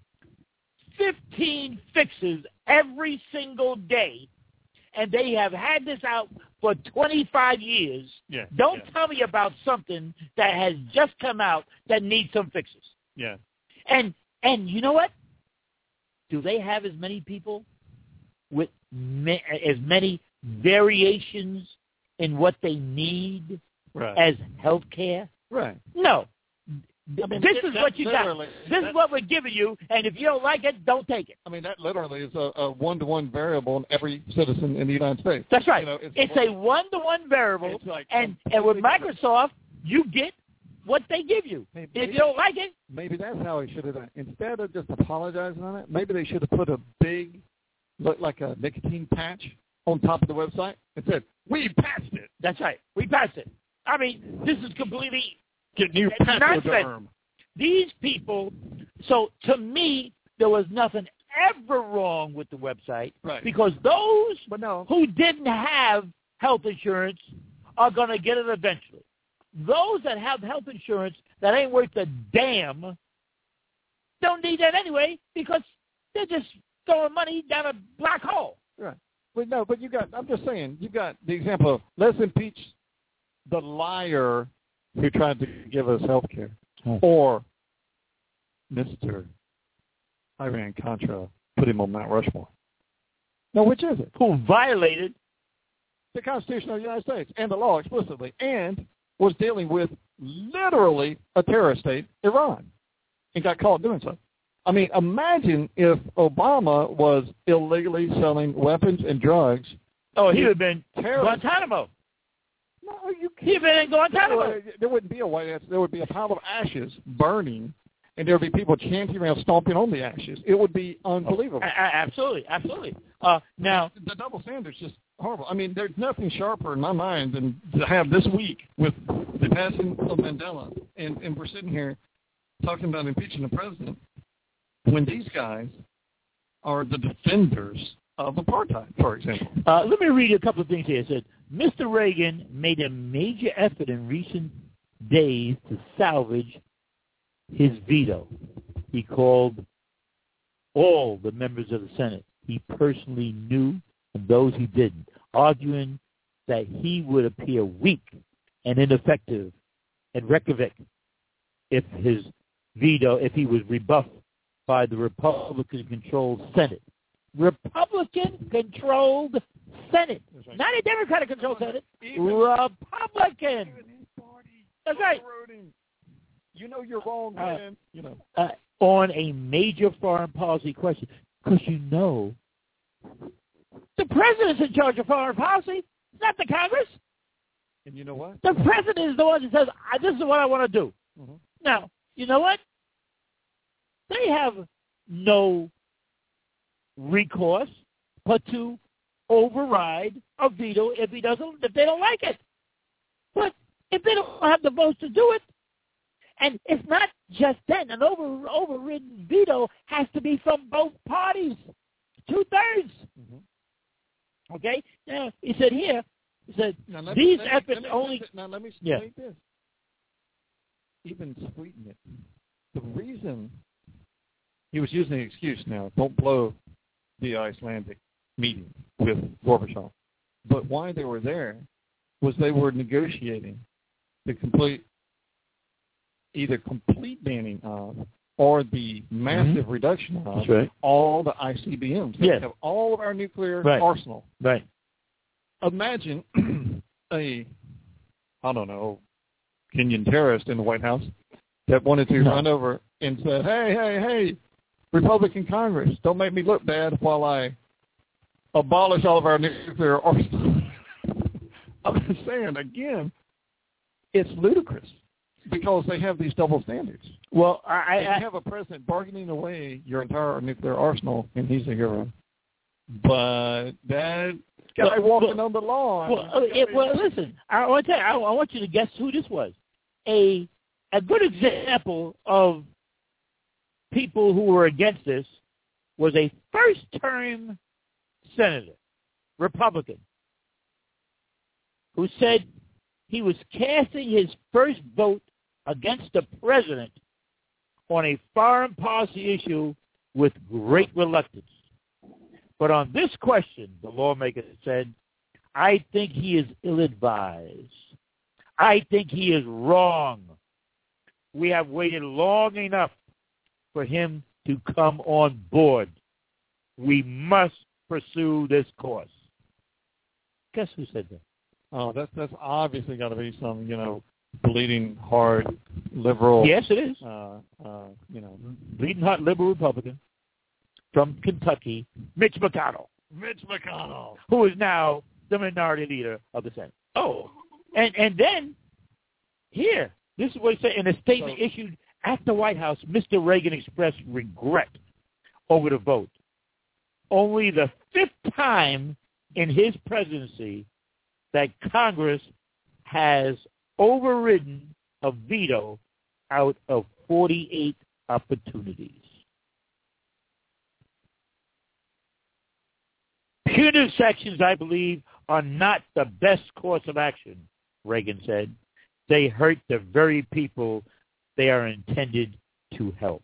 fifteen fixes every single day, and they have had this out for twenty-five years, Yeah, don't yeah. tell me about something that has just come out that needs some fixes. Yeah. And and you know what? Do they have as many people with ma- as many variations in what they need Right. as health care? Right. No. I mean, this that- is that what you got. literally- This that- is what we're giving you, and if you don't like it, don't take it. I mean, that literally is a, a one-to-one variable in every citizen in the United States. That's right. You know, it's, it's a one-to-one variable, It's like and, and with Microsoft, you get what they give you. Maybe, If you don't like it, maybe that's how he should have done it. Instead of just apologizing on it, maybe they should have put a big, look like a nicotine patch on top of the website and said, we passed it. That's right. We passed it. I mean, this is completely Get new nonsense. pachyderm. These people, so to me, there was nothing ever wrong with the website Right. because those But no. who didn't have health insurance are going to get it eventually. Those that have health insurance that ain't worth a damn don't need that anyway because they're just throwing money down a black hole. Right. But no, but you got, I'm just saying, you got the example of let's impeach the liar who tried to give us health care. Oh. Or Mister Iran-Contra, put him on Mount Rushmore. Now, which is it? Who violated The Constitution of the United States and the law explicitly, and was dealing with literally a terrorist state, Iran, and got caught doing so. I mean, imagine if Obama was illegally selling weapons and drugs. Oh, he would have been terrorist. Guantanamo. No, you He'd have been in Guantanamo. There, there wouldn't be a White House. There would be a pile of ashes burning, and there would be people chanting around, stomping on the ashes. It would be unbelievable. A- a- absolutely, absolutely. Uh, now, the double standard's just horrible. I mean, there's nothing sharper in my mind than to have this week with the passing of Mandela, and, and we're sitting here talking about impeaching the president when these guys are the defenders of apartheid, for example. Uh, let me read a couple of things here. It said, Mister Reagan made a major effort in recent days to salvage his veto. He called all the members of the Senate he personally knew and those he didn't, arguing that he would appear weak and ineffective and Reykjavik if his veto, if he was rebuffed by the Republican-controlled Senate. Republican-controlled Senate. Right. Not a Democratic-controlled Senate. Republican. That's right. You know you're wrong, man. Uh, you know. Uh, on a major foreign policy question. Because you know the president's in charge of foreign policy, not the Congress. And you know what? The president is the one that says, this is what I want to do. Mm-hmm. Now, you know what? They have no recourse but to override a veto if he doesn't, if they don't like it. But if they don't have the votes to do it, And it's not just that. An over overridden veto has to be from both parties, two-thirds. Mm-hmm. Okay? Now, he said here, he said, now, let these me, let efforts me, only... Now, let me yeah. state this. Even sweeten it. The reason he was using the excuse now, don't blow the Icelandic meeting with Gorbachev, but why they were there was they were negotiating the complete, either complete banning of or the massive mm-hmm. reduction of That's right. all the I C B Ms. They yes. have all of our nuclear right. arsenal. Right. Imagine a, I don't know, Kenyan terrorist in the White House that wanted to no. run over and said, hey, hey, hey, Republican Congress, don't make me look bad while I abolish all of our nuclear arsenal. I'm just saying, again, it's ludicrous because they have these double standards. Well, I, I have a president bargaining away your entire nuclear arsenal, and he's a hero. But that guy well, walking well, on the lawn. Well, it, well listen, I want to tell you, I, I want you to guess who this was. A a good example of people who were against this was a first-term senator, Republican, who said he was casting his first vote against the president on a foreign policy issue with great reluctance. But on this question, the lawmaker said, I think he is ill-advised. I think he is wrong. We have waited long enough for him to come on board. We must pursue this course. Guess who said that? Oh, that's that's obviously got to be some, you know, bleeding heart liberal. Yes, it is. Uh, uh, you know, bleeding heart liberal Republican from Kentucky, Mitch McConnell. Mitch McConnell, who is now the minority leader of the Senate. Oh, and and then here, this is what he said in a statement so, issued at the White House. Mister Reagan expressed regret over the vote. Only the fifth time in his presidency that Congress has overridden a veto out of forty-eight opportunities. Punitive sanctions, I believe, are not the best course of action, Reagan said. They hurt the very people they are intended to help.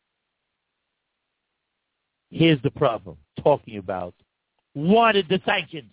Here's the problem, talking about wanted the sanctions.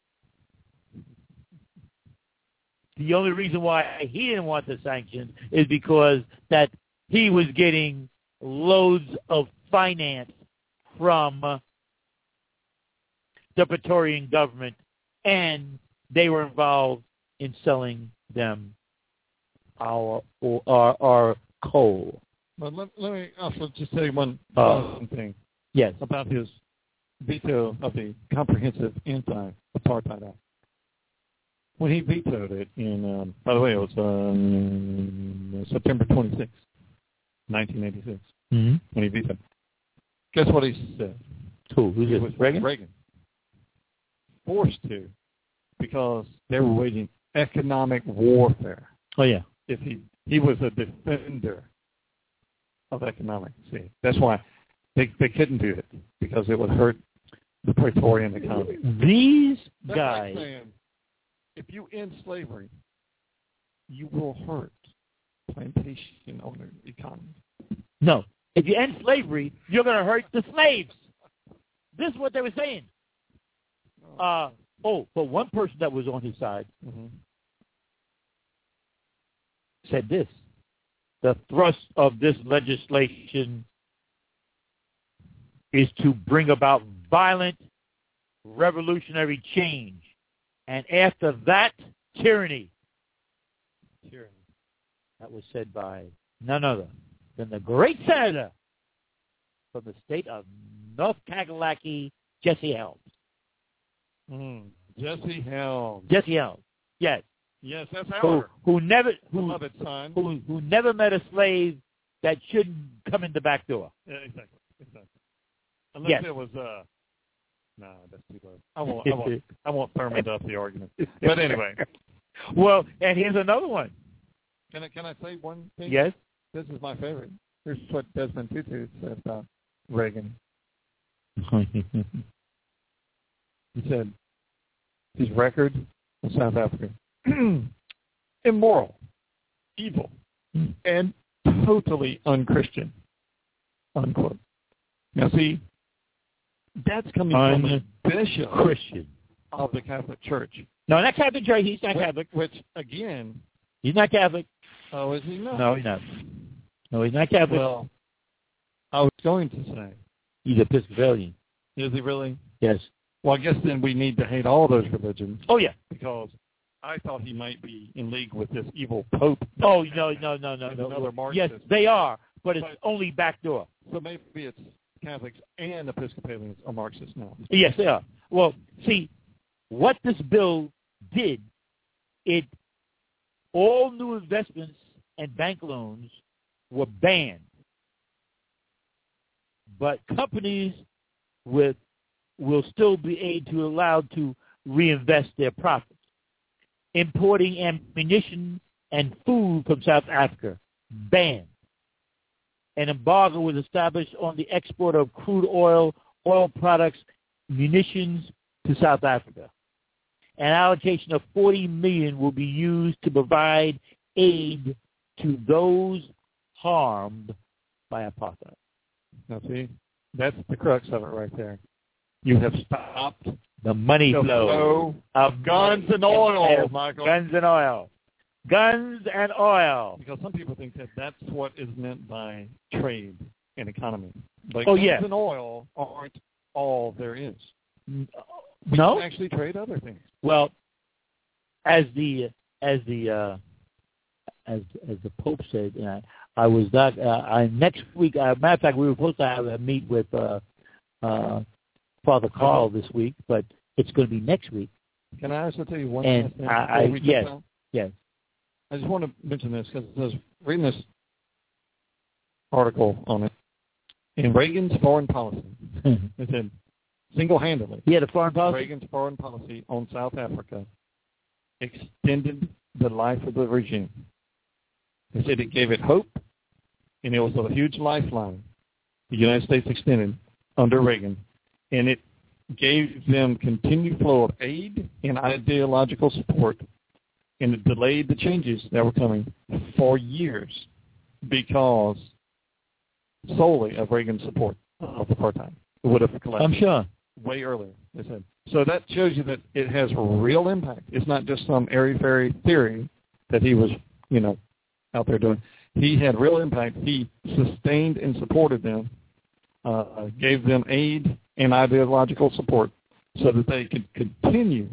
The only reason why he didn't want the sanctions is because that he was getting loads of finance from the Praetorian government, and they were involved in selling them our our, our coal. But let, let me also just say one uh, thing. Yes. About his veto of the Comprehensive Anti-Apartheid Act. When he vetoed it in, um, by the way, it was um, September twenty-sixth, nineteen eighty-six, mm-hmm. when he vetoed. Guess what he said? Who? Who's it? Was Reagan? Reagan. Forced to, because they were waging economic warfare. Oh, yeah. If he, he was a defender of economics. See, that's why they they couldn't do it, because it would hurt the Praetorian economy. These that's guys... Like saying, if you end slavery, you will hurt plantation owner economy. No. If you end slavery, you're going to hurt the slaves. This is what they were saying. Uh, oh, but one person that was on his side mm-hmm. said this. The thrust of this legislation is to bring about violent revolutionary change. And after that, tyranny. Tyranny. That was said by none other than the great senator from the state of North Kakalaki, Jesse Helms. Mm, Jesse Helms. Jesse Helms. Yes. Yes, that's who, our who never who, beloved son. Who, who never met a slave that shouldn't come in the back door. Yeah, exactly. exactly. Unless yes. it was uh no, nah, that's too low. I won't I won't I won't Thurman up the argument. But anyway. Well, and here's another one. Can I can I say one thing? Yes. This is my favorite. Here's what Desmond Tutu said about Reagan. He said his record in South Africa, immoral, evil, and totally unchristian, unquote. Now see, that's coming from a bishop Christian of the Catholic Church. No, not Catholic Church. He's not which, Catholic. Which, again... He's not Catholic. Oh, is he not? No, he's not. No, he's not Catholic. Well, I was going to say... He's Episcopalian. Is he really? Yes. Well, I guess then we need to hate all those religions. Oh, yeah. Because I thought he might be in league with this evil Pope. Oh, no, no, no, no, no. Another Marxist. Yes, they are, but it's but, only backdoor. So maybe it's Catholics and Episcopalians are Marxists now. Yes, they are. Well, see, what this bill did, it all new investments and bank loans were banned. But companies with will still be able to allowed to reinvest their profits. Importing ammunition and food from South Africa, banned. An embargo was established on the export of crude oil, oil products, munitions to South Africa. An allocation of forty million dollars will be used to provide aid to those harmed by apartheid. Now, see, that's the crux of it right there. You have stopped the money the flow, flow of guns and oil, Michael. Guns and oil. Guns and oil. Because some people think that that's what is meant by trade and economy. But oh, guns yeah. and oil aren't all there is. We no? can actually trade other things. Well, as the as the uh, as as the Pope said, uh, I was not. Uh, I next week. Uh, matter of fact, we were supposed to have a meet with uh, uh, Father Carl this week, but it's going to be next week. Can I also tell you one and thing? I, I yes, yes. I just want to mention this because I was reading this article on it. In Reagan's foreign policy, it said single-handedly, yeah, the foreign policy. Reagan's foreign policy on South Africa extended the life of the regime. They said it gave it hope, and it was a huge lifeline the United States extended under Reagan, and it gave them continued flow of aid and ideological support, and it delayed the changes that were coming for years because solely of Reagan's support of apartheid. It would have collapsed. I'm sure. Way earlier, they said. So that shows you that it has real impact. It's not just some airy-fairy theory that he was, you know, out there doing. He had real impact. He sustained and supported them, uh, gave them aid and ideological support so that they could continue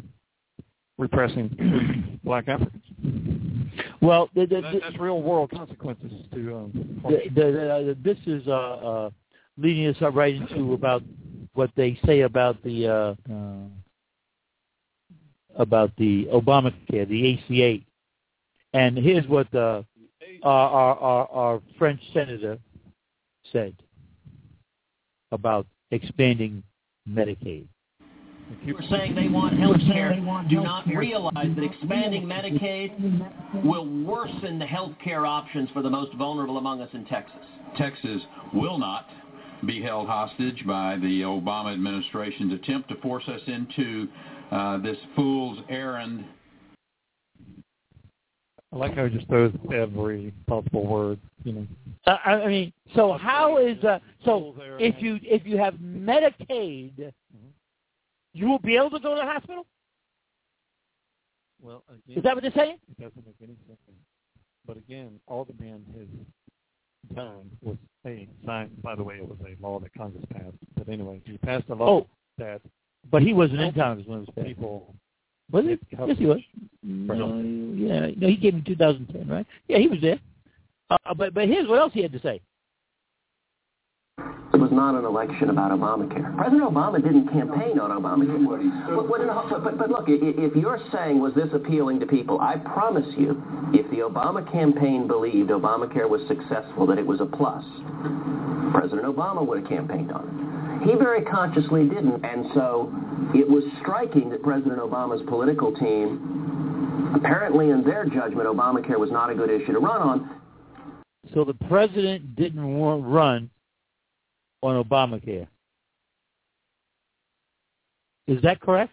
repressing black Africans. Well, the, the, that, the, that's real-world consequences to um, the, the, the, this is uh, uh, leading us up right into about what they say about the uh, uh, about the Obamacare, the A C A. And here's what the, our, our, our, our French senator said about expanding Medicaid. We're saying they want health care. Do not realize that expanding Medicaid will worsen the health care options for the most vulnerable among us in Texas. Texas will not be held hostage by the Obama administration's attempt to force us into uh, this fool's errand. I like how he just throws every possible word, you know. Uh, I mean, so how is uh, so if you if you have Medicaid, you will be able to go to the hospital? Well, again, is that what they're saying? It doesn't make any sense. But again, all the man has done was a sign. By the way, it was a law that Congress passed. But anyway, he passed a law oh, that. But he wasn't in Congress when it was passed. People. Was it? Yes, he was. No, yeah, no, he came in two thousand ten, right? Yeah, he was there. Uh, but but here's what else he had to say. It was not an election about Obamacare. President Obama didn't campaign on Obamacare. But, but, but, but look, if you're saying, was this appealing to people, I promise you, if the Obama campaign believed Obamacare was successful, that it was a plus, President Obama would have campaigned on it. He very consciously didn't, and so it was striking that President Obama's political team apparently in their judgment, Obamacare was not a good issue to run on. So the president didn't want run on Obamacare. Is that correct?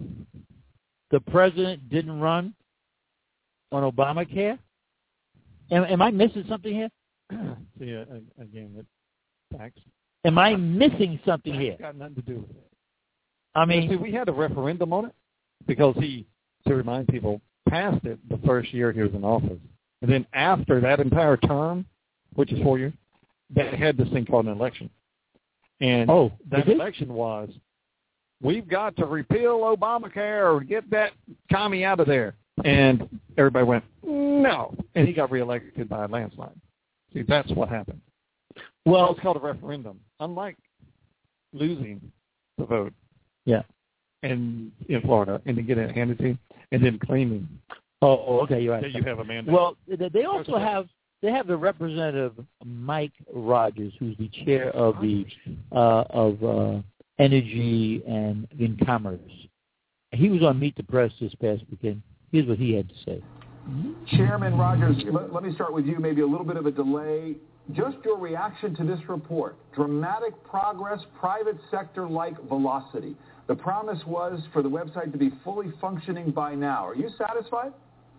The president didn't run on Obamacare? Am, am I missing something here? See, uh, again, it's facts. Am I missing something here? It's got nothing to do with it. I mean, see, we had a referendum on it because he, to remind people, passed it the first year he was in office. And then after that entire term, which is four years, they had this thing called an election. And oh, that election was, we've got to repeal Obamacare or get that commie out of there. And everybody went, no. And he got reelected by a landslide. See, that's what happened. Well, it's called a referendum. Unlike losing the vote. Yeah. And in Florida, and then getting it handed to you, and then claiming. Oh, okay, you're right. That you have a mandate. Well, they also have they have the Representative Mike Rogers, who's the chair of the uh, of uh, Energy and in Commerce. He was on Meet the Press this past weekend. Here's what he had to say. Chairman Rogers, let, let me start with you. Maybe a little bit of a delay. Just your reaction to this report. Dramatic progress, private sector-like velocity. The promise was for the website to be fully functioning by now. Are you satisfied?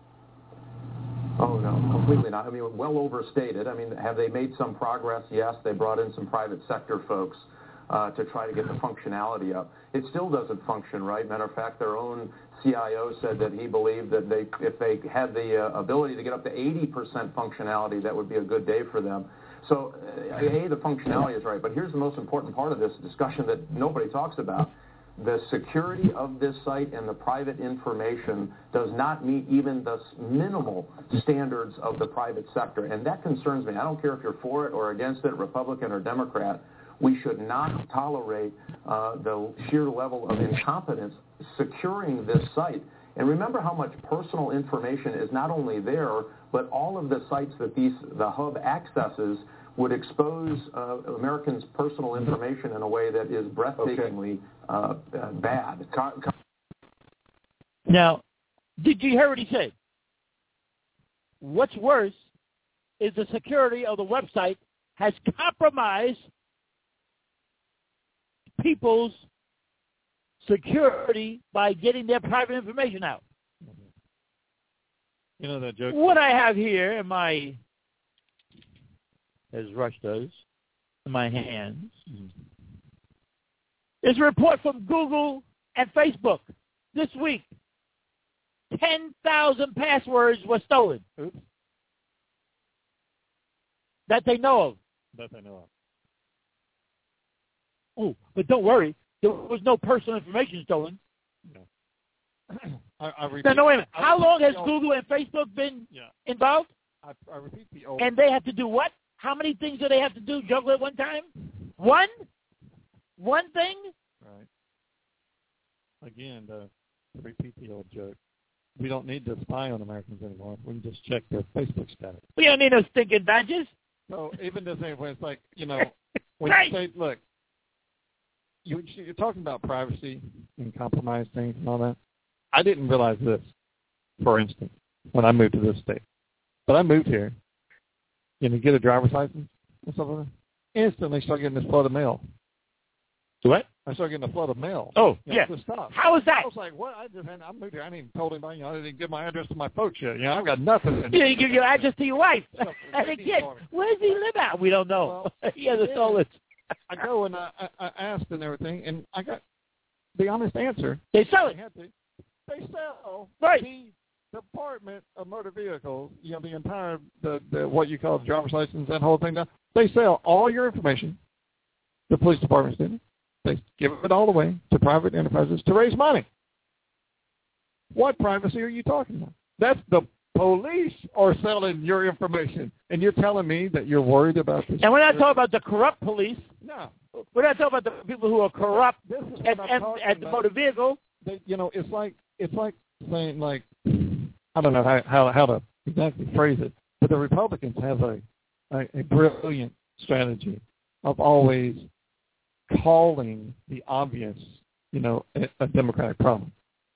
Oh, no, completely not. I mean, well overstated. I mean, have they made some progress? Yes, they brought in some private sector folks uh, to try to get the functionality up. It still doesn't function right. Matter of fact, their own C I O said that he believed that they, if they had the uh, ability to get up to eighty percent functionality, that would be a good day for them. So, uh, A, the functionality is right, but here's the most important part of this discussion that nobody talks about. The security of this site and the private information does not meet even the minimal standards of the private sector, and that concerns me. I don't care if you're for it or against it, Republican or Democrat. We should not tolerate uh, the sheer level of incompetence securing this site. And remember how much personal information is not only there, but all of the sites that these the hub accesses would expose uh, Americans' personal information in a way that is breathtakingly uh, uh, bad. Now, did you hear what he said? What's worse is the security of the website has compromised people's security by getting their private information out. You know that joke? What I have here in my, as Rush does, in my hands, mm-hmm. is a report from Google and Facebook this week. ten thousand passwords were stolen. Oops. That they know of. That they know of. Oh, but don't worry. There was no personal information stolen. No. I, I repeat, now, no, wait a minute. I How long has old, Google and Facebook been yeah. involved? I, I repeat the old. And they have to do what? How many things do they have to do juggle at one time? One? One thing? Right. Again, to repeat the old joke. We don't need to spy on Americans anymore. We can just check their Facebook status. We don't need no stinking badges. So even this thing where it's like, you know, when right. you say, look, you, you're talking about privacy and compromise things and all that. I didn't realize this, for instance, when I moved to this state. But I moved here, you know, get a driver's license and stuff like that. Instantly start getting this flood of mail. What? I started getting a flood of mail. Oh, you know, yeah. Stuff. How is that? I was like, what? I just I moved here. I didn't even told anybody. You know, I didn't even give my address to my folks yet. You know, I've got nothing. You didn't give your address to your wife. And again, where does he live at? We don't know. Well, he has a soul. I go and I, I, I asked and everything, and I got the honest answer. They sell it. They, had to, they sell right. the Department of Motor Vehicles, you know, the entire, the, the what you call driver's license, that whole thing. Down. They sell all your information. The police department's doing it. They give it all away to private enterprises to raise money. What privacy are you talking about? That's the police are selling your information, and you're telling me that you're worried about this. And we're not talking about the corrupt police. No. We're not talking about the people who are corrupt this is at, at, at the motor vehicle. They, you know, it's like it's like saying like I don't know how how, how to exactly phrase it, but the Republicans have a, a, a brilliant strategy of always calling the obvious, you know, a, a Democratic problem.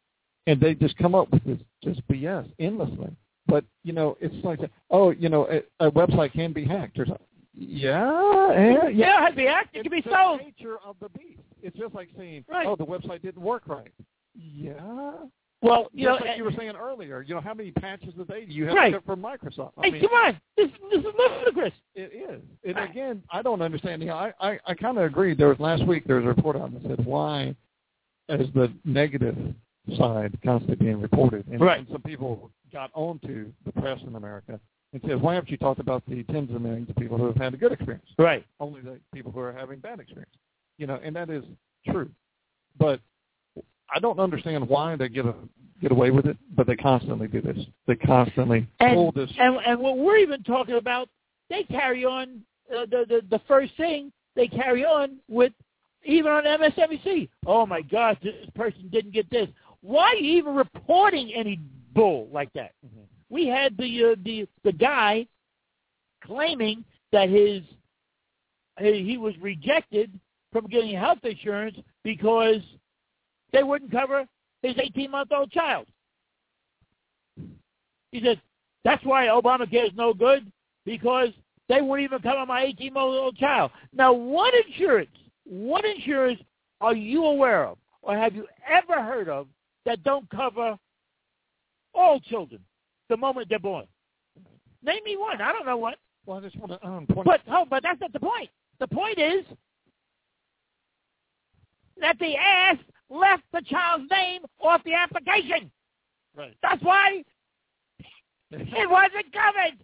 and they just come up with this just B S endlessly. But, you know, it's like, oh, you know, a, a website can be hacked or something. Yeah, yeah, yeah, it can be hacked. It can be sold. It's the nature of the beast. It's just like saying, right. oh, the website didn't work right. Yeah. Well, you just know, like you were saying earlier, you know, how many patches a day do you have right. to get from Microsoft? I hey, mean, come on. This, this is ludicrous. It is. And again, I don't understand. You know, I, I, I kind of agree. There was last week, there was a report out that said why is the negative side constantly being reported. And, right. and some people got onto the press in America and said, why haven't you talked about the tens of millions of people who have had a good experience? Right. Only the people who are having bad experience. You know, and that is true. But I don't understand why they get a, get away with it, but they constantly do this. They constantly and, pull this. And, and what we're even talking about, they carry on, uh, the, the, the first thing, they carry on with, even on M S N B C. Oh, my gosh, this person didn't get this. Why are you even reporting any bull like that? Mm-hmm. We had the uh, the the guy claiming that his he was rejected from getting health insurance because they wouldn't cover his eighteen-month-old child. He said, that's why Obamacare is no good, because they wouldn't even cover my eighteen-month-old child. Now, what insurance, what insurance are you aware of, or have you ever heard of, that don't cover all children the moment they're born? Name me one. I don't know one. Well, I just want to um, point but, oh, but that's not the point. The point is that the ass left the child's name off the application. Right. That's why it wasn't covered.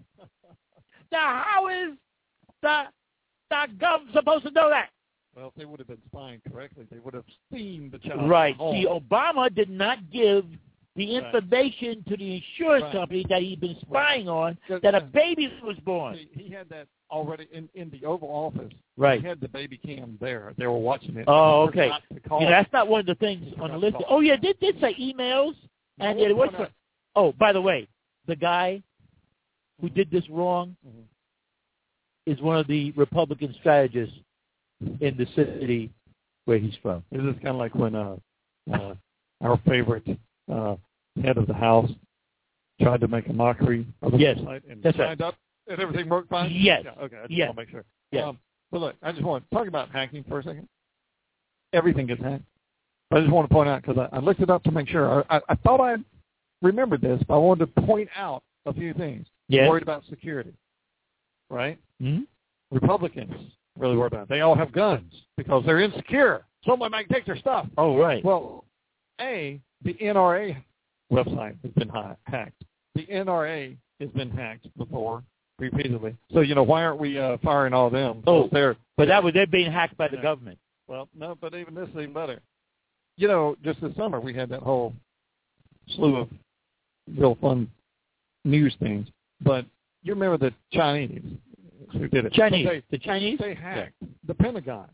Now, how is the, the gov supposed to know that? Well, if they would have been spying correctly, they would have seen the child. Right. See, Obama did not give the information right. to the insurance right. company that he'd been spying right. on that a baby was born. See, he had that already in, in the Oval Office. Right. He had the baby cam there. They were watching it. Oh, okay. You know, that's not one of the things he on the list. Call. Oh, yeah, did did say emails. And it was. For, oh, by the way, the guy who did this wrong mm-hmm. is one of the Republican strategists in the city where he's from. This is kind of like when uh, uh, our favorite uh, head of the House tried to make a mockery of the yes, website and that's signed right. up and everything worked fine? Yes. Yeah, okay, I just yes. want to make sure. Yes. Um, but look, I just want to talk about hacking for a second. Everything gets hacked. I just want to point out, because I, I looked it up to make sure. I, I, I thought I remembered this, but I wanted to point out a few things. Yes. Worried about security, right? Mm-hmm. Republicans really worried about it. They all have guns because they're insecure. Someone might take their stuff. Oh, right. Well, A, the N R A website has been ha- hacked. The N R A has been hacked before, repeatedly. So, you know, why aren't we uh, firing all of them? Oh, they're, but that was they're being hacked by the yeah. government. Well, no, but even this is even better. You know, just this summer we had that whole slew of real fun news things. But you remember the Chinese who did it? Chinese. They, the Chinese? They hacked yeah. the Pentagon.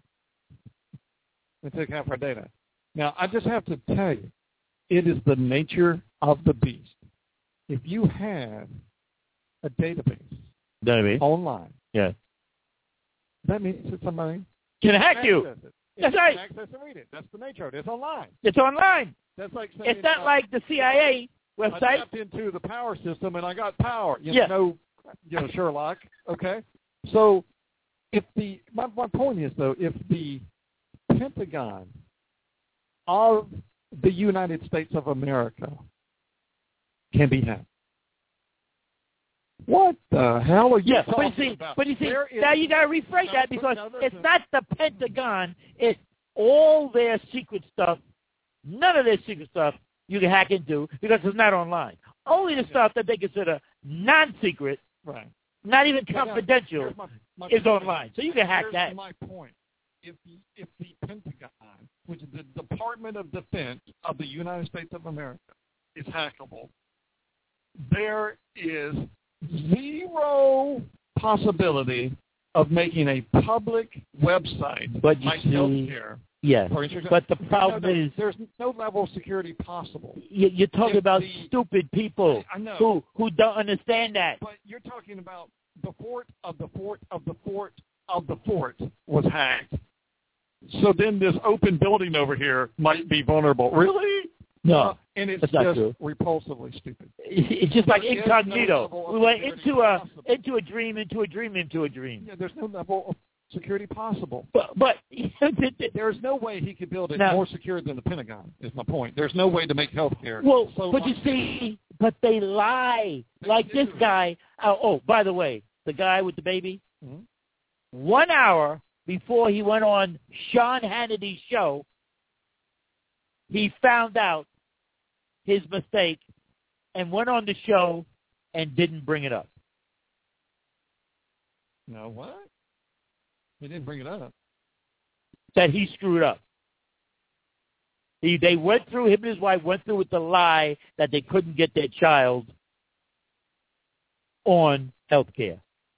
They took half our data. Now, I just have to tell you, it is the nature of the beast. If you have a database, database. online, yeah. that means that somebody can hack you. It. That's right. Access and read it. That's the nature of it. It's online. It's online. That's like saying, it's not uh, like the C I A website. I tapped into the power system and I got power. You yeah. know, you know, Sherlock. Okay. So, if the my, my point is though, if the Pentagon of the United States of America can be hacked, what the hell are you yeah, talking but you see, about? But you see, there now you got to rephrase no, that because no, it's not the Pentagon. It's all their secret stuff. None of their secret stuff you can hack into because it's not online. Only the yeah. stuff that they consider non-secret, right. not even confidential, now, my, my is online. So you can hack here's that. my point. If the, if the Pentagon, which is the Department of Defense of the United States of America, is hackable, there is zero possibility of making a public website but you like see, healthcare. Yes, but the problem no, no, is there's no level of security possible. You, you're talking if about the, stupid people I know. who who don't understand that. But you're talking about the fort of the fort of the fort of the fort was hacked. So then this open building over here might be vulnerable. Really? No. Uh, And it's That's not just true. repulsively stupid. It's just like There's incognito. no level of We went security into a possible. into a dream, into a dream, into a dream. Yeah, there's no level of security possible. But but there's no way he could build it now, more secure than the Pentagon. Is my point. There's no way to make healthcare. Well, so but you see, but they lie. They like do. this guy. Oh, oh, by the way, the guy with the baby. Mm-hmm. One hour before he went on Sean Hannity's show, he found out his mistake and went on the show and didn't bring it up. No, what? He didn't bring it up. That he screwed up. He, they went through, him and his wife went through with the lie that they couldn't get their child on health care.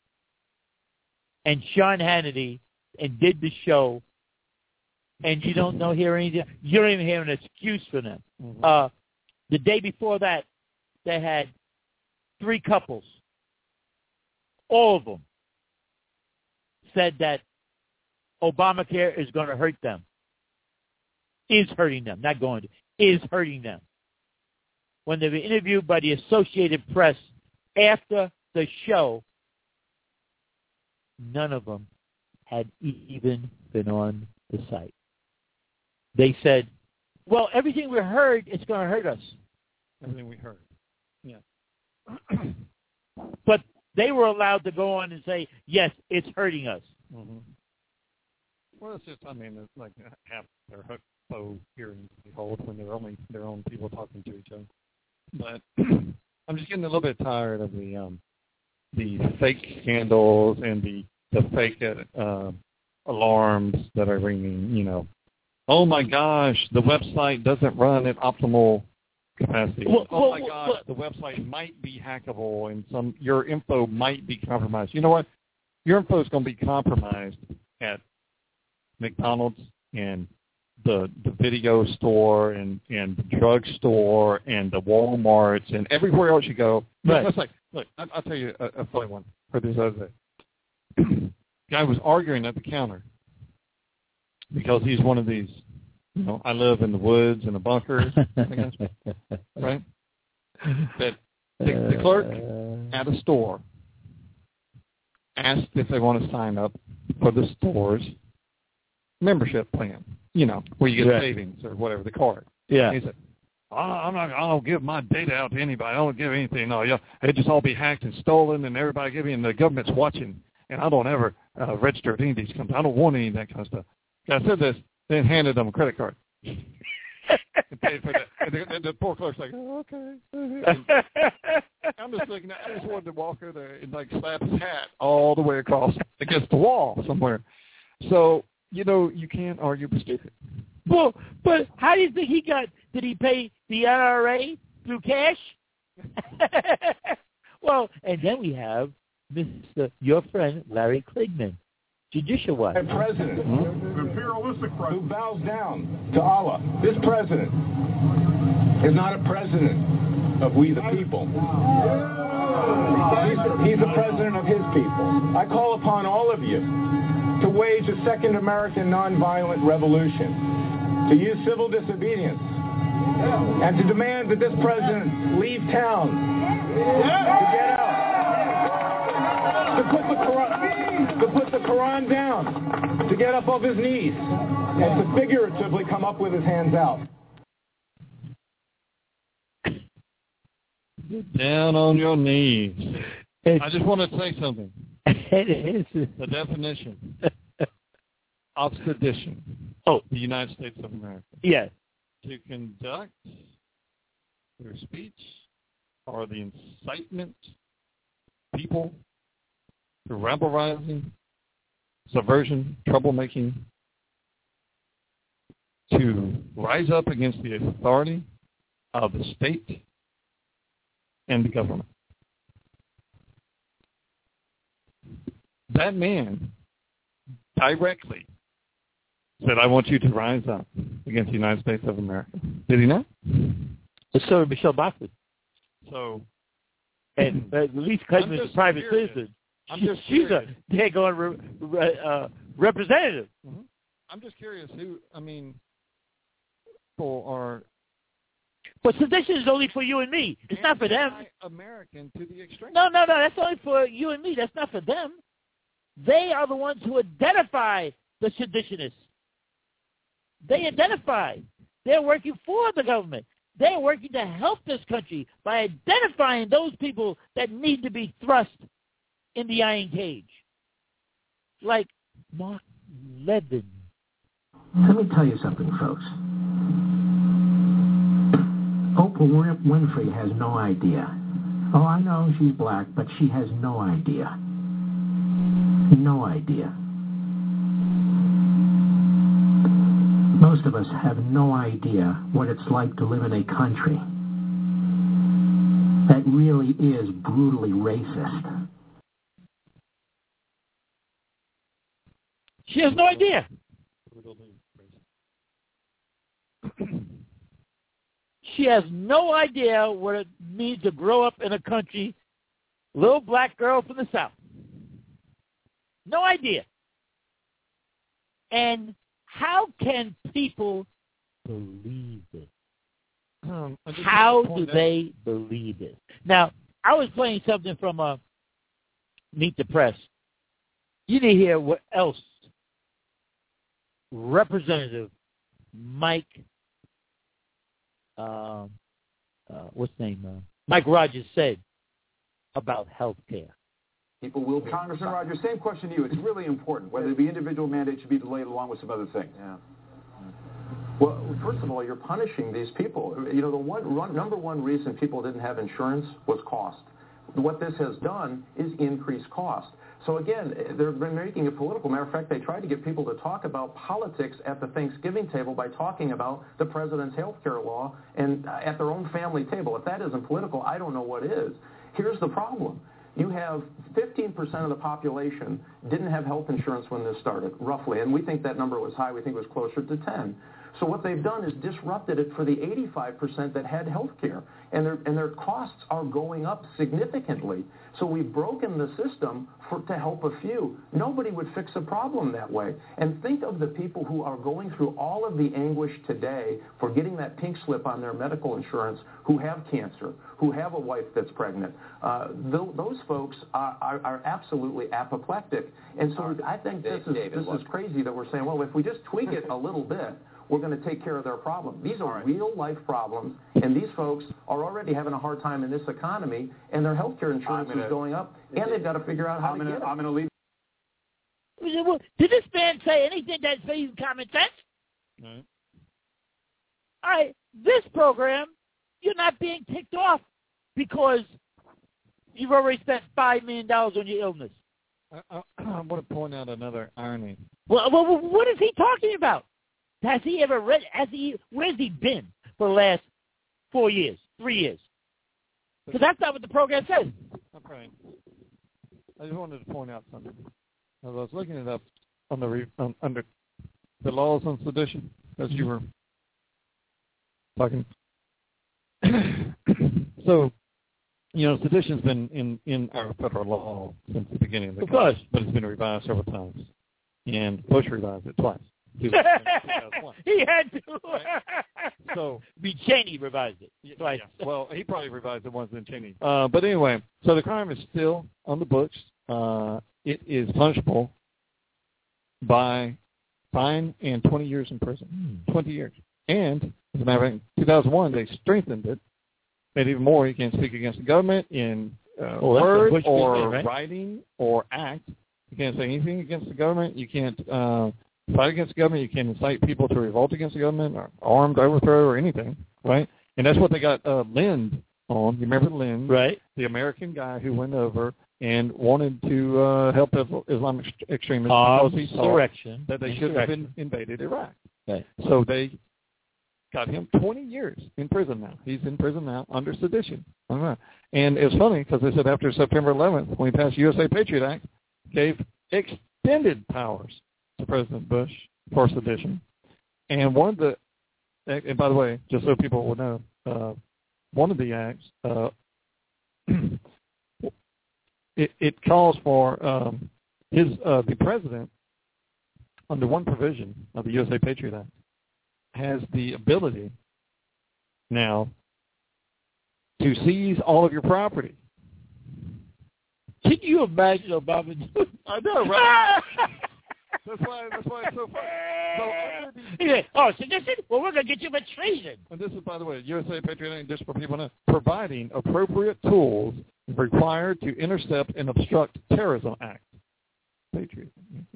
And Sean Hannity and did the show, and you don't know hear anything. You don't even hear an excuse for them. Mm-hmm. Uh, the day before that, they had three couples. All of them said that Obamacare is going to hurt them. Is hurting them, not going to. Is hurting them. When they were interviewed by the Associated Press after the show, none of them had even been on the site. They said, well, everything we heard, it's going to hurt us. Everything we heard. Yeah. But they were allowed to go on and say, yes, it's hurting us. Mm-hmm. Well, it's just, I mean, it's like half their hook bow hearing behold when they're only their own people talking to each other. But I'm just getting a little bit tired of the um, the fake scandals and the the fake uh, alarms that are ringing. You know, oh my gosh, the website doesn't run at optimal capacity. Well, oh well, my gosh, well, the website might be hackable and some your info might be compromised. You know what? Your info is going to be compromised at McDonald's and the the video store and, and the drug store and the Walmarts and everywhere else you go. Right. It's like, look, I, I'll tell you a, a funny one. Heard this other day. Guy was arguing at the counter because he's one of these, you know, I live in the woods in a bunker, I guess, right? That the, the clerk at a store asked if they want to sign up for the store's membership plan, you know, where you get right. savings or whatever, the card. Yeah. And he said, oh, I'm not, I don't give my data out to anybody. I don't give anything. No, yeah, it just all be hacked and stolen, and everybody give me, and the government's watching, and I don't ever uh, register at any of these companies. I don't want any of that kind of stuff. And I said this, then handed them a credit card. And paid for that. And the, and the poor clerk's like, oh, okay. And I'm just thinking, I just wanted to walk over there and like slap his hat all the way across against the wall somewhere. So, you know, you can't argue with stupid. Well, but how do you think he got, did he pay the N R A through cash? Well, and then we have Mister your friend, Larry Kligman, judicial wise. A president, imperialistic president, who bows down to Allah. This president is not a president of we the people. He's, he's a president of his people. I call upon all of you to wage a second American nonviolent revolution, to use civil disobedience, and to demand that this president leave town, to get out, to put the Quran, to put the Quran down, to get up off his knees, and to figuratively come up with his hands out. Down on your knees. I just want to say something. It is. The definition of sedition. Oh, the United States of America. Yes. To conduct through speech or the incitement people through rabble rising, subversion, troublemaking, to rise up against the authority of the state and the government. That man directly said, I want you to rise up against the United States of America. Did he not? So did Michelle Bachmann. So, and uh, at least Clinton is a private curious. citizen. I'm She, just she's curious. a daggone re, re, uh, representative. Mm-hmm. I'm just curious who, I mean, people are But sedition is only for you and me. It's not for them. American to the extreme. No, no, no. That's only for you and me. That's not for them. They are the ones who identify the seditionists. They identify. They're working for the government. They're working to help this country by identifying those people that need to be thrust in the iron cage. Like Mark Levin. Let me tell you something, folks. Oprah Winfrey has no idea. Oh, I know she's black, but she has no idea. No idea. Most of us have no idea what it's like to live in a country that really is brutally racist. She has no idea. She has no idea what it means to grow up in a country, little black girl from the South. No idea. And how can people believe it? Um, how do they believe it? Now, I was playing something from uh, Meet the Press. You need to hear what else Representative Mike, uh, uh, what's his name? Uh, Mike Rogers said about health care. People will be. Congressman Rogers, same question to you. It's really important whether the individual mandate should be delayed along with some other things. Yeah. Well, first of all, you're punishing these people. You know, the one, one number one reason people didn't have insurance was cost. What this has done is increase cost. So again, they've been making it political. Matter of fact, they tried to get people to talk about politics at the Thanksgiving table by talking about the president's health care law and at their own family table. If that isn't political, I don't know what is. Here's the problem. You have fifteen percent of the population didn't have health insurance when this started, roughly, and we think that number was high. We think it was closer to ten. So what they've done is disrupted it for the eighty-five percent that had health care, and their, and their costs are going up significantly. So we've broken the system for, to help a few. Nobody would fix a problem that way. And think of the people who are going through all of the anguish today for getting that pink slip on their medical insurance, who have cancer, who have a wife that's pregnant. Uh, th- those folks are, are, are absolutely apoplectic. And so I think this is, this is crazy that we're saying, well, if we just tweak it a little bit, we're going to take care of their problem. These are right. real-life problems, and these folks are already having a hard time in this economy, and their health care insurance gonna, is going up, and they've got to figure out how I'm to gonna, get it. I'm going to leave. Did this man say anything that's saying common sense? No. All right, this program, you're not being ticked off because you've already spent five million dollars on your illness. I, I, I want to point out another irony. Well, well, what is he talking about? Has he ever read? Has he? Where's he been for the last four years, three years? Because that's not what the program says. Okay. I just wanted to point out something. As I was looking it up on the re, on, under the laws on sedition, as you were talking. So, you know, sedition's been in, in our federal law since the beginning of the course, but it's been revised several times, and Bush revised it twice. he had to. Right. So B. Cheney revised it twice. Yeah. Well, he probably revised it once in Cheney. Uh, but anyway, so the crime is still on the books. Uh, it is punishable by fine and twenty years in prison. Mm. twenty years. And, as a matter of fact, in two thousand one, they strengthened it. Made even more. You can't speak against the government in uh, oh, word or thing, right? writing or act. You can't say anything against the government. You can't uh, fight against the government. You can't incite people to revolt against the government or armed overthrow or anything, right? And that's what they got uh, Lind on. You remember Lind? Right. The American guy who went over and wanted to uh, help Islamic extremists um, because he saw that they should have been invaded Iraq. Right. So they got him twenty years in prison now. He's in prison now under sedition. And it's funny because they said after September eleventh, when he passed the U S A Patriot Act, gave extended powers to President Bush for sedition. And one of the, and by the way, just so people will know, uh, one of the acts, uh, it, it calls for um, his uh, the president, under one provision of the U S A Patriot Act, has the ability now to seize all of your property. Can you imagine Obama? I know, right? That's why. That's why it's so funny. So under the, yeah. Oh, sedition? Well, we're gonna get you for treason. And this is, by the way, U S A Patriot Act, just for people to know, providing appropriate tools required to intercept and obstruct terrorism act. Patriot.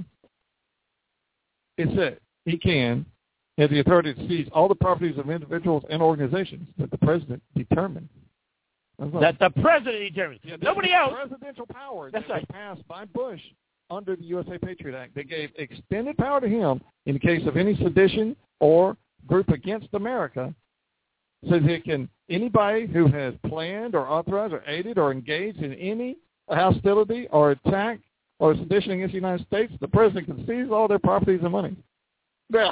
It said he can have the authority to seize all the properties of individuals and organizations that the president determined. That the president determines. Yeah, Nobody else. Presidential power That's that right. was passed by Bush under the U S A Patriot Act. They gave extended power to him in the case of any sedition or group against America, so that can anybody who has planned or authorized or aided or engaged in any hostility or attack or sedition against the United States, the president can seize all their properties and money. Now,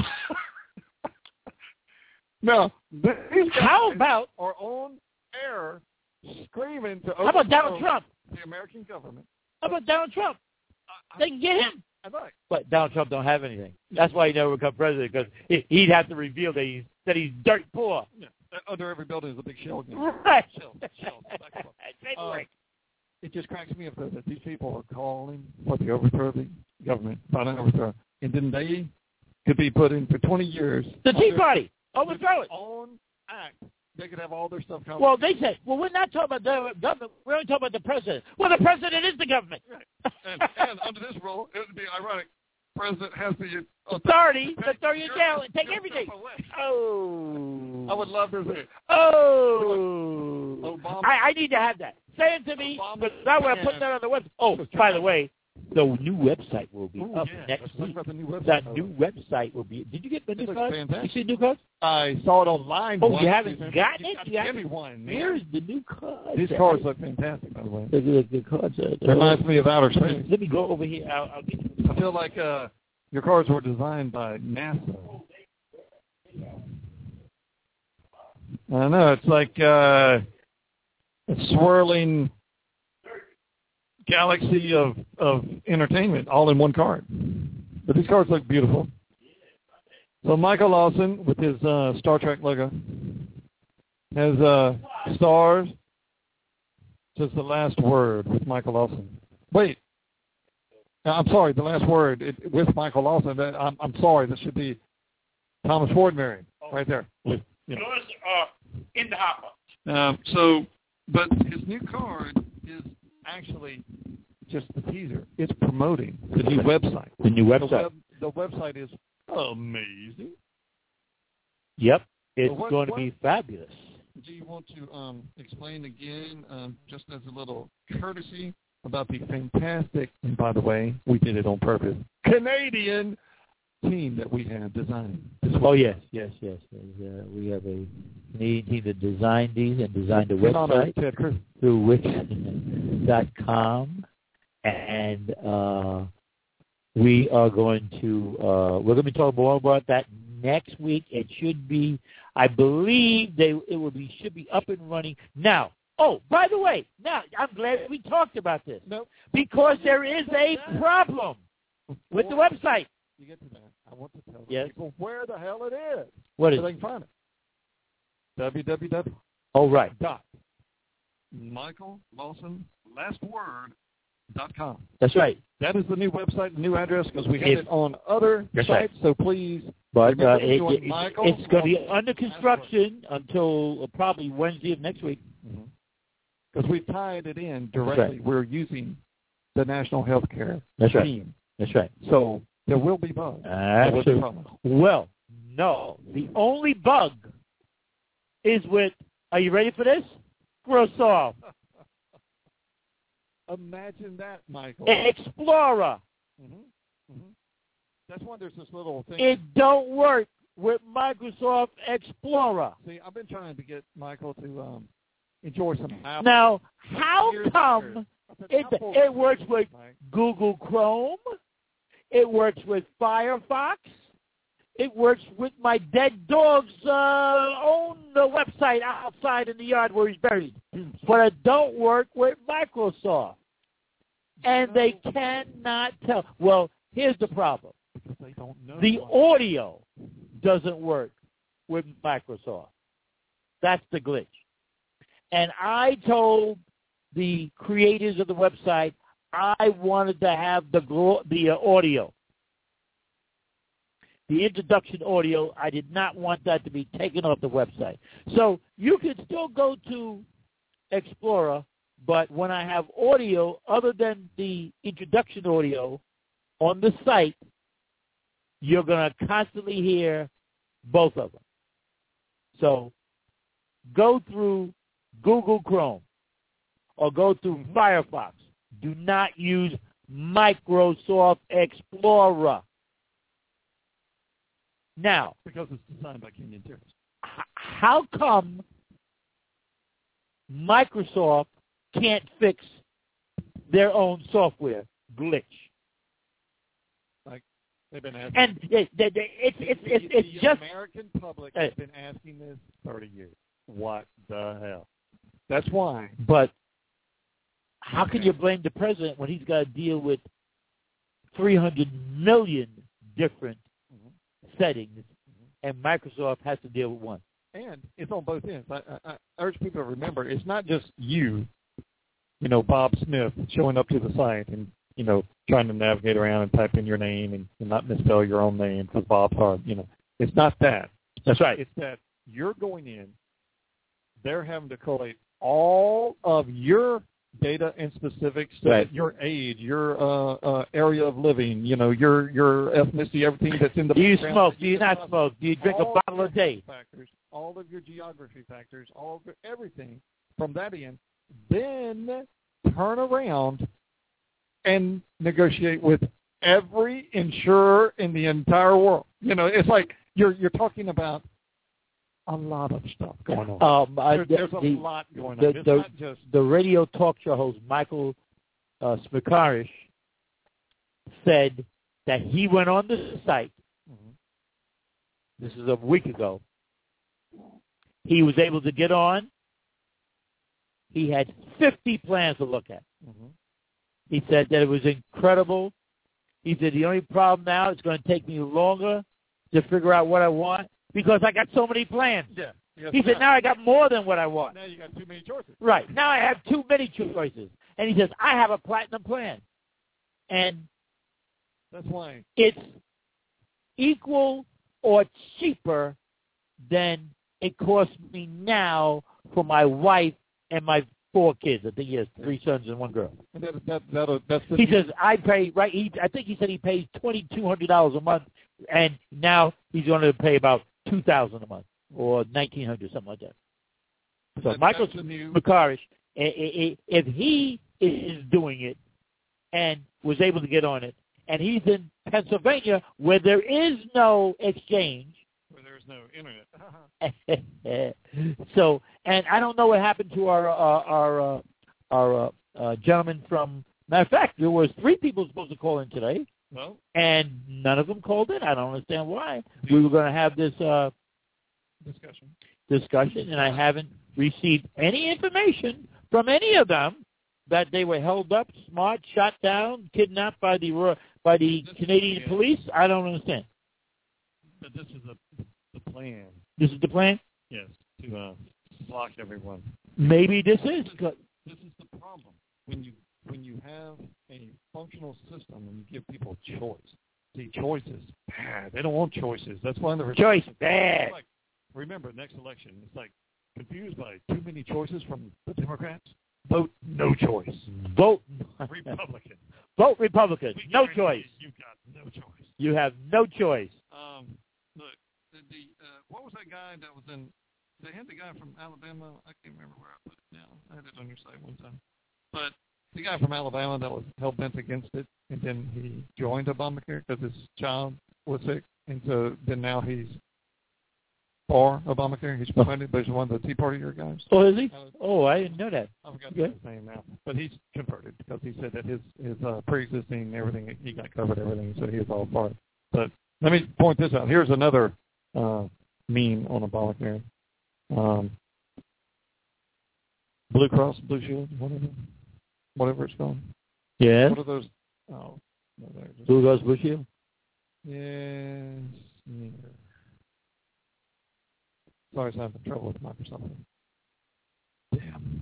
now these how about are on air screaming to how about Donald Trump? The American government. How about Donald Trump? They can get him. Right. But Donald Trump don't have anything. That's why he never become president, because he'd have to reveal that he's that he's dirt poor. Yeah. Under every building is a big shell game. Right. Shell, shell, uh, it just cracks me up though that these people are calling for the overthrow of the government, violent overthrow, and then they could be put in for twenty years. The Tea Party overthrow it. Own act. They could have all their stuff covered. Well, they said, well, we're not talking about the government. We're only talking about the president. Well, the president is the government. Right. And, and under this rule, it would be ironic. President has the authority to throw you down and take everything. Oh. I would love to see it. Oh. Obama. I, I need to have that. Say it to me, but I want to put that on the website. Oh, by the way, the new website will be Ooh, up yeah. next Let's week. talk about the new website. That new website will be. Did you get the new looks card? fantastic. You see the new card? I saw it online. Oh, once. you haven't gotten it? Got You give me one. Man. Here's the new card. These cards look fantastic, by the way. The, the, the cards are, It reminds me of outer space. Let me go over here. I'll, I'll get you. I feel like uh, your cards were designed by NASA. I know. It's like uh, a swirling galaxy of, of entertainment all in one card. But these cards look beautiful. So Michael Lawson, with his uh, Star Trek logo, has uh, stars. Says the last word with Michael Lawson. Wait. I'm sorry, the last word it, with Michael Lawson. I'm, I'm sorry, this should be Thomas Fordmary right there. With, you know. Yours are in the hopper. Um, so, but his new card is actually just the teaser. It's promoting the new website. The new website. The, web, the website is amazing. Yep, it's what, going what, to be fabulous. Do you want to um, explain again, um, just as a little courtesy, about the fantastic, and by the way, we did it on purpose, Canadian team that we have designed this Oh, yes, yes, yes. Uh, we have a Canadian team that designed these and designed a website through wix dot com, and uh, we are going to, uh, we're going to be talking more about that next week. It should be, I believe they it will be should be up and running now. Oh, by the way, now I'm glad we talked about this. Nope. Because there is a problem with the website. You get to that. I want to tell yes. people where the hell it is. What so is they can find it. w w w. Oh, right. Dot. Michael Lawson, last word, dot com. That's right. That is the new website, the new address, because we have If, it on other That's sites, right. so please. But uh, it, join it, Michael it's going to be under construction until uh, probably Wednesday of next week. Because we've tied it in directly. Right. We're using the National Health Care That's right. team. That's right. So there will be bugs. Absolutely. Well, no. The only bug is with, are you ready for this? Microsoft. Imagine that, Michael. Explorer. Mm-hmm. Mm-hmm. That's why there's this little thing. It don't work with Microsoft Explorer. See, I've been trying to get Michael to um, enjoy some Apple. Now, how come it, Apple it works with Google Chrome? It works with Firefox. It works with my dead dog's uh, own uh, website outside in the yard where he's buried. But it don't work with Microsoft. And they cannot tell. Well, here's the problem. Because they don't know. The audio doesn't work with Microsoft. That's the glitch. And I told the creators of the website I wanted to have the the uh, audio. The introduction audio, I did not want that to be taken off the website. So you can still go to Explorer, but when I have audio other than the introduction audio on the site, you're going to constantly hear both of them. So go through Google Chrome or go through Firefox. Do not use Microsoft Explorer. Now, because it's designed by Kenyon Terrace. H- how come Microsoft can't fix their own software glitch? Like they've been asking. And they, they, they, it's it's it's, it's the just American public has been asking this thirty years. What the hell? That's why. But how can you blame the president when he's got to deal with three hundred million different settings, and Microsoft has to deal with one? And it's on both ends. I, I, I urge people to remember, it's not just you, you know, Bob Smith, showing up to the site and, you know, trying to navigate around and type in your name and, and not misspell your own name because Bob's hard. You know, it's not that. That's right. It's that you're going in, they're having to collate all of your data and specifics, so right. your age, your uh, uh, area of living, you know, your your ethnicity, everything that's in the Do you background. smoke? Do you not smoke? Do you drink all a bottle a day? Factors, all of your geography factors, all of everything from that end, then turn around and negotiate with every insurer in the entire world. You know, it's like you're you're talking about a lot of stuff going on. Um, I, there, there's a the, lot going the, on. It's the, not just the radio talk show host, Michael uh, Smikarish, said that he went on the site. Mm-hmm. This is a week ago. He was able to get on. He had fifty plans to look at. Mm-hmm. He said that it was incredible. He said the only problem now is going to take me longer to figure out what I want, because I got so many plans. Yeah. Yes, he said, now I got more than what I want. Now you got too many choices. Right. Now I have too many choices. And he says, I have a platinum plan. And that's why it's equal or cheaper than it costs me now for my wife and my four kids. I think he has three sons and one girl. And that, that, that, that's the he says, I pay, right, he, I think he said he pays two thousand two hundred dollars a month, and now he's going to pay about two thousand dollars a month, or nineteen hundred dollars, something like that. So that, Michael new... Makarish, if he is doing it and was able to get on it, and he's in Pennsylvania where there is no exchange, where there's no internet. So, and I don't know what happened to our uh, our uh, our uh, uh, gentleman from. Matter of fact, there was three people supposed to call in today, well, and none of them called in. I don't understand why. We were going to have this uh, discussion discussion, and I haven't received any information from any of them that they were held up, smart, shot down, kidnapped by the by the this Canadian the, police. I don't understand. But this is a, the plan. This is the plan? Yes, to uh, block everyone. Maybe this is. This, this is the problem. When you when you have a functional system and you give people choice. See, choice is bad. They don't want choices. That's why the choice bad. Like, remember, next election, it's like confused by too many choices from the Democrats. Vote no choice. Vote Republican. Vote Republican. We No choice. You've got no choice. You have no choice. Um, look, the, the uh, what was that guy that was in? They had the guy from Alabama. I can't remember where I put it now. I had it on your site one time. But the guy from Alabama that was hell bent against it, and then he joined Obamacare because his child was sick, and so then now he's for Obamacare. He's promoted, but he's one of the Tea Party guys. Oh, is he? Uh, oh, I didn't know that. I forgot okay. his name now, but he's converted because he said that his his uh, pre-existing everything he got covered everything, so he was all for it. But let me point this out. Here's another uh, meme on Obamacare. Um, Blue Cross Blue Shield, whatever, whatever it's called. Yeah. What are those? Oh, no, just... Blue Cross Blue Shield. Yes. Yeah. Sorry, I was having trouble with Microsoft. Damn.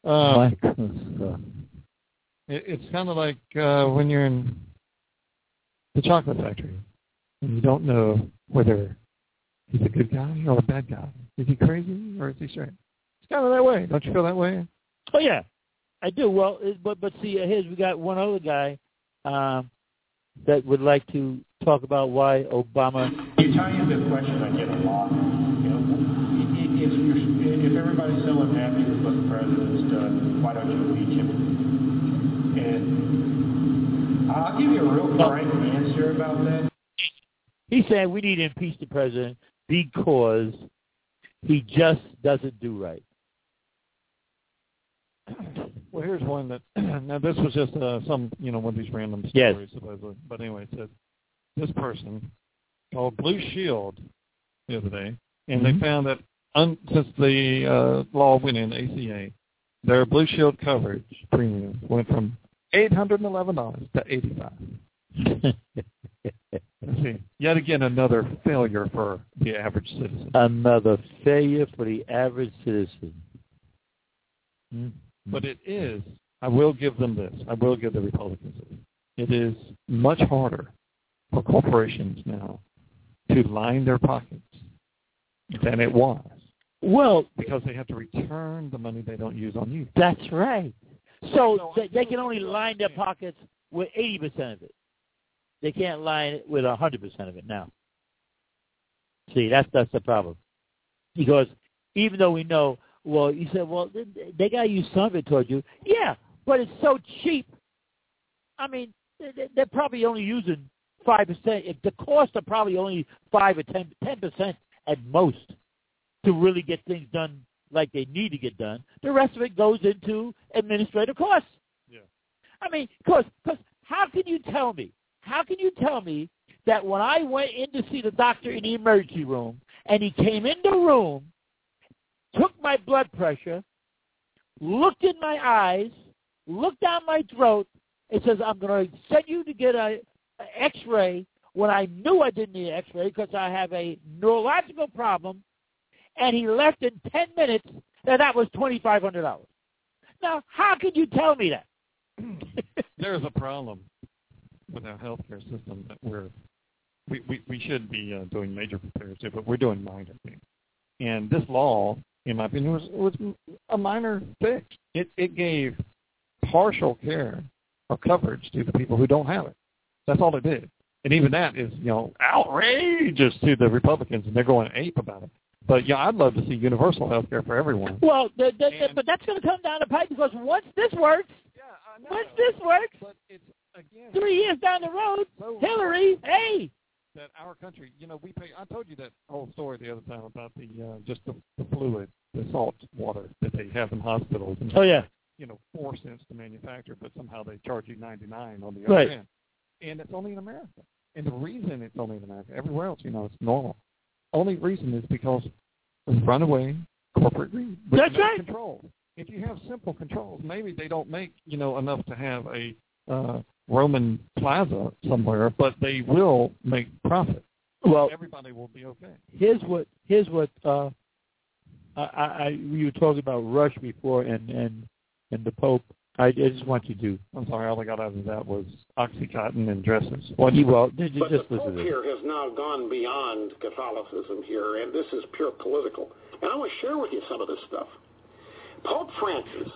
Uh, Microsoft. It, it's kind of like uh, when you're in the chocolate factory and you don't know whether he's a good guy or a bad guy. Is he crazy or is he straight? It's kind of that way. Don't you feel that way? Oh, yeah. I do. Well, it, but but see, here's we got one other guy um, that would like to talk about why Obama. You tell you the question I get a lot. You know, if, you're, if everybody's so unhappy with what the president's done, why don't you impeach him? And I'll give you a real frank answer about that. He's saying we need to impeach the president because he just doesn't do right. Well, here's one that, now this was just uh, some, you know, one of these random stories, yes. supposedly. But anyway, it said this person called Blue Shield the other day, and mm-hmm. they found that un, since the uh, law went in, A C A, their Blue Shield coverage premium went from eight hundred eleven dollars to eighty-five dollars. Let's see. Yet again, another failure for the average citizen. Another failure for the average citizen. Mm-hmm. But it is, I will give them this, I will give the Republicans this. It is much harder for corporations now to line their pockets than it was. Well, because they have to return the money they don't use on you. That's right. So, so they, they can only line their pockets with eighty percent of it. They can't line it with one hundred percent of it now. See, that's that's the problem. Because even though we know, well, you said, well, they, they got to use some of it towards you. Yeah, but it's so cheap. I mean, they, they're probably only using five percent. If the costs are probably only five or ten, ten percent at most to really get things done like they need to get done. The rest of it goes into administrative costs. Yeah. I mean, because how can you tell me, how can you tell me that when I went in to see the doctor in the emergency room and he came in the room, took my blood pressure, looked in my eyes, looked down my throat, and says, I'm going to send you to get a, a x-ray when I knew I didn't need an x-ray because I have a neurological problem, and he left in ten minutes, and that was twenty-five hundred dollars. Now, how can you tell me that? There's a problem with our healthcare system that we're, we, we, we should be uh, doing major repairs to, but we're doing minor things. And this law, in my opinion, was, was a minor fix. It, it gave partial care or coverage to the people who don't have it. That's all it did. And even that is, you know, outrageous to the Republicans, and they're going ape about it. But, yeah, I'd love to see universal health care for everyone. Well, the, the, the, but that's going to come down the pipe because once this works, yeah, I know. once this works, but it's, again, three years down the road, so Hillary, hey. That our country, you know, we pay, I told you that whole story the other time about the, uh, just the, the fluid, the salt water that they have in hospitals. And, oh, yeah. You know, four cents to manufacture, but somehow they charge you ninety-nine on the right. other end. And it's only in America. And the reason it's only in America, everywhere else, you know, it's normal. Only reason is because of runaway corporate greed. That's right. Controls. If you have simple controls, maybe they don't make, you know, enough to have a uh, Roman plaza somewhere, but they will make profit. Well, everybody will be okay. Here's what here's what uh, I, I you were talking about Rush before and and and the Pope. I, I just want you to. I'm sorry, all I got out of that was OxyContin and dresses. Well, you, well did you but just the listen Pope to here has now gone beyond Catholicism here, and this is pure political. And I want to share with you some of this stuff. Pope Francis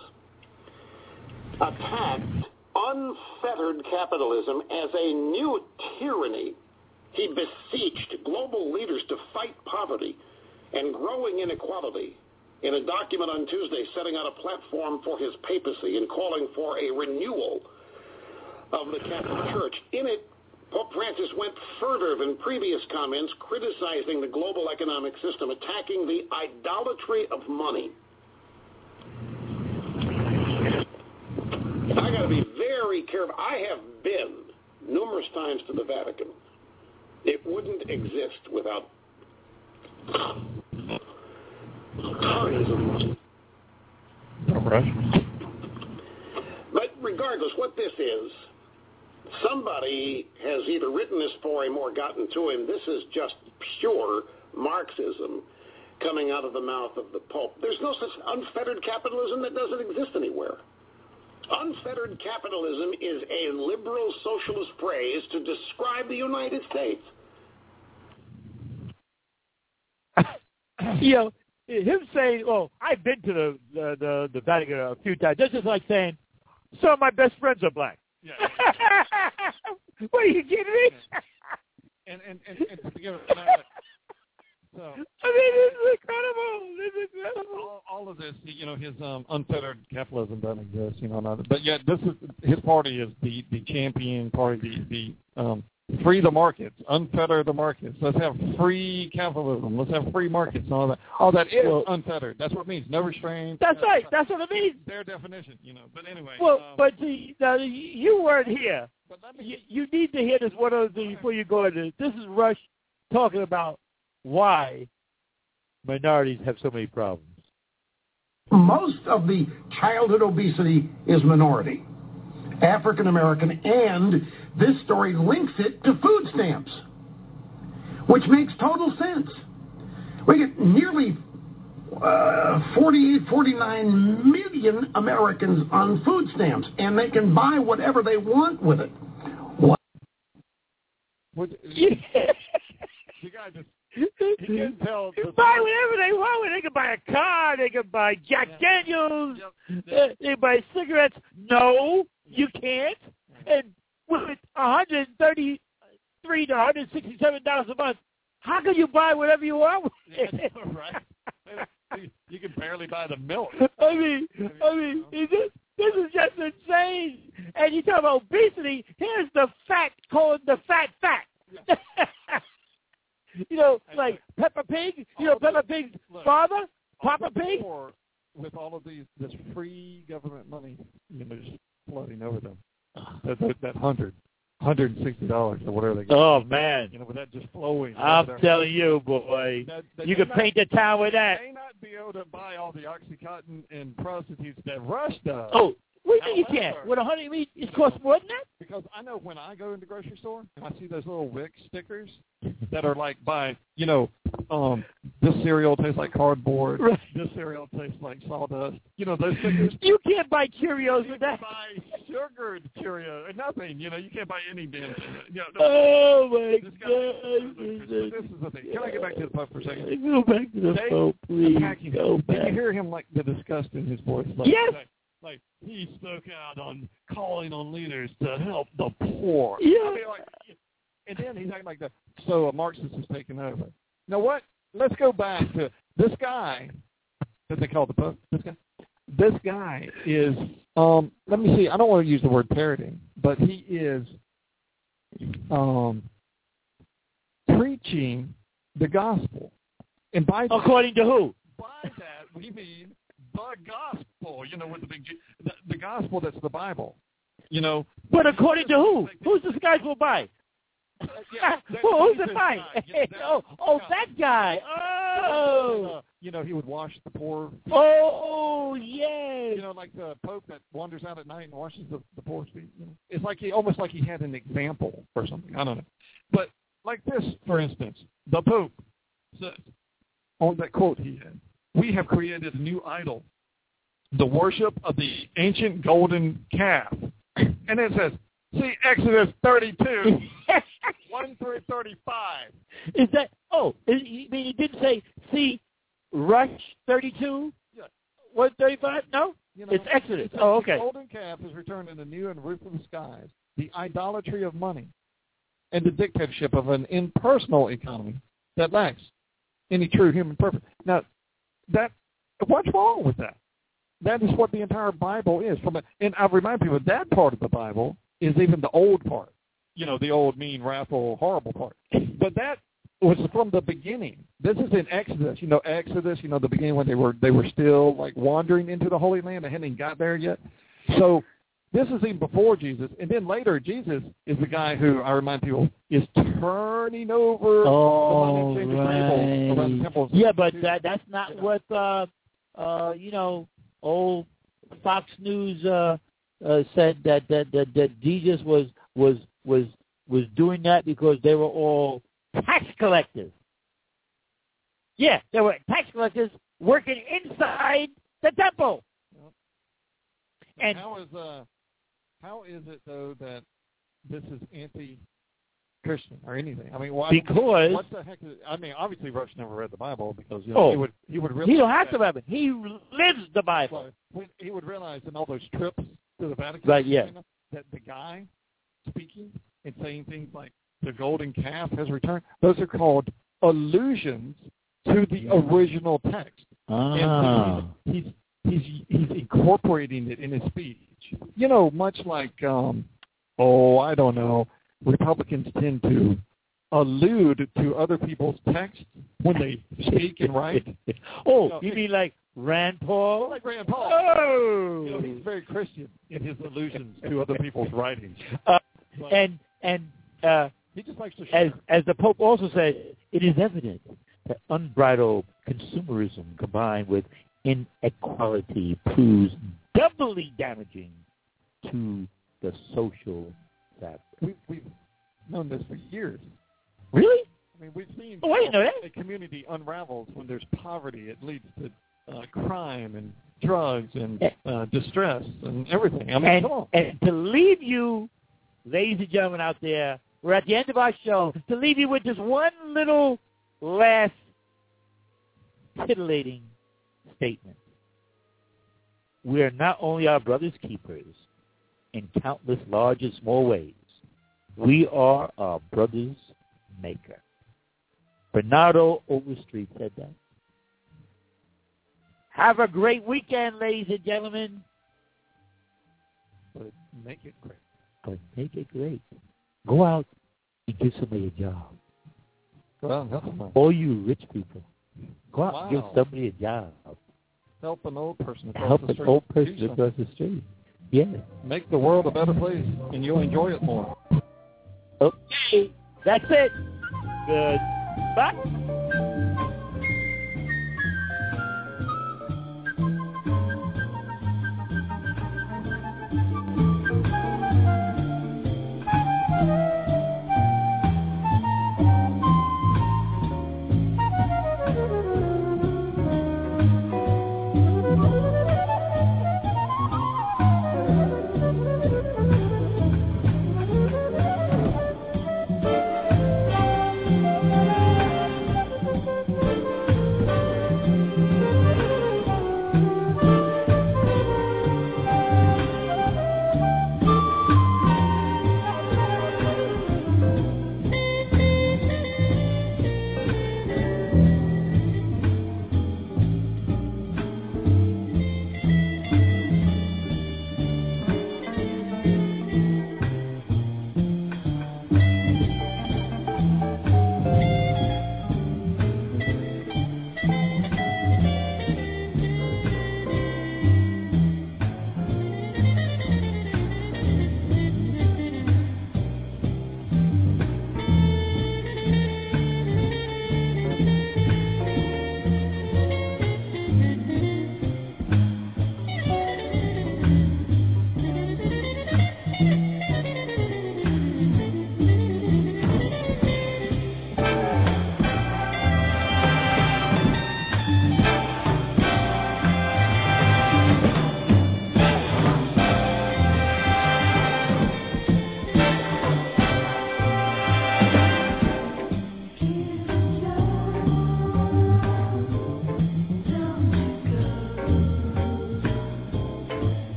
attacked unfettered capitalism as a new tyranny. He beseeched global leaders to fight poverty and growing inequality in a document on Tuesday setting out a platform for his papacy and calling for a renewal of the Catholic Church. In it, Pope Francis went further than previous comments, criticizing the global economic system, attacking the idolatry of money. I got to be very careful. I have been numerous times to the Vatican. It wouldn't exist without tons of money. But regardless, what this is, somebody has either written this for him or gotten to him. This is just pure Marxism. coming out of the mouth of the Pope. There's no such unfettered capitalism that doesn't exist anywhere. Unfettered capitalism is a liberal socialist phrase to describe the United States. You know, him saying, "Oh, I've been to the the, the, the Vatican a few times." That's just like saying, "Some of my best friends are black." Yeah. What are you kidding me? and and and, and to give it, so I mean, this is incredible. This is incredible. All, all of this, you know, his um, unfettered capitalism doesn't exist, you know. Not, but yet, this is his party is the the champion party, the the um, free the markets, unfetter the markets. Let's have free capitalism. Let's have free markets and all that. All that is well, unfettered. That's what it means. No restraints. That's right. That's what it means. Their definition, you know. But anyway. Well, um, but the, the, you weren't here. But let me, you, you need to hear this one other thing before you go into this. This is Rush talking about why minorities have so many problems. Most of the childhood obesity is minority, African American, and this story links it to food stamps, which makes total sense. We get nearly uh, forty-eight, forty-nine million Americans on food stamps, and they can buy whatever they want with it. What? What the guy just he can tell. You buy whatever they want. They can buy a car. They can buy Jack yeah. Daniels. Yep. Uh, they can buy cigarettes. No, you can't. And with one hundred thirty-three to one hundred sixty-seven dollars a month, how can you buy whatever you want? Yeah, right. You can barely buy the milk. I mean, I mean, is this, this is just insane. And you talk about obesity. Here's the fact called the fat fact. Yeah. You know, like Peppa Pig. You know, Peppa Pig's father, Papa Pig. With all of these, this free government money, you know, just flooding over them. That that, that hundred, hundred and sixty dollars or whatever they get. Oh man! You know, with that just flowing. I'm telling you, boy, that, that you can not, paint the town with that. They may not be able to buy all the OxyContin and prostitutes that Rush does. Oh. What do you mean you can't? With a hundred, meat, it costs more than that? Because I know when I go in the grocery store and I see those little Wick stickers that are like by, you know, um, this cereal tastes like cardboard. Right. This cereal tastes like sawdust. You know, those stickers. You can't buy Cheerios with that. You can't buy sugared Cheerios. Nothing. You know, you can't buy any damn thing. You know, no, oh, my this God. This is the thing. Can I get back to the Pope for a second? Go back to the they, Pope, please. Go back. Did you hear him, like, the disgust in his voice? Like, yes. Like, Like, he spoke out on calling on leaders to help the poor. Yeah. I mean, like, and then he's acting like that. So a Marxist is taking over. Now what? Let's go back to this guy that they call the Pope. This guy. This guy is, um, let me see, I don't want to use the word parroting, but he is um, preaching the gospel. And by According that, to who? By that, we mean the gospel, you know, with the big G, the, the gospel that's the Bible, you know. But according to who? Who's this guy who by? Uh, yeah, that, well, who's it by? You know, that, oh, oh yeah. that guy. Oh. And, uh, you know, he would wash the poor. Oh, yes. You know, like the Pope that wanders out at night and washes the, the poor feet. You know? It's like he, almost like he had an example or something. I don't know. But like this, for instance, the Pope says, on that quote he had, "We have created a new idol, the worship of the ancient golden calf." And it says, see Exodus thirty-two, one through thirty-five. Is that, oh, you mean he didn't say, see Rush thirty-two, yeah. one thirty-five? No? You know, it's Exodus. It oh, okay. The golden calf is returned in the new and ruthless skies, the idolatry of money, and the dictatorship of an impersonal economy that lacks any true human purpose. Now, that what's wrong with that? That is what the entire Bible is. From a, and I remind people that part of the Bible is even the old part. You know, the old, mean, wrathful, horrible part. But that was from the beginning. This is in Exodus. You know, Exodus. You know, the beginning when they were they were still like wandering into the Holy Land. They hadn't even got there yet. So this is even before Jesus. And then later, Jesus is the guy who, I remind people, is turning over oh, the money right. table around the temples. Yeah, but that, that's not you know. what, uh, uh, you know, old Fox News uh, uh, said that, that, that, that Jesus was, was, was, was doing that because they were all tax collectors. Yeah, there were tax collectors working inside the temple. Yep. And how is uh, how is it though that this is anti-Christian or anything? I mean, why? Because what the heck? Is, I mean, obviously Rush never read the Bible because you know oh, he would he would realize he don't have that, to read it. He lives the Bible. So he would realize in all those trips to the Vatican, right? Yeah. that the guy speaking and saying things like the golden calf has returned. Those are called allusions to the original text. Ah. And he's, he's he's he's incorporating it in his speech. You know, much like um, oh, I don't know, Republicans tend to allude to other people's texts when they speak and write. oh, you know, you mean like Rand Paul? Like Rand Paul. Oh, you know, he's very Christian in his allusions to other people's writings. Uh, but and and uh, he just likes to as share. as the Pope also said, it is evident that unbridled consumerism combined with inequality proves doubly damaging to the social fabric. We've, we've known this for years. Really? I mean, we've seen oh, I didn't know that. a community unravels when there's poverty. It leads to uh, crime and drugs and uh, distress and everything. I mean, and, come on. and to leave you, ladies and gentlemen out there, we're at the end of our show, to leave you with just one little last titillating statement. We are not only our brother's keepers in countless large and small ways, we are our brother's maker. Bernardo Overstreet said that. Have a great weekend, ladies and gentlemen. But make it great. But make it great. Go out and give somebody a job. Go out and help them. All you rich people, go out wow. and give somebody a job. Help an old person across Help the an street. old person across the street. Yes. Make the world a better place, and you'll enjoy it more. Okay. That's it. Goodbye.